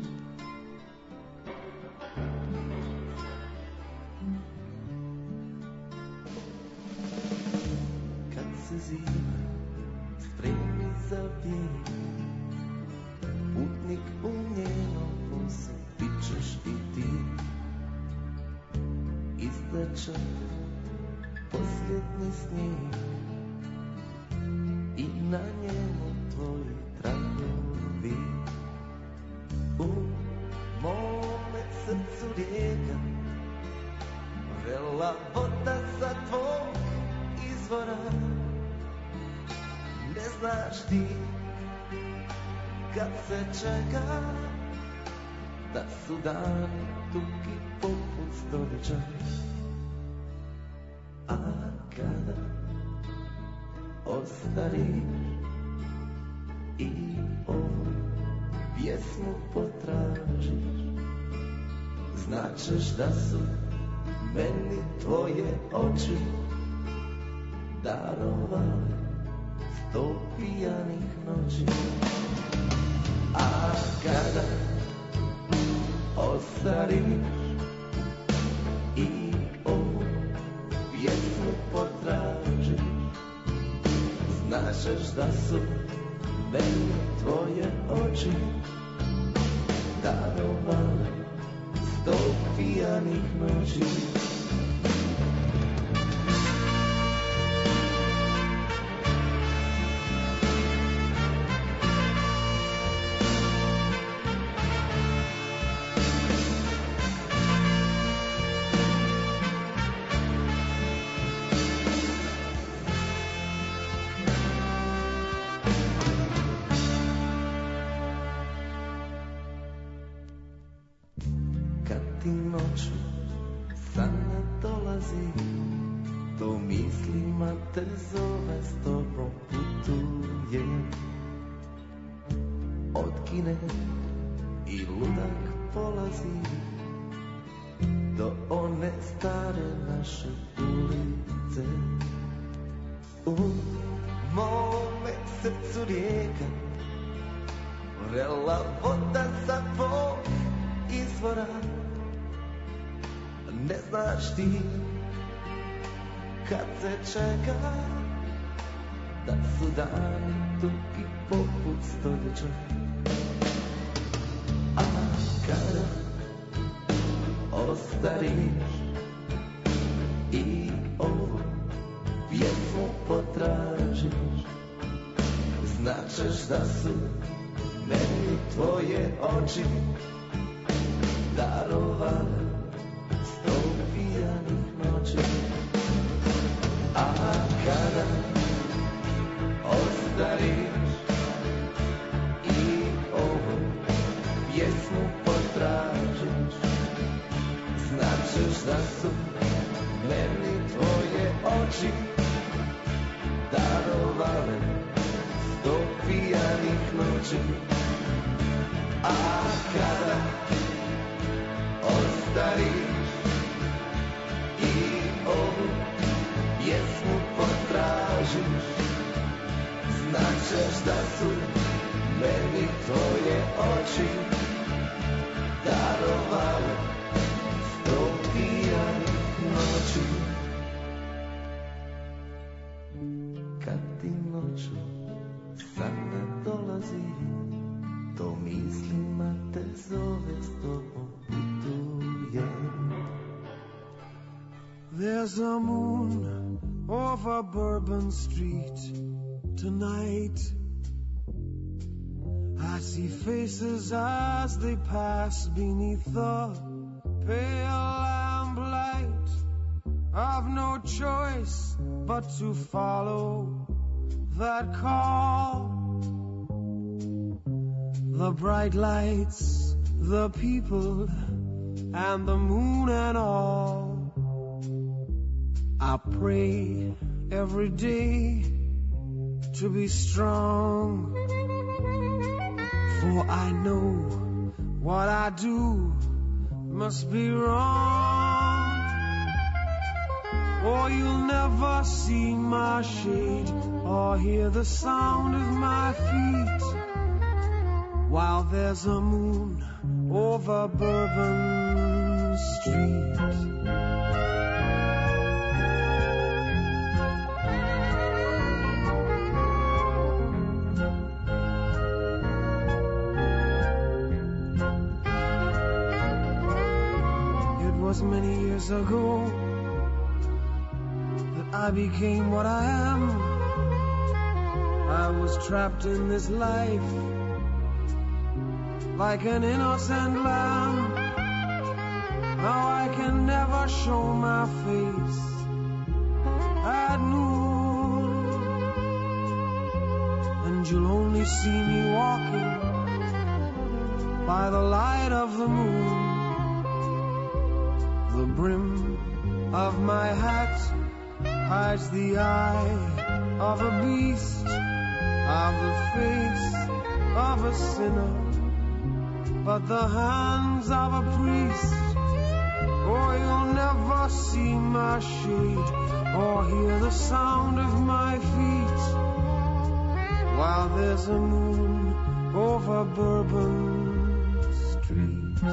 Kad se zima spremi za bijeg, putnik u njenom vozu bićeš i ti. Izdeča posljednji snijeg i na njemu tvoji tragovi. U mome srcu rijeka, vrela voda sa tvog izvora. Ne znaš ti kad se čeka, da su dani dugi poput stoljeća. A kada ostariš i ovoj pjesmu potražiš, značeš da su meni tvoje oči darovale 100 pijanih noći. A kada ostariš i ovu pjesmu potražiš, značeš da su meni tvoje oči darovale 100 pijanih noći. Ti noću san ne dolazi, to mislima te zove, s tobom putuje. Od kine i ludak polazi do one stare naše ulice. U mome srcu rijeka, vrela voda sa tvog izvora. Ne znaš ti kad se čeka, da su dani dugi poput stoljeća. A kada ostariš i ovu pjesmu potražiš, značeš da su meni tvoje oči darovale 100 pijanih noći. A kada ostariš i ovu pjesmu potražiš, značeš da su meni tvoje oči darovale 100 pijanih noći. A kada ostariš i ovu pjesmu potražiš, značeš da su meni tvoje oči darovale 100 pijanih noći. Kad ti noću san ne dolazi, to mislima te zove, s tobom putuje. There's a moon over Bourbon Street tonight. I see faces as they pass beneath the pale lamplight. I've no choice but to follow that call. The bright lights, the people, and the moon and all. I pray every day to be strong, for I know what I do must be wrong, or you'll never see my shade or hear the sound of my feet while there's a moon over Bourbon Street. Many years ago that I became what I am. I was trapped in this life like an innocent lamb. Now I can never show my face at noon, and you'll only see me walking by the light of the moon. The brim of my hat hides the eye of a beast, of the face of a sinner but the hands of a priest. Oh, you'll never see my shade or hear the sound of my feet while there's a moon over Bourbon Street.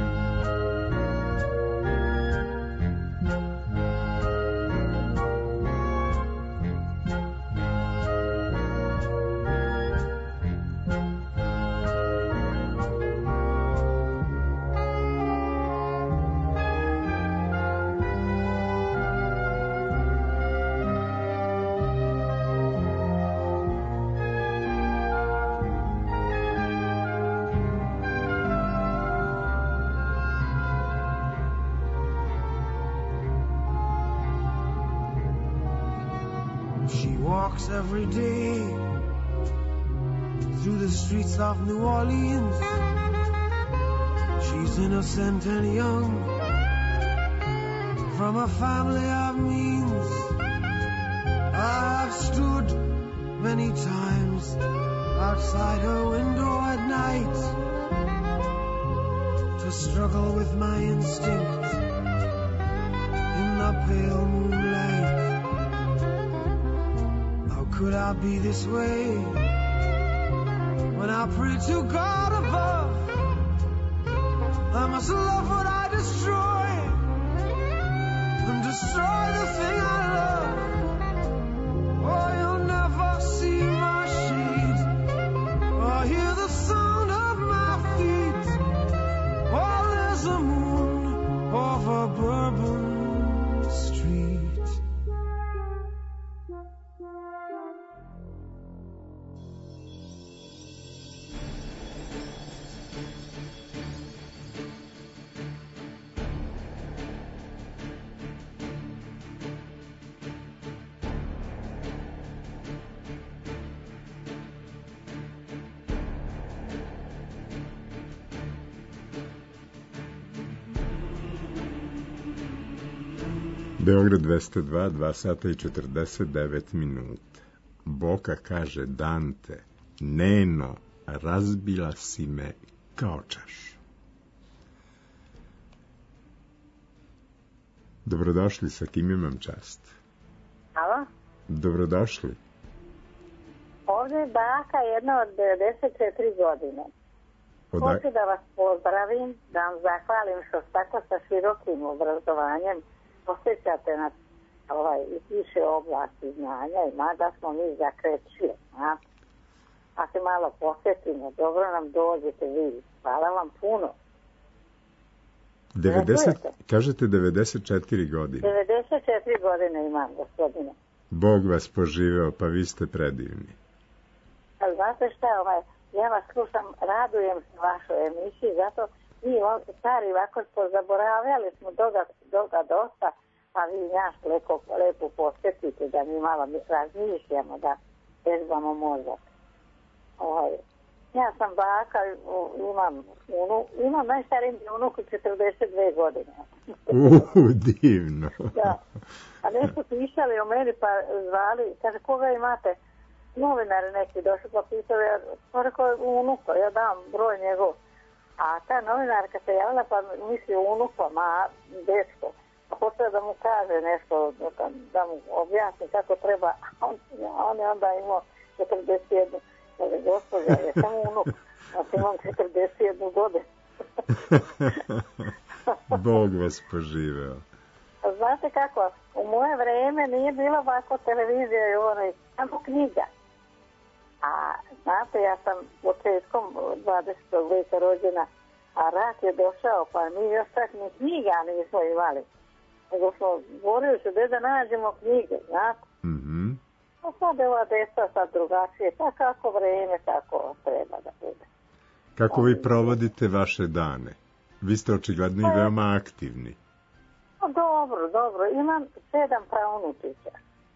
Every day through the streets of New Orleans. She's innocent and young, from a family of means. I've stood many times outside her window at night to struggle with my instinct in the pale moonlight. Could I be this way when I pray to God above? I must love what I destroy and destroy the thing I love. Oh, you'll never see my shade or hear the sound of my feet while there's a moon over Bourbon Street. Beograd 202, 2 sata i 49 minuta. Boka kaže Dante, Neno, razbila si me kao čaš. Dobrodošli, sa kim imam čast? Alo? Dobrodošli. Ovdje je baka jedna od 94 godine. Hoću da vas pozdravim, da vam zahvalim što tako sa širokim obrazovanjem posjećate na više oblasti znanja i mada smo mi zakrećili. A se malo posjetimo, dobro nam dođete vi. Hvala vam puno. 90, kažete 94 godine. 94 godine imam, gospodine. Bog vas poživeo, pa vi ste predivni. Ali znate šta, ja vas slušam, radujem se vašoj emisiji, zato mi stari ovako zaboravljali smo toga dosta, a vi naš lepo posjetite da mi malo razmišljamo, da vežbamo mozak. Ja sam baka, imam najstarijim unuku 42 godine. Divno. Da. A nešto pisali o meni pa zvali, kaže koga imate? Novinari neki došli pa pitali, pa rekao unuka, ja dam broj njegov. A ta novinarka se javila pa misli unuka, dečko. Pa hoće da mu kaže nešto, da mu objasni kako treba. On je onda imao 41. Kaže, gospođa, je sam unuk. Ja imam 41 godinu. Bog vas poživeo. Znate kako, u moje vreme nije bilo ovako televizija i samo knjiga. A znate, ja sam početkom 20. veka rođena, a rat je došao, pa mi još tak ni knjiga nismo imali. Nego smo borili se da nađemo knjige, znate. Mm-hmm. A sad je ova deca sad drugačije, pa kako vreme, tako treba da bude. Kako vi provodite vaše dane? Vi ste očigledno i veoma aktivni. Dobro, imam 7 praunučića.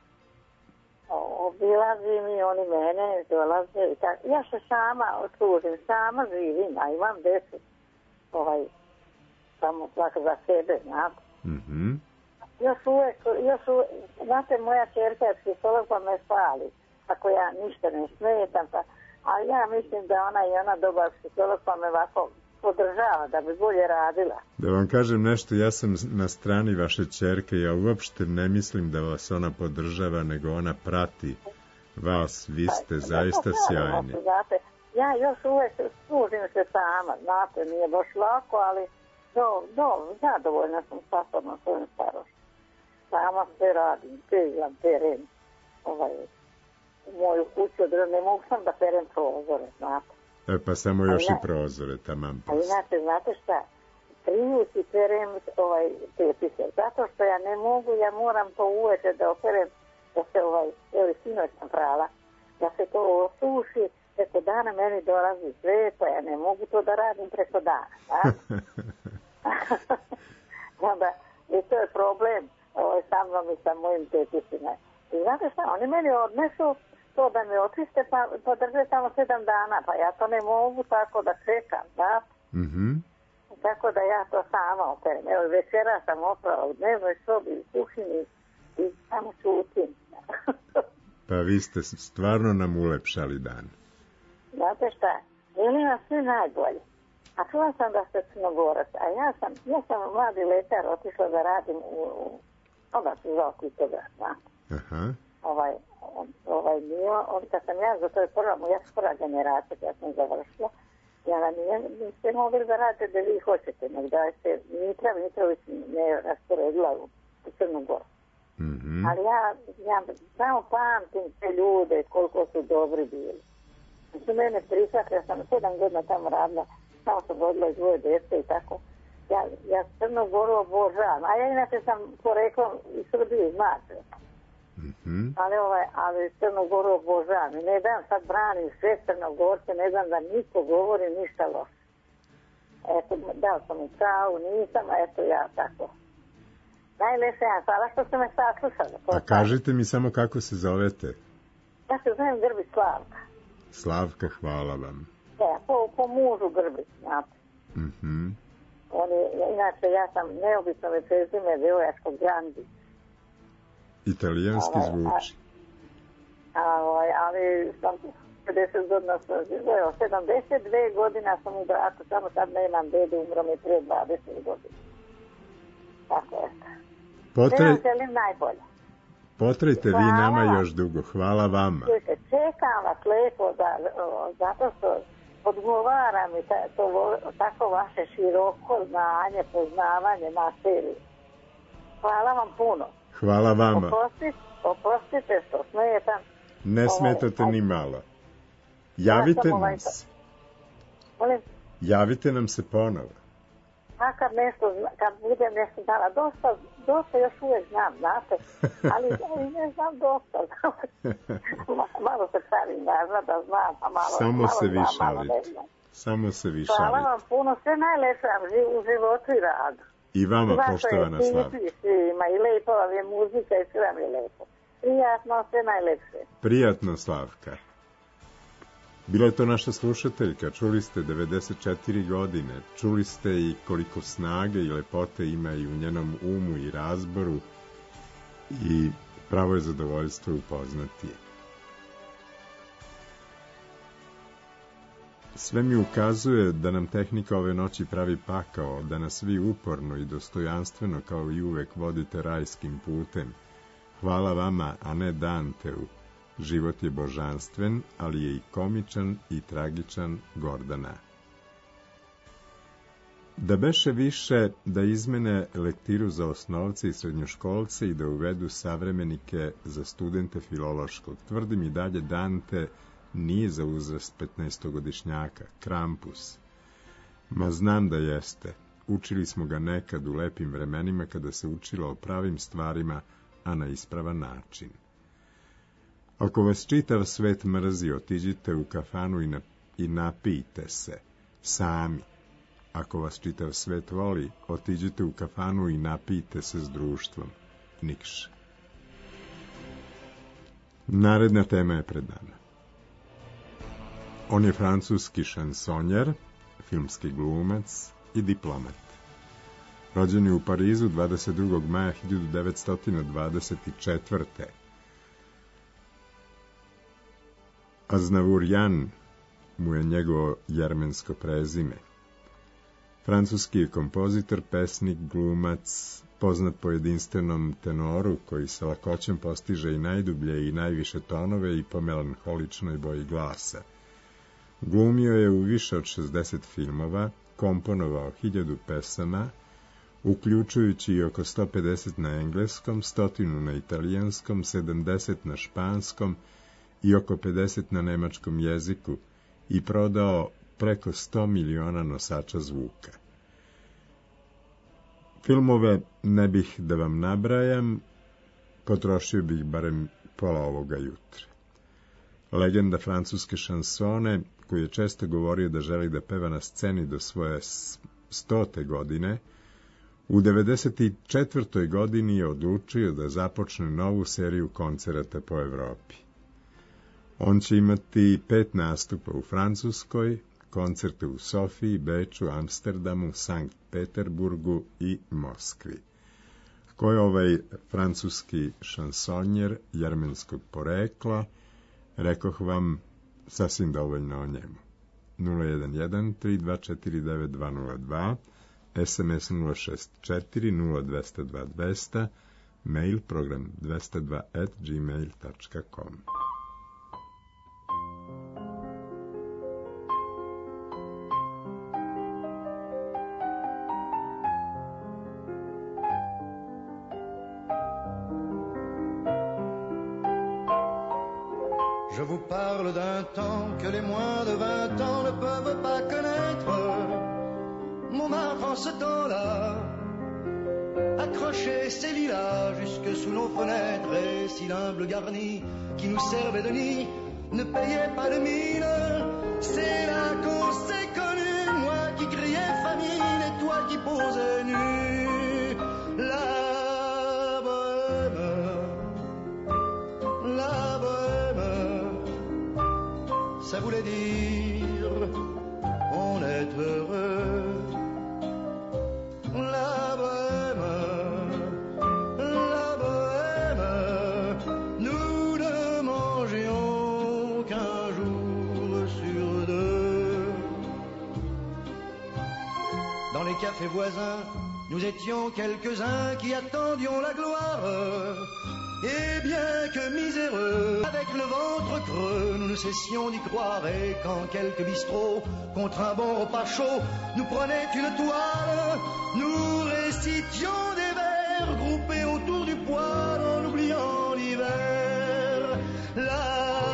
Obilazi mi, oni mene dolaze i tako. Ja se sama odslužim, sama živim, a imam 10. Samo svaka za sebe, znate. Mhm. Još uvek, znate, moja čerka je psiholog pa me spali, ako ja ništa ne smetam, pa, ali ja mislim da ona dobar psiholog pa me ovako podržava, da bi bolje radila. Da vam kažem nešto, ja sam na strani vaše ćerke, ja uopšte ne mislim da vas ona podržava, nego ona prati vas, vi ste zaista sjajni. Znate, ja još uvek služim se sama, znate, nije baš lako, ali zadovoljna sam sa svojom starošću. Sama sve radim, pežam, perem, u moju kuću, ne mogu sam da perem prozore, znate. Pa samo još i prozore, tamam. A inače, znate šta, trijući perem tepise, zato što ja ne mogu, ja moram to uveče da operem, da se sinoć sam prava, da se to osuši, preko dana meni dolazi sve, pa ja ne mogu to da radim preko dana, da? Onda, i to je problem sa mnom i sa mojim tepisima. I znate šta, oni meni odnesu to da me očiste, pa drže tamo 7 dana, pa ja to ne mogu tako da čekam, da? Tako da ja to sama operem. Evo, večera sam oprala u dnevnoj sobi, u kuhini i samo čutim. Pa vi ste stvarno nam ulepšali dan. Znate šta, želim vam sve najbolje. A čula sam da ste Crnogorac, a ja sam mladi lekar otišla da radim onda se zvao Kitograd, znate. Aha. Kad sam ja, to je moja prva generacija kad sam završila, ja niste mogli da radite da vi hoćete, nego da se Mitrović ne rasporedila u Crnogoru. Ali ja samo pamtim te ljude, koliko su dobri bili. Su mene prihvatili, ja sam 7 godina tamo radila, samo sam vodila i 2 djece i tako. Ja Crnogoru obožavam, a ja inače sam poreklom iz Srbije, iz Mačve. Ali Crnogoru obožavam i ne dam sad branim sve Crnogorce, ne dam da niko govori ništa loše. Eto, dao sam u pravu, nisam, a eto ja tako. Najlepše ja, hvala što ste me saslušali. A kažite mi samo kako se zovete? Ja se zovem Grbić Slavka. Slavka, hvala vam. Ja, po mužu Grbić, znate. Inače, ja sam neobično me prezime Devojačko Grandi. Italijanski zvuči. Ali sam 50 godina, 72 godina sam u braku, samo sad nemam dede, umro mi prije 20 godina. Tako je. Sve vam želim najbolje. Potrajte vi nama još dugo, hvala vama. Čekam vas lepo, zato što odgovara mi tako vaše široko znanje, poznavanje materije. Hvala vam puno. Hvala vama. Oprostite što smetam. Ne smetate ni malo. Javite nam se. Javite nam se ponovo. A kad budem nešto znala, dosta još uvijek znam, znate, ali ne znam dosta. Malo se pravim da znam, a malo Samo se vi znam, malo šalite. ne znam. Samo se vi Hvala šalite. vam puno, sve najlepše u životu i radu. I vama, poštovana Slavka. I lepo vam je muzika i sve vam je lepo. Prijatno, sve najlepše. Prijatno, Slavka. Bila je to naša slušateljka, čuli ste 94 godine, čuli ste i koliko snage i lepote ima i u njenom umu i razboru i pravo je zadovoljstvo upoznati je. Sve mi ukazuje da nam tehnika ove noći pravi pakao, da nas vi uporno i dostojanstveno kao i uvek vodite rajskim putem. Hvala vama, a ne Danteu. Život je božanstven, ali je i komičan i tragičan, Gordana. Da beše više da izmene lektiru za osnovce i srednjoškolce i da uvedu savremenike za studente filološkog. Tvrdim i dalje Dante nije za uzrast 15-godišnjaka, Krampus. Ma znam da jeste. Učili smo ga nekad u lepim vremenima kada se učilo o pravim stvarima, a na ispravan način. Ako vas čitav svet mrzi, otiđite u kafanu i napijte se, sami. Ako vas čitav svet voli, otiđite u kafanu i napijte se s društvom. Nikše. Naredna tema je pred nama. On je francuski šansonjer, filmski glumac i diplomat. Rođen je u Parizu 22. maja 1924. Aznavour Jan mu je njegovo jermensko prezime. Francuski je kompozitor, pesnik, glumac, poznat po jedinstvenom tenoru koji sa lakoćem postiže i najdublje i najviše tonove i po melanholičnoj boji glasa. Glumio je u više od 60 filmova, komponovao 1000 pesama, uključujući i oko 150 na engleskom, 100 na italijanskom, 70 na španskom i oko 50 na nemačkom jeziku i prodao preko 100 miliona nosača zvuka. Filmove ne bih da vam nabrajam, potrošio bih barem pola ovoga jutra. Legenda francuske šansone, koji je često govorio da želi da peva na sceni do svoje 100. godine, u 94. godini je odlučio da započne novu seriju koncerata po Evropi. On će imati 5 nastupa u Francuskoj, koncerte u Sofiji, Beču, Amsterdamu, Sankt Peterburgu i Moskvi. Ko je ovaj francuski šansonjer jermenskog porekla, rekoh vam sasvim dovoljno o njemu. 011-3249-202, SMS 064-0202-200, mail program 202@gmail.com. Je vous parle d'un temps que les moins de 20 ans ne peuvent pas connaître. Montmartre en ce temps-là accrochait ses lilas jusque sous nos fenêtres, et si l'humble garni qui nous servait de nid ne payait pas de mine, c'est là qu'on s'est connus, moi qui criais famine et toi qui posais nu. La ça voulait dire on est heureux. La bohème, nous ne mangions qu'un jour sur 2. Dans les cafés voisins, nous étions quelques-uns qui attendions la gloire. Et bien que miséreux, avec le ventre creux, nous ne cessions d'y croire. Et quand quelques bistrots, contre un bon repas chaud, nous prenaient une toile, nous récitions des vers groupés autour du poêle en oubliant l'hiver. La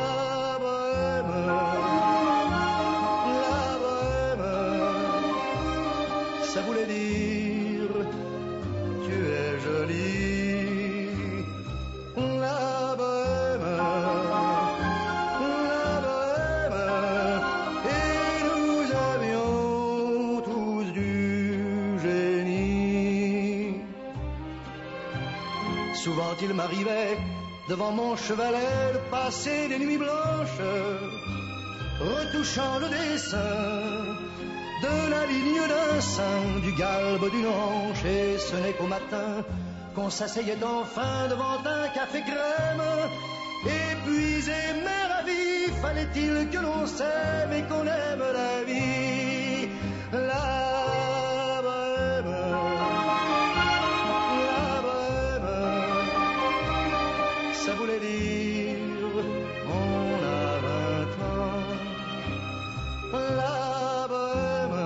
bohème, ça voulait dire tu es jolie. Souvent il m'arrivait devant mon chevalet de passer des nuits blanches, retouchant le dessin de la ligne d'un sein, du galbe d'une hanche, et ce n'est qu'au matin qu'on s'asseyait enfin devant un café crème. Épuisé mais ravi, fallait-il que l'on s'aime et qu'on aime la vie. La ça voulait dire on a 20 ans. La bohème,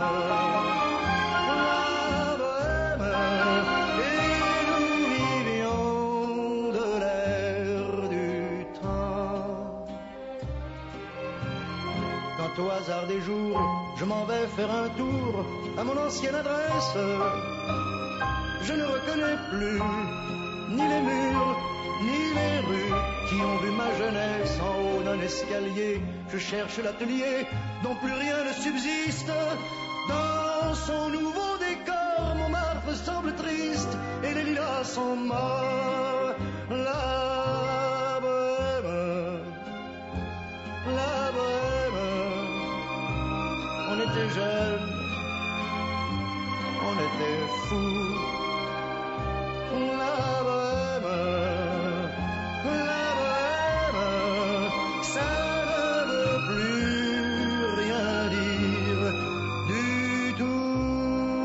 et nous vivions de l'air du temps. Quand au hasard des jours, je m'en vais faire un tour à mon ancienne adresse, je ne reconnais plus ni les murs ni les rues qui ont vu ma jeunesse en haut d'un escalier. Je cherche l'atelier dont plus rien ne subsiste. Dans son nouveau décor, Montmartre semble triste et les lilas sont morts. La bohème, on était jeunes, on était fous. La bohème, ça ne veut plus rien dire du tout.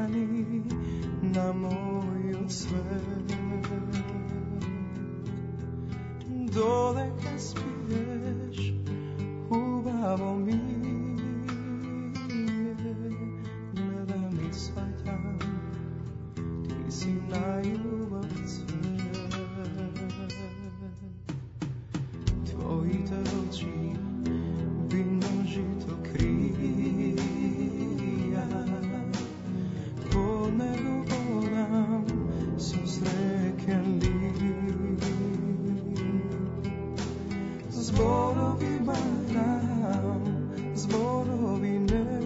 strani na moju svet. Dole kad spiješ, ubavo mi gledam i shvaćam, ti si najljubav cvet. Tvoji te oči vino žito krija, pod nego vodam susrekli. Zborovi baram, zborovi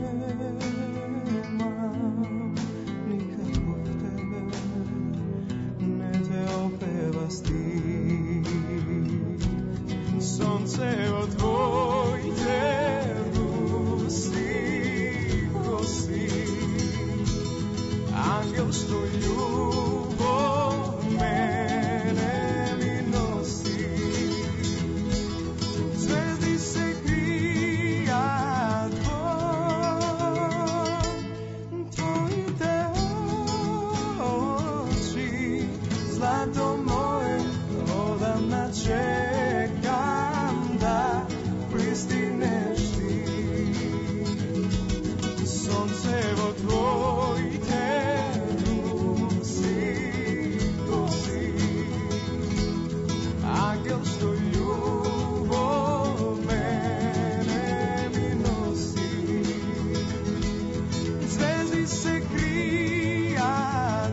nemam, nikako tebe ne te opeva stih. Soncevo tvojte rusi, kosi, angel što ljubav mene mi nosi. Zvezdi se krija tvoji te oči, zlato moje, odavna čekam da pristigneš ti. Soncevo tvoj te rusi, kosi, angel što ljubav mene mi nosi. Zvezdi se krija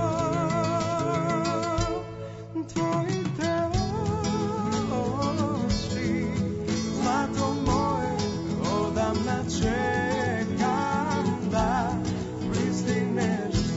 tvoji te oči, zlato moje, odavna čekam da pristigneš ti.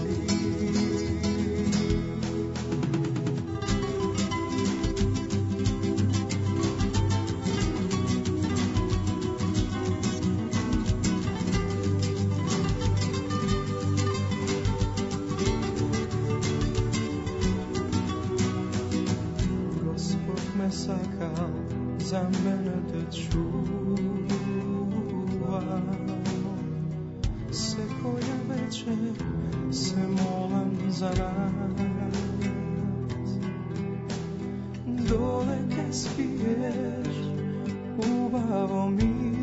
Gospod me sakal, za mene te čuva. Se koja večer se molam za nas. Dole kad spiješ, ubavo mi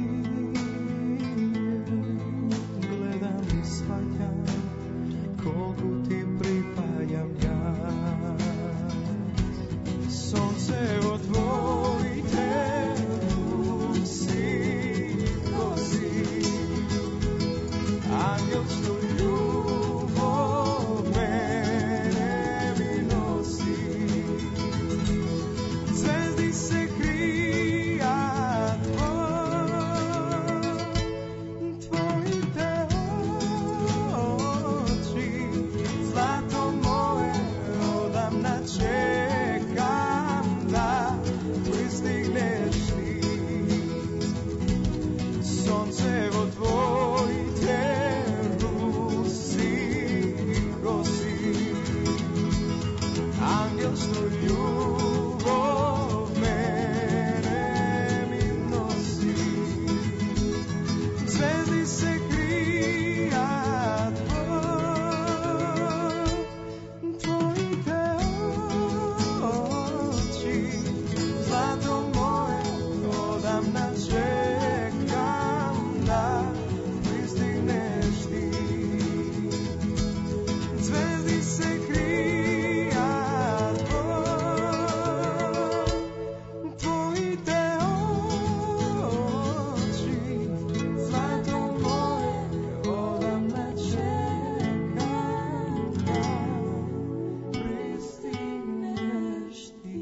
gledam i shvaćam koliko ti pripajam ja. Soncevo tvoj te rusi, kosi, angel što ljubav mene mi nosi. Zvezdi se krija tvoji te oči, zlato moje, odavna čekam da pristigneš ti. Soncevo tvoj te rusi, kosi, angel što ljubav mene mi nosi. Zvezdi se krija tvoji te oči, zlato moje, odavna čekam da pristigneš ti. Zvezdi se krija tvoji te oči, zlato moje, odavna čekam da pristigneš ti.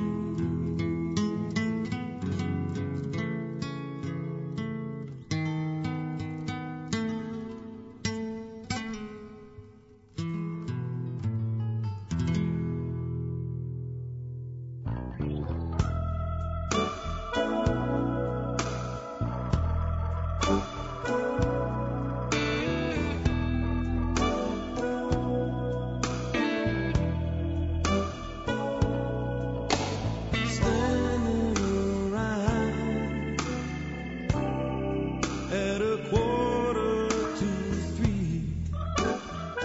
Standing around at 2:45,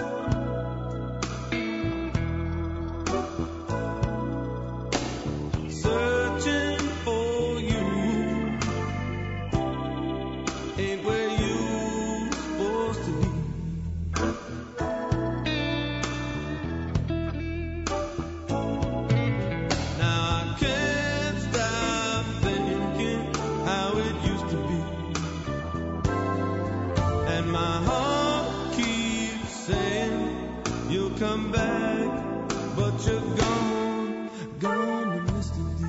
ain't where you supposed to be. Now I can't stop thinking how it used to be, and my heart keeps saying you'll come back, but you're gone, gone to Mr. D.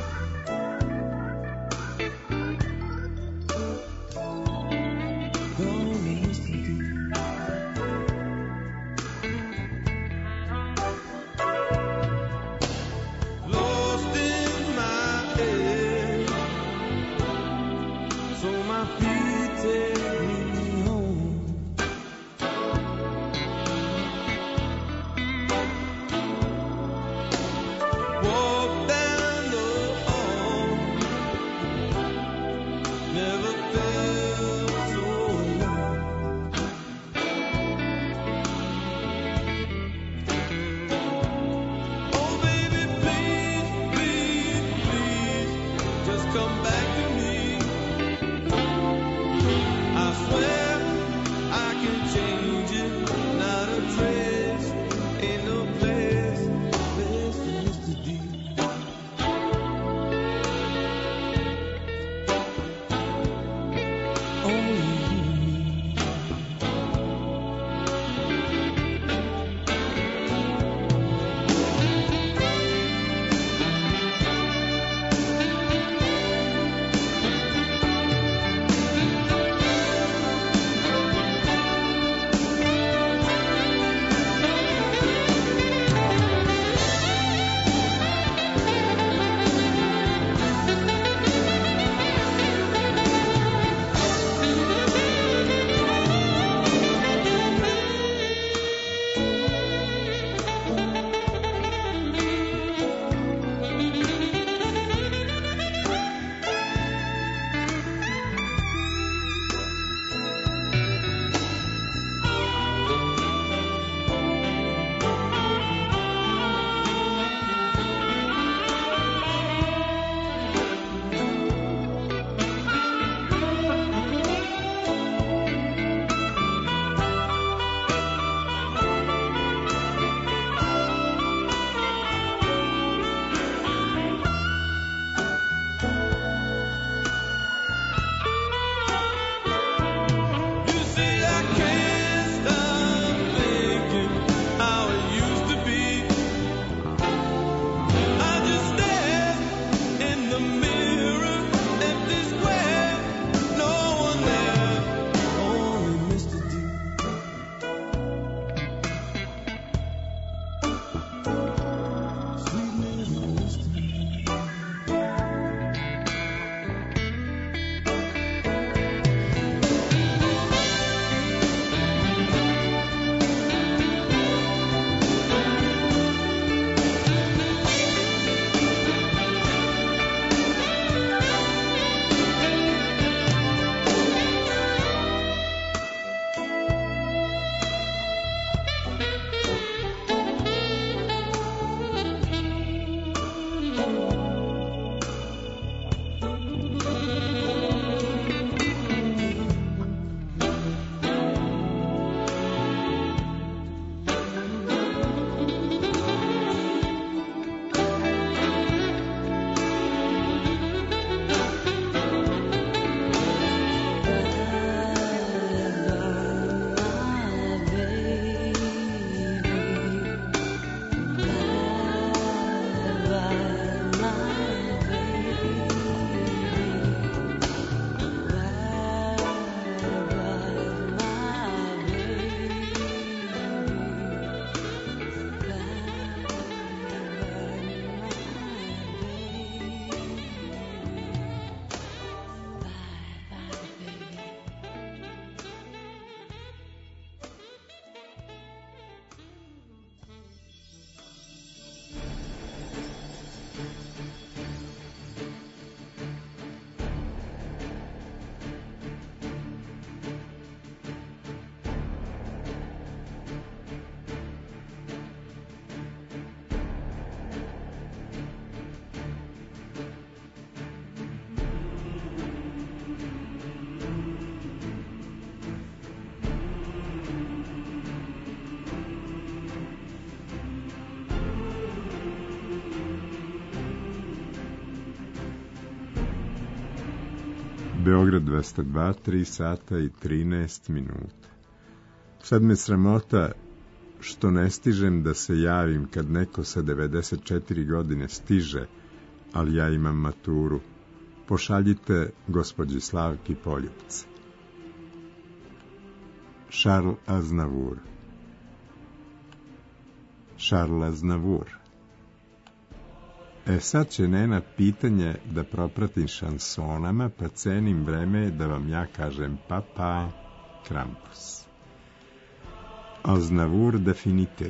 Gone to Mr. D. Lost in my head, so my feet take me home. Walk down the hall, never felt so alone. Oh baby, please, please, please, just come back to me. Beograd 202, 3 sata i 13 minuta. Sad me sramota što ne stižem da se javim kad neko sa 94 godine stiže, ali ja imam maturu. Pošaljite gospođi Slavki poljupce. Charles Aznavour. Charles Aznavour. Sad će Nena pitanje da propratim šansonama, pa cenim vreme da vam ja kažem papa Krampus. Aznavour definite.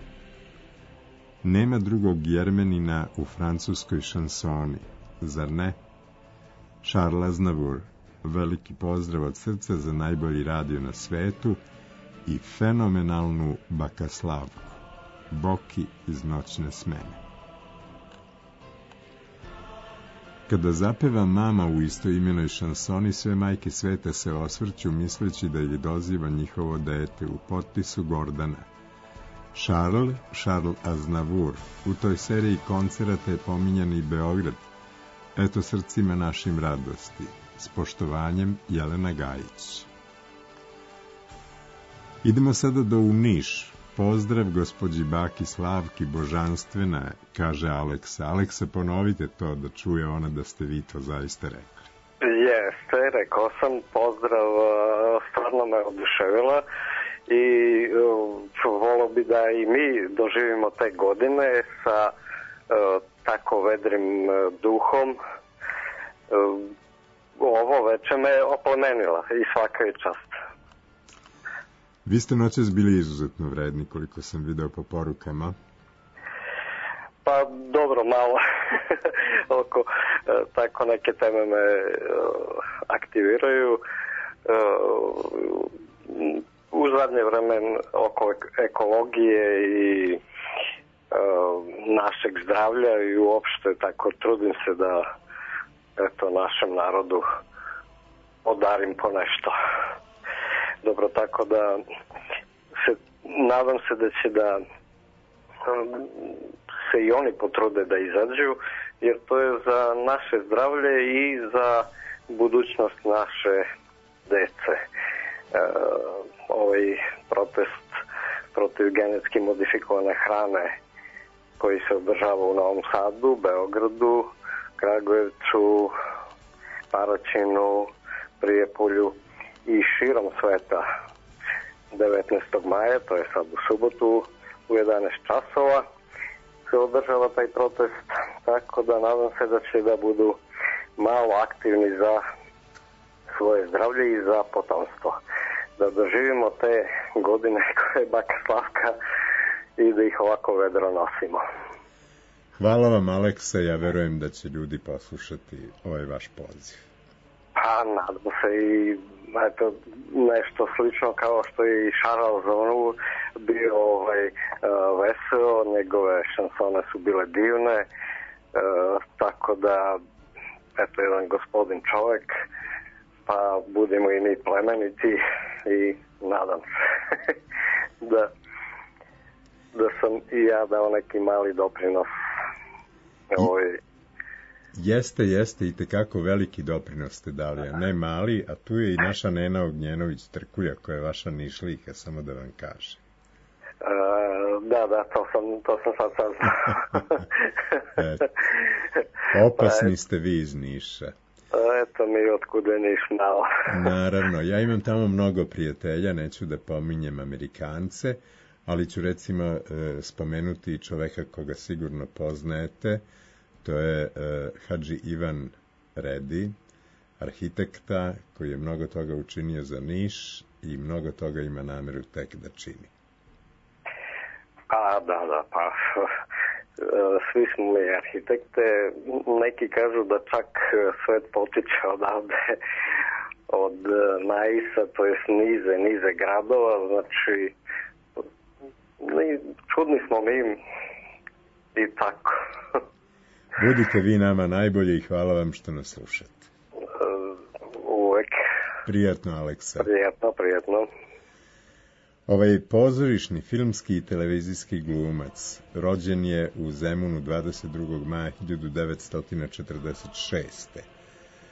Nema drugog Jermenina u francuskoj šansoni, zar ne? Charles Aznavour, veliki pozdrav od srca za najbolji radio na svetu i fenomenalnu bakaslavku, Boki iz Noćne smene. Kada zapeva mama u istoimenoj šansoni, sve majke sveta se osvrću misleći da je doziva njihovo dete u potpisu Gordana. Charles Aznavour, u toj seriji koncerata je pominjan i Beograd. Eto srcima našim radosti. S poštovanjem, Jelena Gajić. Idemo sada u Niš. Pozdrav gospođi baki Slavki, božanstvena, kaže Aleksa. Aleksa, ponovite to da čuje ona da ste vi to zaista rekli. Jeste, rekao sam, pozdrav, stvarno me oduševila i volio bi da i mi doživimo te godine sa tako vedrim duhom. Ovo veče me oplemenila i svaka je čast. Vi ste noćas bili izuzetno vredni, koliko sam video po porukama. Pa dobro, malo oko tako neke teme me aktiviraju. U zadnje vreme oko ekologije i našeg zdravlja i uopšte tako trudim se da eto našem narodu podarim po nešto. Dobro, tako da nadam se da će da se i oni potrude da izađu, jer to je za naše zdravlje i za budućnost naše dece. Ovaj protest protiv genetski modifikovane hrane koji se održava u Novom Sadu, Beogradu, Kragujevcu, Paraćinu, Prijepolju i širom sveta 19. maja, to je sad u subotu u 11 časova se održava taj protest, tako da nadam se da će da budu malo aktivni za svoje zdravlje i za potomstvo. Da doživimo te godine koje je baka Slavka i da ih ovako vedro nosimo. Hvala vam, Aleksa, ja verujem da će ljudi poslušati ovaj vaš poziv. Pa, nadam se i eto, nešto slično kao što je i Charles Aznavour bio veseo, njegove šansone su bile divne, tako da eto, jedan gospodin čovek, pa budemo i mi plemeniti i nadam se da sam i ja dao neki mali doprinos ovoj. Jeste, i tekako veliki doprinos ste dali, a ne mali, a tu je i naša Nena Ognjenović Trkulja, koja je vaša Nišlijka, samo da vam kaže. Da, to sam sad saznao. Opasni ste vi iz Niša. Eto mi otkude Niš malo. Naravno, ja imam tamo mnogo prijatelja, neću da pominjem Amerikance, ali ću recimo spomenuti i čoveka koga sigurno poznajete. To je Hadži Ivan Redi, arhitekta koji je mnogo toga učinio za Niš i mnogo toga ima nameru tek da čini. Da, pa svi smo mi arhitekte, neki kažu da čak svet potiče odavde od Naisa, to jest nize gradova, znači čudni smo mi i tako. Budite vi nama najbolje i hvala vam što nas slušate. Uvek. Prijatno, Aleksa. Prijatno. Ovaj pozorišni, filmski i televizijski glumac rođen je u Zemunu 22. maja 1946.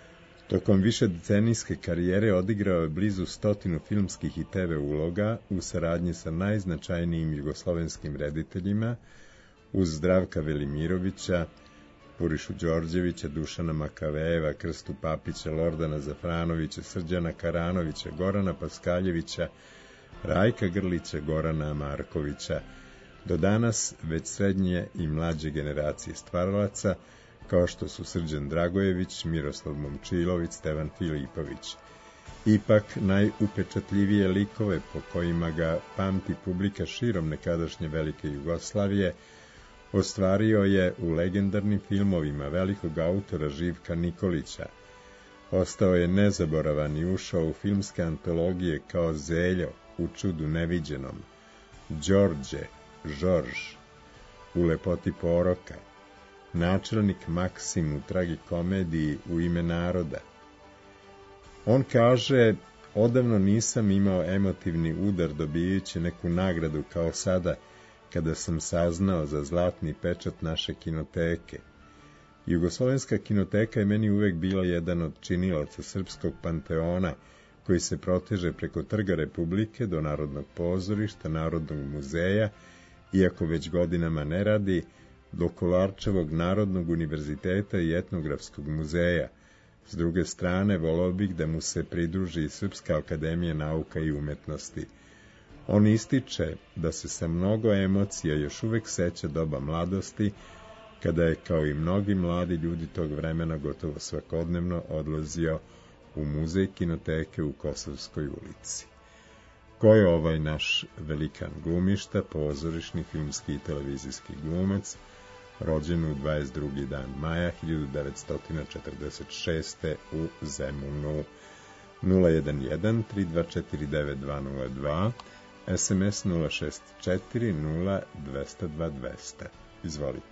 Tokom višedecenijske karijere odigrao je blizu 100 filmskih i TV uloga u saradnji sa najznačajnijim jugoslovenskim rediteljima uz Zdravka Velimirovića, Purišu Đorđevića, Dušana Makavejeva, Krstu Papića, Lordana Zafranovića, Srđana Karanovića, Gorana Paskaljevića, Rajka Grlića, Gorana Markovića, do danas već srednje i mlađe generacije stvaralaca, kao što su Srđan Dragojević, Miroslav Momčilović, Stevan Filipović. Ipak, najupečatljivije likove po kojima ga pamti publika širom nekadašnje velike Jugoslavije ostvario je u legendarnim filmovima velikog autora Živka Nikolića. Ostao je nezaboravan i ušao u filmske antologije kao Zeljo u Čudu neviđenom, Đorđe, Žorž, u Lepoti poroka, načelnik Maksim u tragikomediji U ime naroda. On kaže, odavno nisam imao emotivni udar dobijajući neku nagradu kao sada, kada sam saznao za zlatni pečat naše kinoteke. Jugoslovenska kinoteka je meni uvek bila jedan od činilaca srpskog panteona, koji se proteže preko Trga Republike do Narodnog pozorišta, Narodnog muzeja, iako već godinama ne radi, do Kolarčevog Narodnog univerziteta i Etnografskog muzeja. S druge strane, volao bih da mu se pridruži i Srpska akademija nauka i umetnosti. On ističe da se sa mnogo emocija još uvek seća doba mladosti, kada je, kao i mnogi mladi ljudi tog vremena, gotovo svakodnevno odlazio u muzej kinoteke u Kosovskoj ulici. Ko je ovaj naš velikan glumišta, pozorišni, filmski i televizijski glumac, rođen u 22. dan maja 1946. u Zemunu? 011 3249 202, SMS 064 0202 200. Izvolite.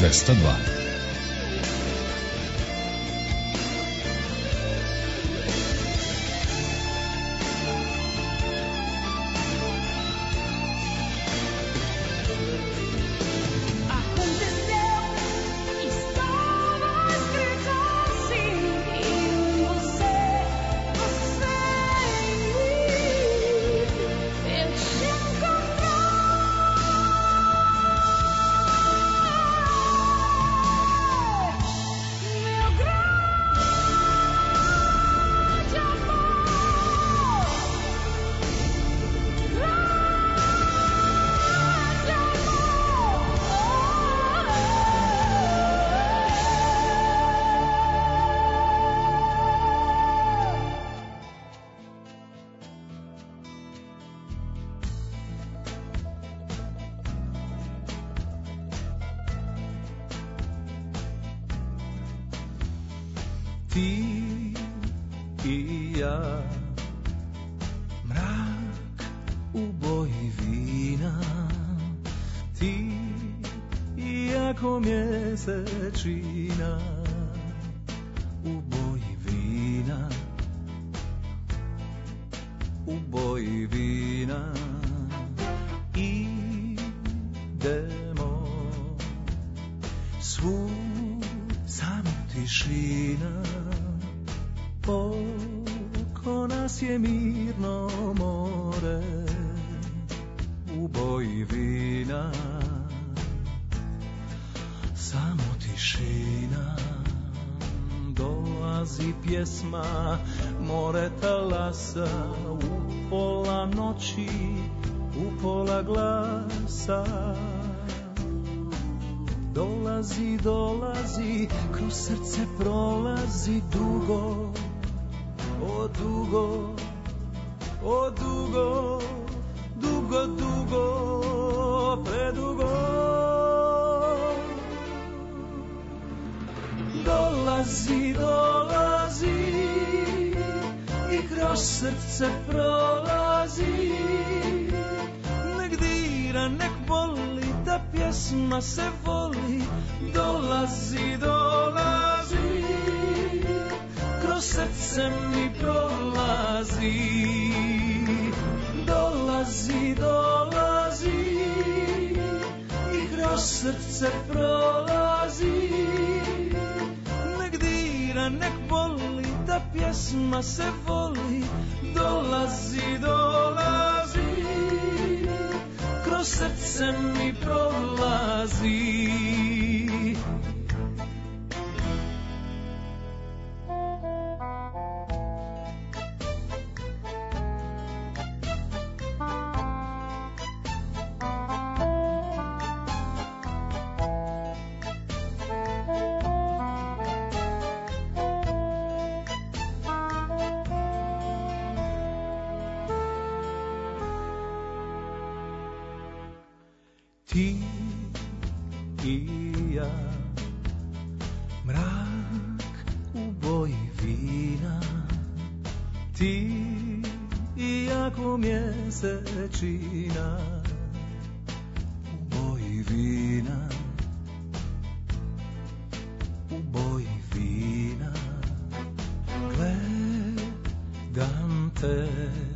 202. Ti i ja, mrak u boji vina, ti i jako mjesečina u boji vina, u boji vina. Idemo svud samo tišina, oko nas je mirno more u boji vina, samo tišina. Dolazi pjesma, more talasa, u pola noći, u pola glasa. Dolazi, dolazi, kroz srce prolazi dugo, o dugo, o dugo, dugo, dugo, predugo. Dolazi, dolazi i kroz srce prolazi. Nek dira, nek boli, ta pjesma se voli. Dolazi, dolazi, kroz srce mi prolazi. Dolazi, dolazi i kroz srce prolazi. Nek dira, nek boli, ta pjesma se voli. Dolazi, dolazi, kroz srce mi prolazi. Ti i ja, mrak u boji vina, ti i jako mjesečina u boji vina, u boji vina. Gledam te,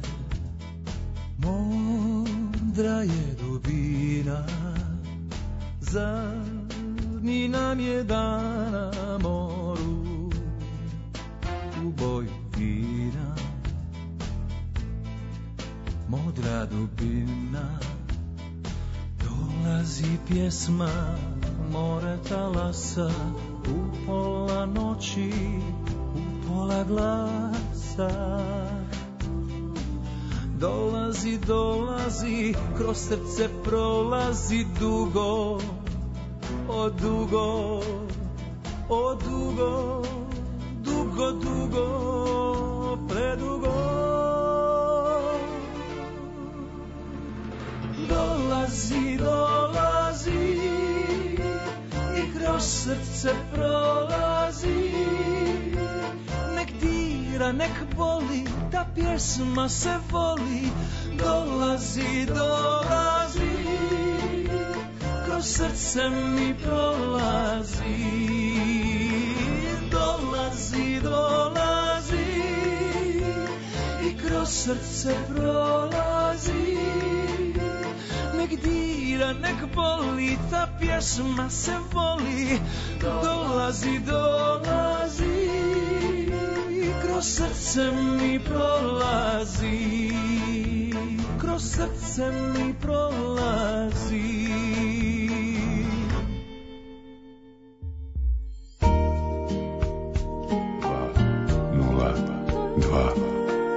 modra je dubina, zadnji nam je dan na moru u boju vina. Modra dubina, dolazi pjesma, more talasa, u pola noći, u pola glasa. Dolazi, dolazi, kroz srce prolazi dugo, o dugo, o dugo, dugo, dugo, predugo. Dolazi, dolazi i kroz srce prolazi. Nek dira, nek boli, ta pjesma se voli. Dolazi, dolazi, kroz kroz srce mi prolazi, dolazi, dolazi i kroz srce prolazi. Nek dira, nek boli, ta pjesma se voli, dolazi, dolazi i kroz srce mi prolazi, kroz srce mi prolazi. 202.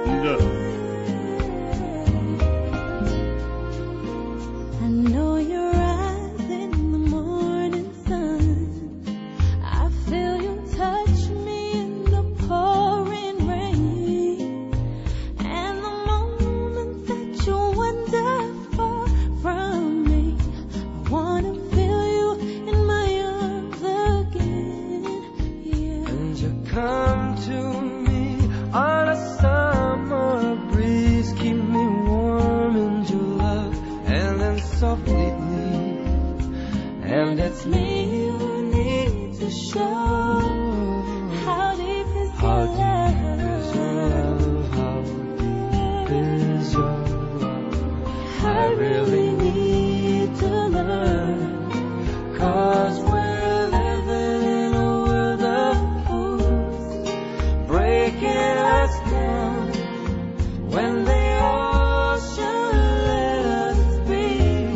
I know your eyes in the morning sun. I feel you touch me in the pouring rain. And the moment that you wander far from me, I wanna feel you in my arms again. Yeah. And you come to me on a summer breeze, keep me warm in your love, and then softly leave. And it's me you need to show. How deep is How your deep is your love? How deep is your love? I really need to learn, 'cause we're living in a world of fools, breaking us down when they all should let us be.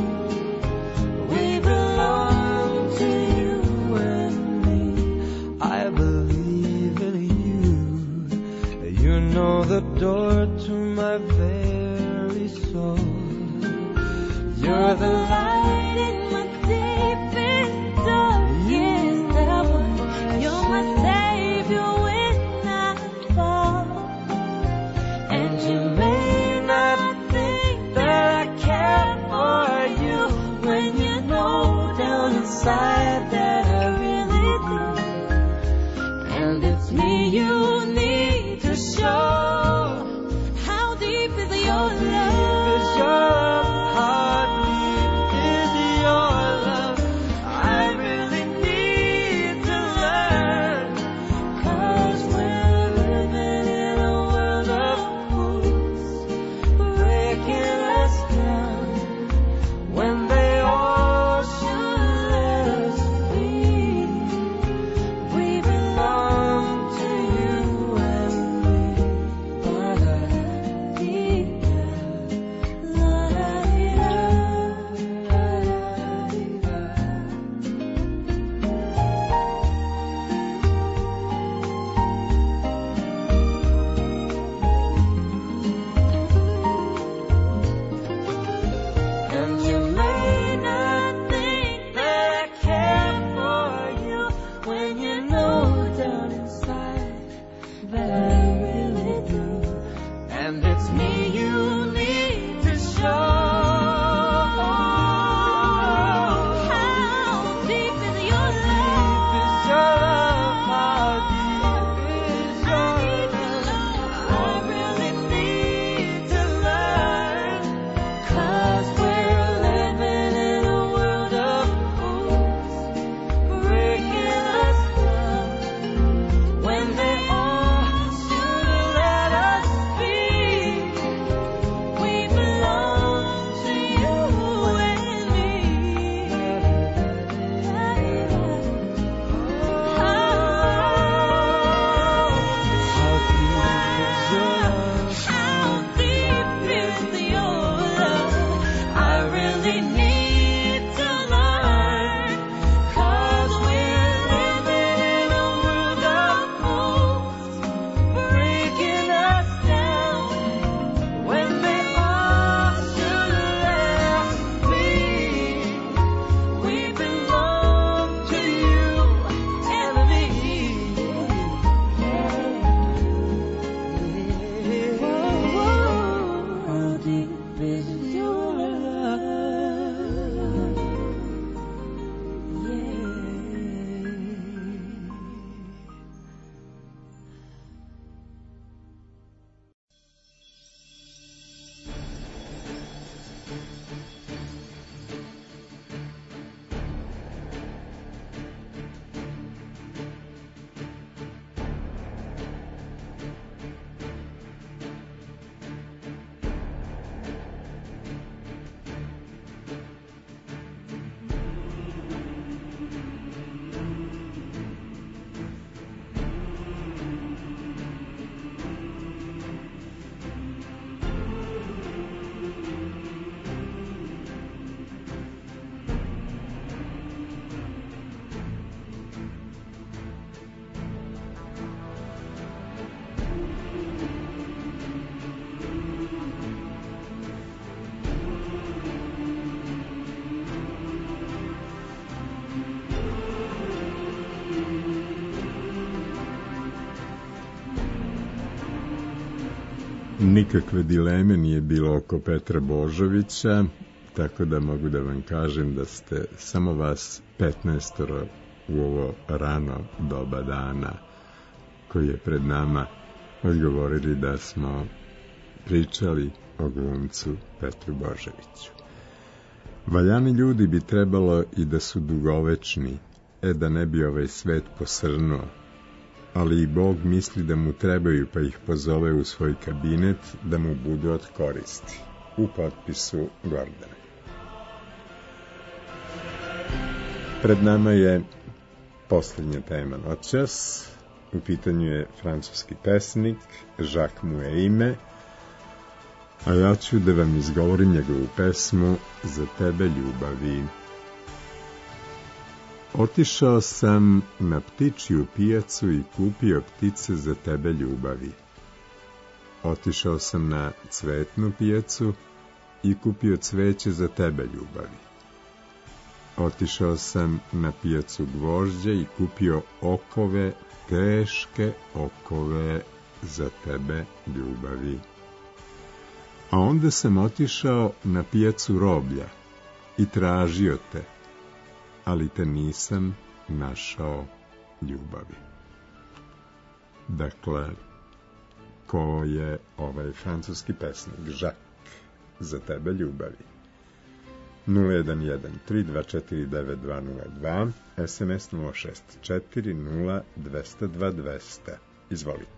We belong to you and me. I believe in you. You know the door to my very soul. You're the light in my deepest, darkest hour. You're my savior when I fall. And you may not think that I care for you, when you know down inside that I really do. And it's me you need to show. How deep is your love? How deep Nikakve dileme nije bilo oko Petra Božovića, tako da mogu da vam kažem da ste samo vas 15 u ovo rano doba dana koji je pred nama odgovorili da smo pričali o glumcu Petru Božoviću. Valjani ljudi bi trebalo i da su dugovečni, da ne bi ovaj svet posrnuo, ali i Bog misli da mu trebaju, pa ih pozove u svoj kabinet da mu budu od koristi. U potpisu Gordana. Pred nama je posljednja tema noćas. U pitanju je francuski pesnik, Jacques mu je ime, a ja ću da vam izgovorim njegovu pesmu Za tebe ljubavi. Otišao sam na ptičju pijacu i kupio ptice za tebe ljubavi. Otišao sam na cvetnu pijacu i kupio cveće za tebe ljubavi. Otišao sam na pijacu gvožđa i kupio okove, teške okove za tebe ljubavi. A onda sam otišao na pijacu roblja i tražio te, ali te nisam našao ljubavi. Dakle, ko je ovaj francuski pesnik? Jacques, Za tebe ljubavi. 011-324-9202, SMS 064-0202. Izvolite.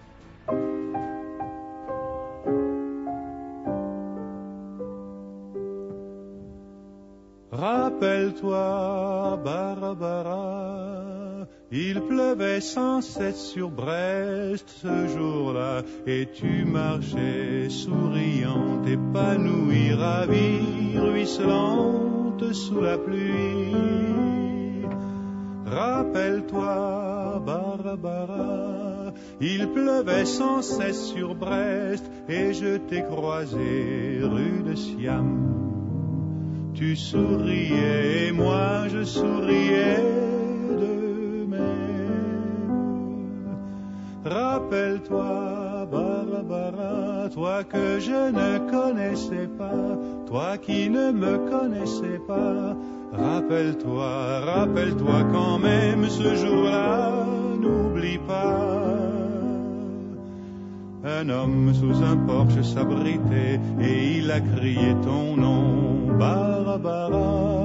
Rappelle-toi, Barbara, il pleuvait sans cesse sur Brest ce jour-là, et tu marchais souriante, épanouie, ravie, ruisselante sous la pluie. Rappelle-toi, Barbara, il pleuvait sans cesse sur Brest, et je t'ai croisé rue de Siam. Tu souriais et moi je souriais de même. Rappelle-toi, Barbara, toi que je ne connaissais pas, toi qui ne me connaissais pas. Rappelle-toi, rappelle-toi quand même ce jour-là, n'oublie pas. Un homme sous un porche s'abritait et il a crié ton nom, Barbara.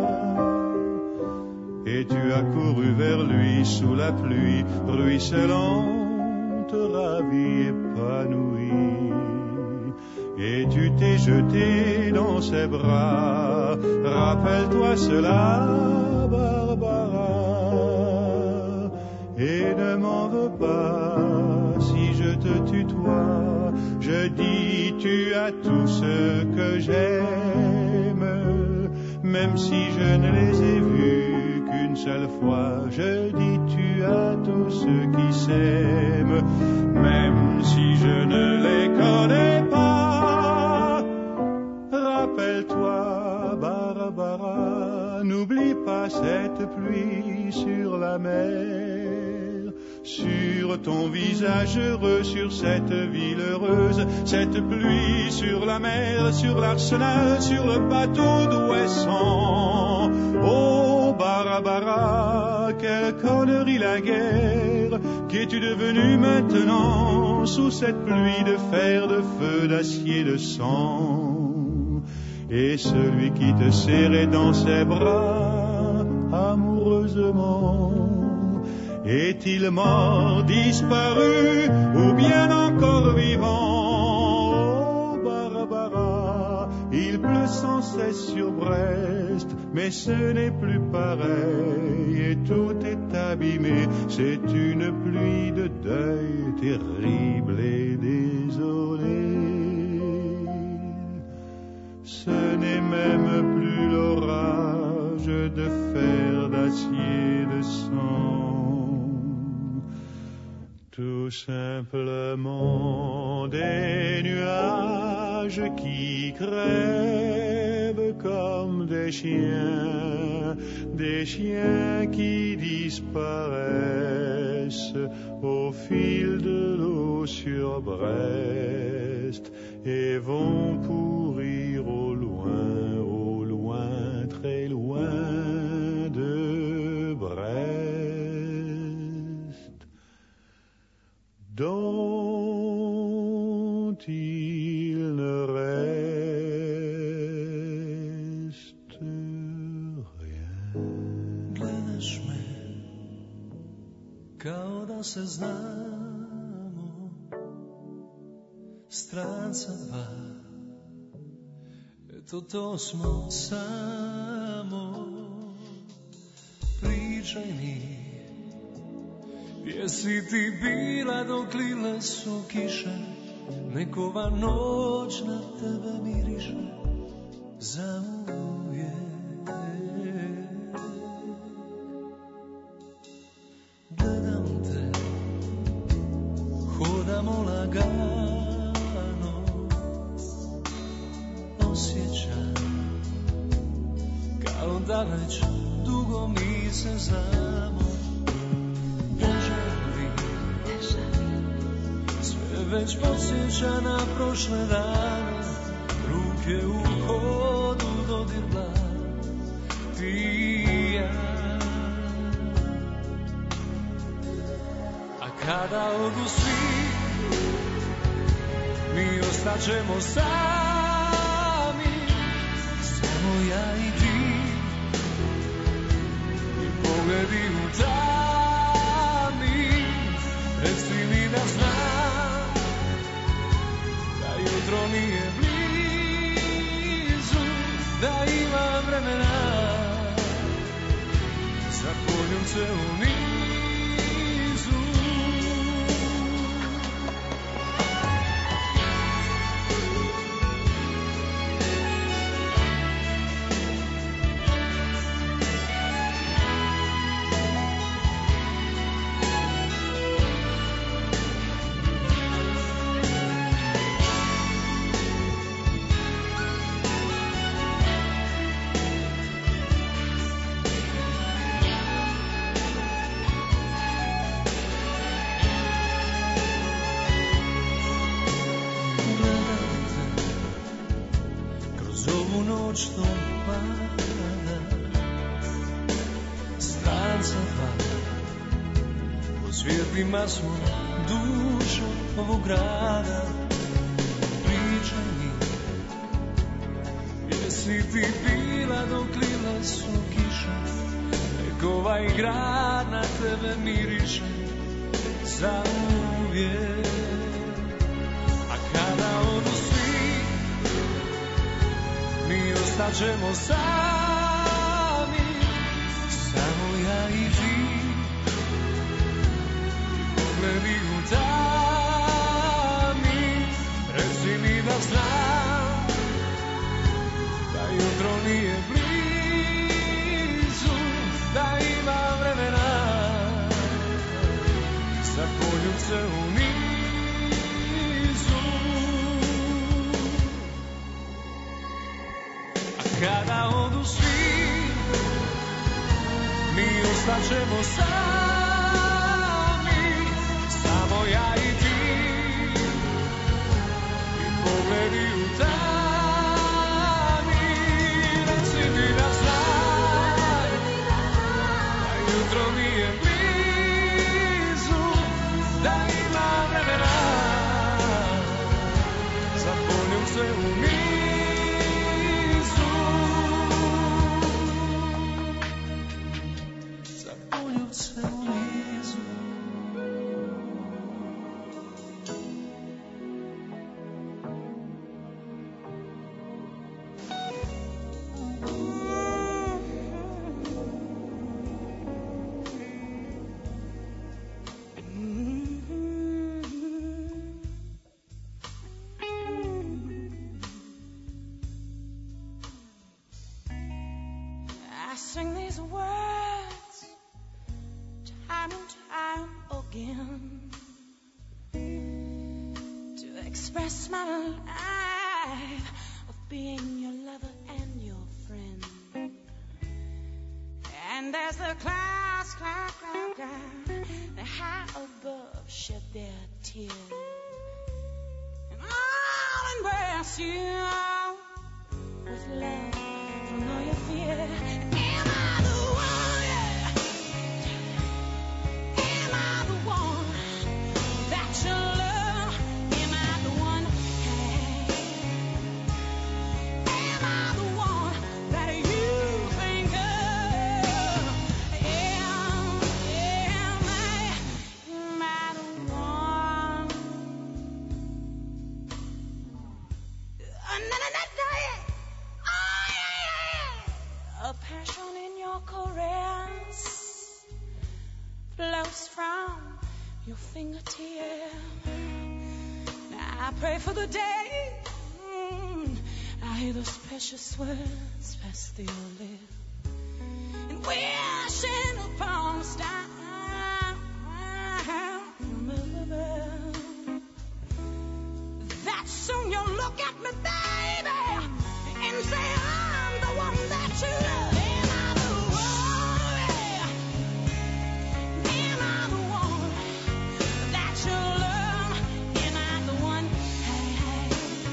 Et tu as couru vers lui sous la pluie, ruisselante, ravie, épanouie. Et tu t'es jeté dans ses bras, rappelle-toi cela, Barbara. Et ne m'en veux pas si je te tutoie, je dis tu as tout ce que j'aime, même si je ne les ai vus qu'une seule fois, je dis tu as tout ce qui s'aime, même si je ne les connais pas. Rappelle-toi, Barbara, n'oublie pas cette pluie sur la mer, sur ton visage heureux, sur cette ville heureuse, cette pluie sur la mer, sur l'arsenal, sur le bateau d'Ouessant. Oh Barbara, quelle connerie la guerre, qu'es-tu devenue maintenant sous cette pluie de fer, de feu, d'acier, de sang? Et celui qui te serrait dans ses bras amoureusement, est-il mort, disparu, ou bien encore vivant? Oh Barbara, il pleut sans cesse sur Brest, mais ce n'est plus pareil, et tout est abîmé, c'est une pluie de deuil terrible et désolée. Ce n'est même plus l'orage de fer, d'acier, de sang, tout simplement des nuages qui crèvent comme des chiens qui disparaissent tendresse au fil de l'eau sur Brest et vont pourrir au loin, très loin de Brest, dont il ne reste rien. Gledaš me kao da se znamo, stranca dva, eto to smo samo. Pričaj mi, gdje si ti bila dok lile su kiše, nekova noć na tebe miriše za uvijek. Gledam te, hodamo lagano, osjećam kao da već dugo mi se znamo. Sve već podsjeća na prošle dane, ruke u hodu dodir dlan, ti i ja. A kada odu svi, mi ostaćemo sami, samo ja i ti, i pogledi u tami. Reci mi da znam da jutro nije blizu, da ima vremena za poljubce u nizu. Što pada, stranca dva, po svijetlima smo duša ovog grada. Pričaj mi, gdje si ti bila dok lile su kiše, nek ovaj grad na tebe miriše za uvijek. A kada odu svi, mi ostaćemo sami, samo ja i ti, pogledi u tami. Reci mi da znam da jutro nije blizu, da ima vremena za poljubce u nizu. Kada odu svi, mi ostaćemo sami, samo ja i ti, i pogledi u tami. Reci mi da znam da jutro nije blizu, da ima vremena za poljubce u nizu. Sing these words time and time again to express my life of being your lover and your friend. And as the clouds cloud, the high tear, and I'll embrace you with love from all your fear. Am I the one? Yeah. Am I the one that you love? Am I the one? Hey. Am I the one that you think of? Am I the one? A passion in your caress flows from your fingertip. Now I pray for the day I hear those precious words pass through your lips, and wishing upon a star that soon you'll look at me, baby, and say I'm the one that you love. Am I the one? Am I the one that you love? Am I the one? Hey,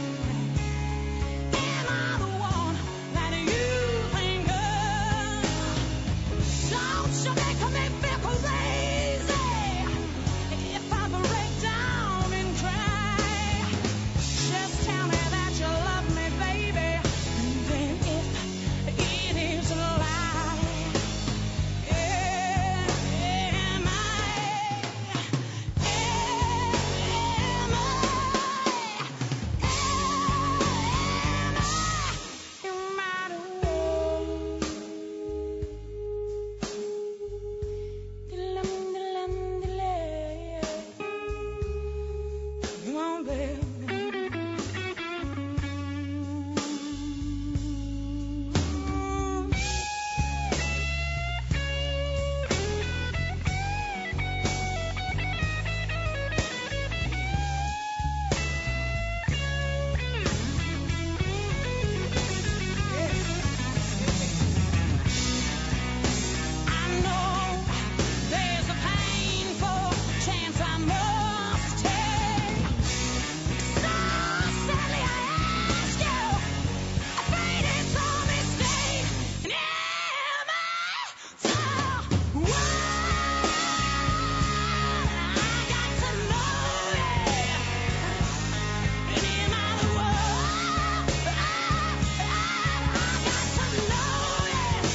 am I the one that you think of? Don't you make me feel crazy if I break down and cry. Just tell me that you love me, baby, and then if it is a lie, am I the one? Delay. Come on, baby. I know there's a painful chance I must take. So sadly I ask you, afraid it's a mistake. And am I the one? I got to know it. And am I the one? I got to know it.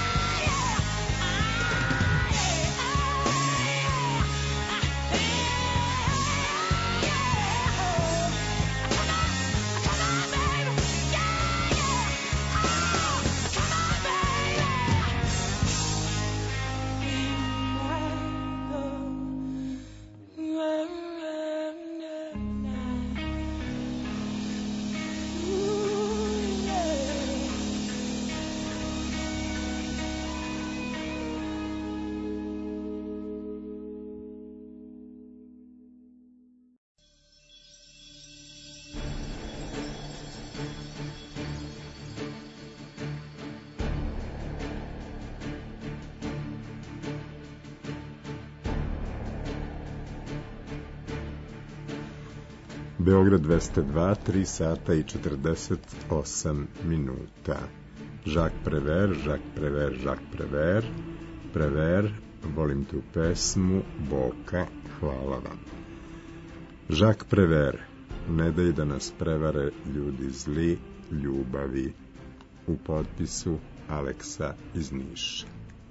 Beograd 202, 3 sata i 48 minuta. Jacques Prévert, Prévert, volim tu pesmu, Boka, hvala vam. Jacques Prévert, ne daj da nas prevare ljudi zli, ljubavi, u potpisu Aleksa iz Niša.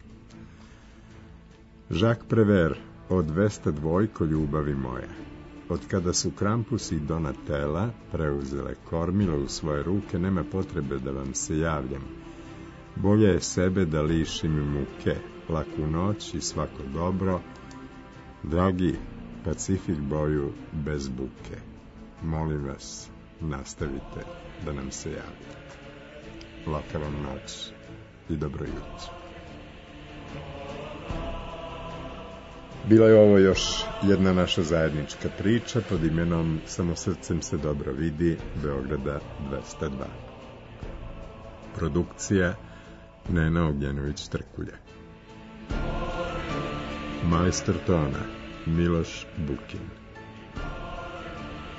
Jacques Prévert, od 202 ljubavi moja. Od kada su Krampus i Donatella preuzele kormilo u svoje ruke, nema potrebe da vam se javljam. Bolje je sebe da lišim muke, laku noć i svako dobro. Dragi Pacifik boju bez buke. Molim vas, nastavite da nam se javite. Laka vam noć i dobro jutro. Bila je ovo još jedna naša zajednička priča pod imenom Samo srcem se dobro vidi, Beograda 202. Produkcija Nena Ognjanović-Trkulja. Majstor tona Miloš Bukin.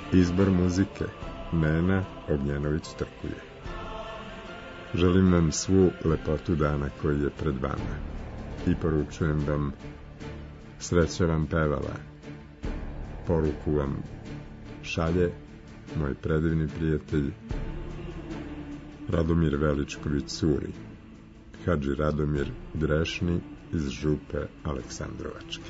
Izbor muzike Nena Ognjanović-Trkulje. Želim vam svu lepotu dana koji je pred vama i poručujem vam sreća vam pevala. Poruku vam šalje moj predivni prijatelj Radomir Veličković-Curi, Hadži Radomir Grešni iz Župe Aleksandrovačke.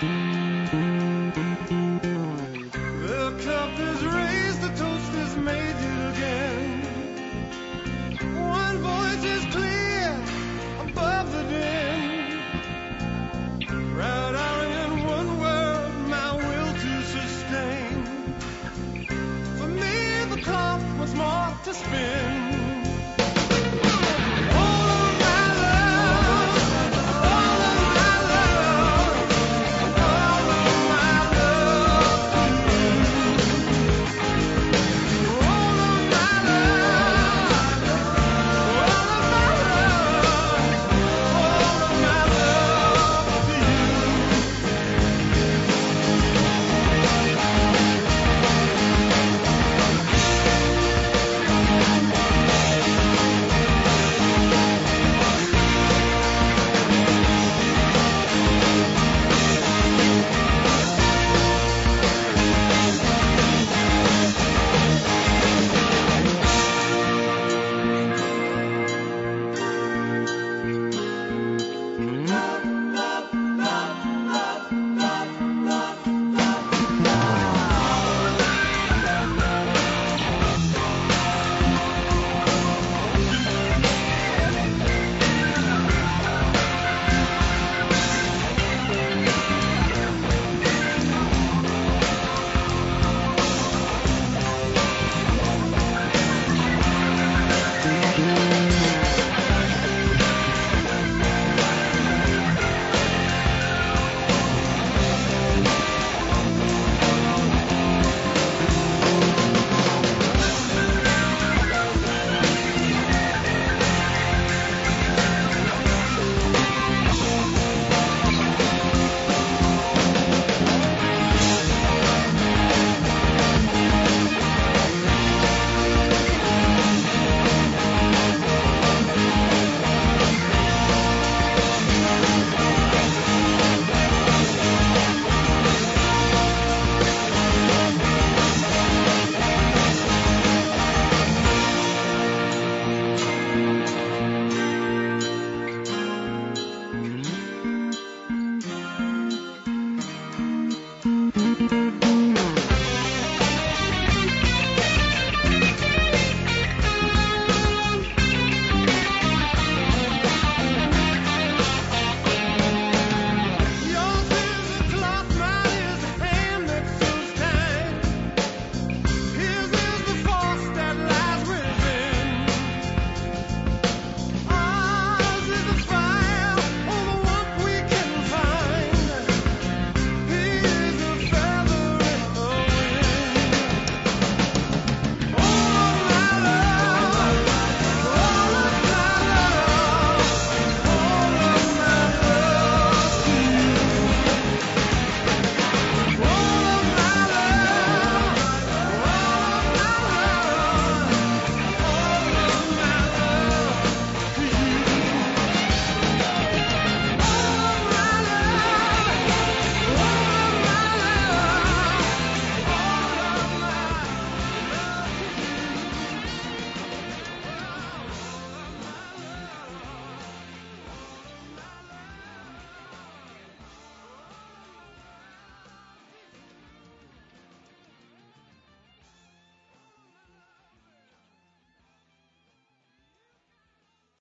The cup is raised, the toast is made again. One voice is clear above the din. Right out in one word, my will to sustain. For me, the clock was more to spin.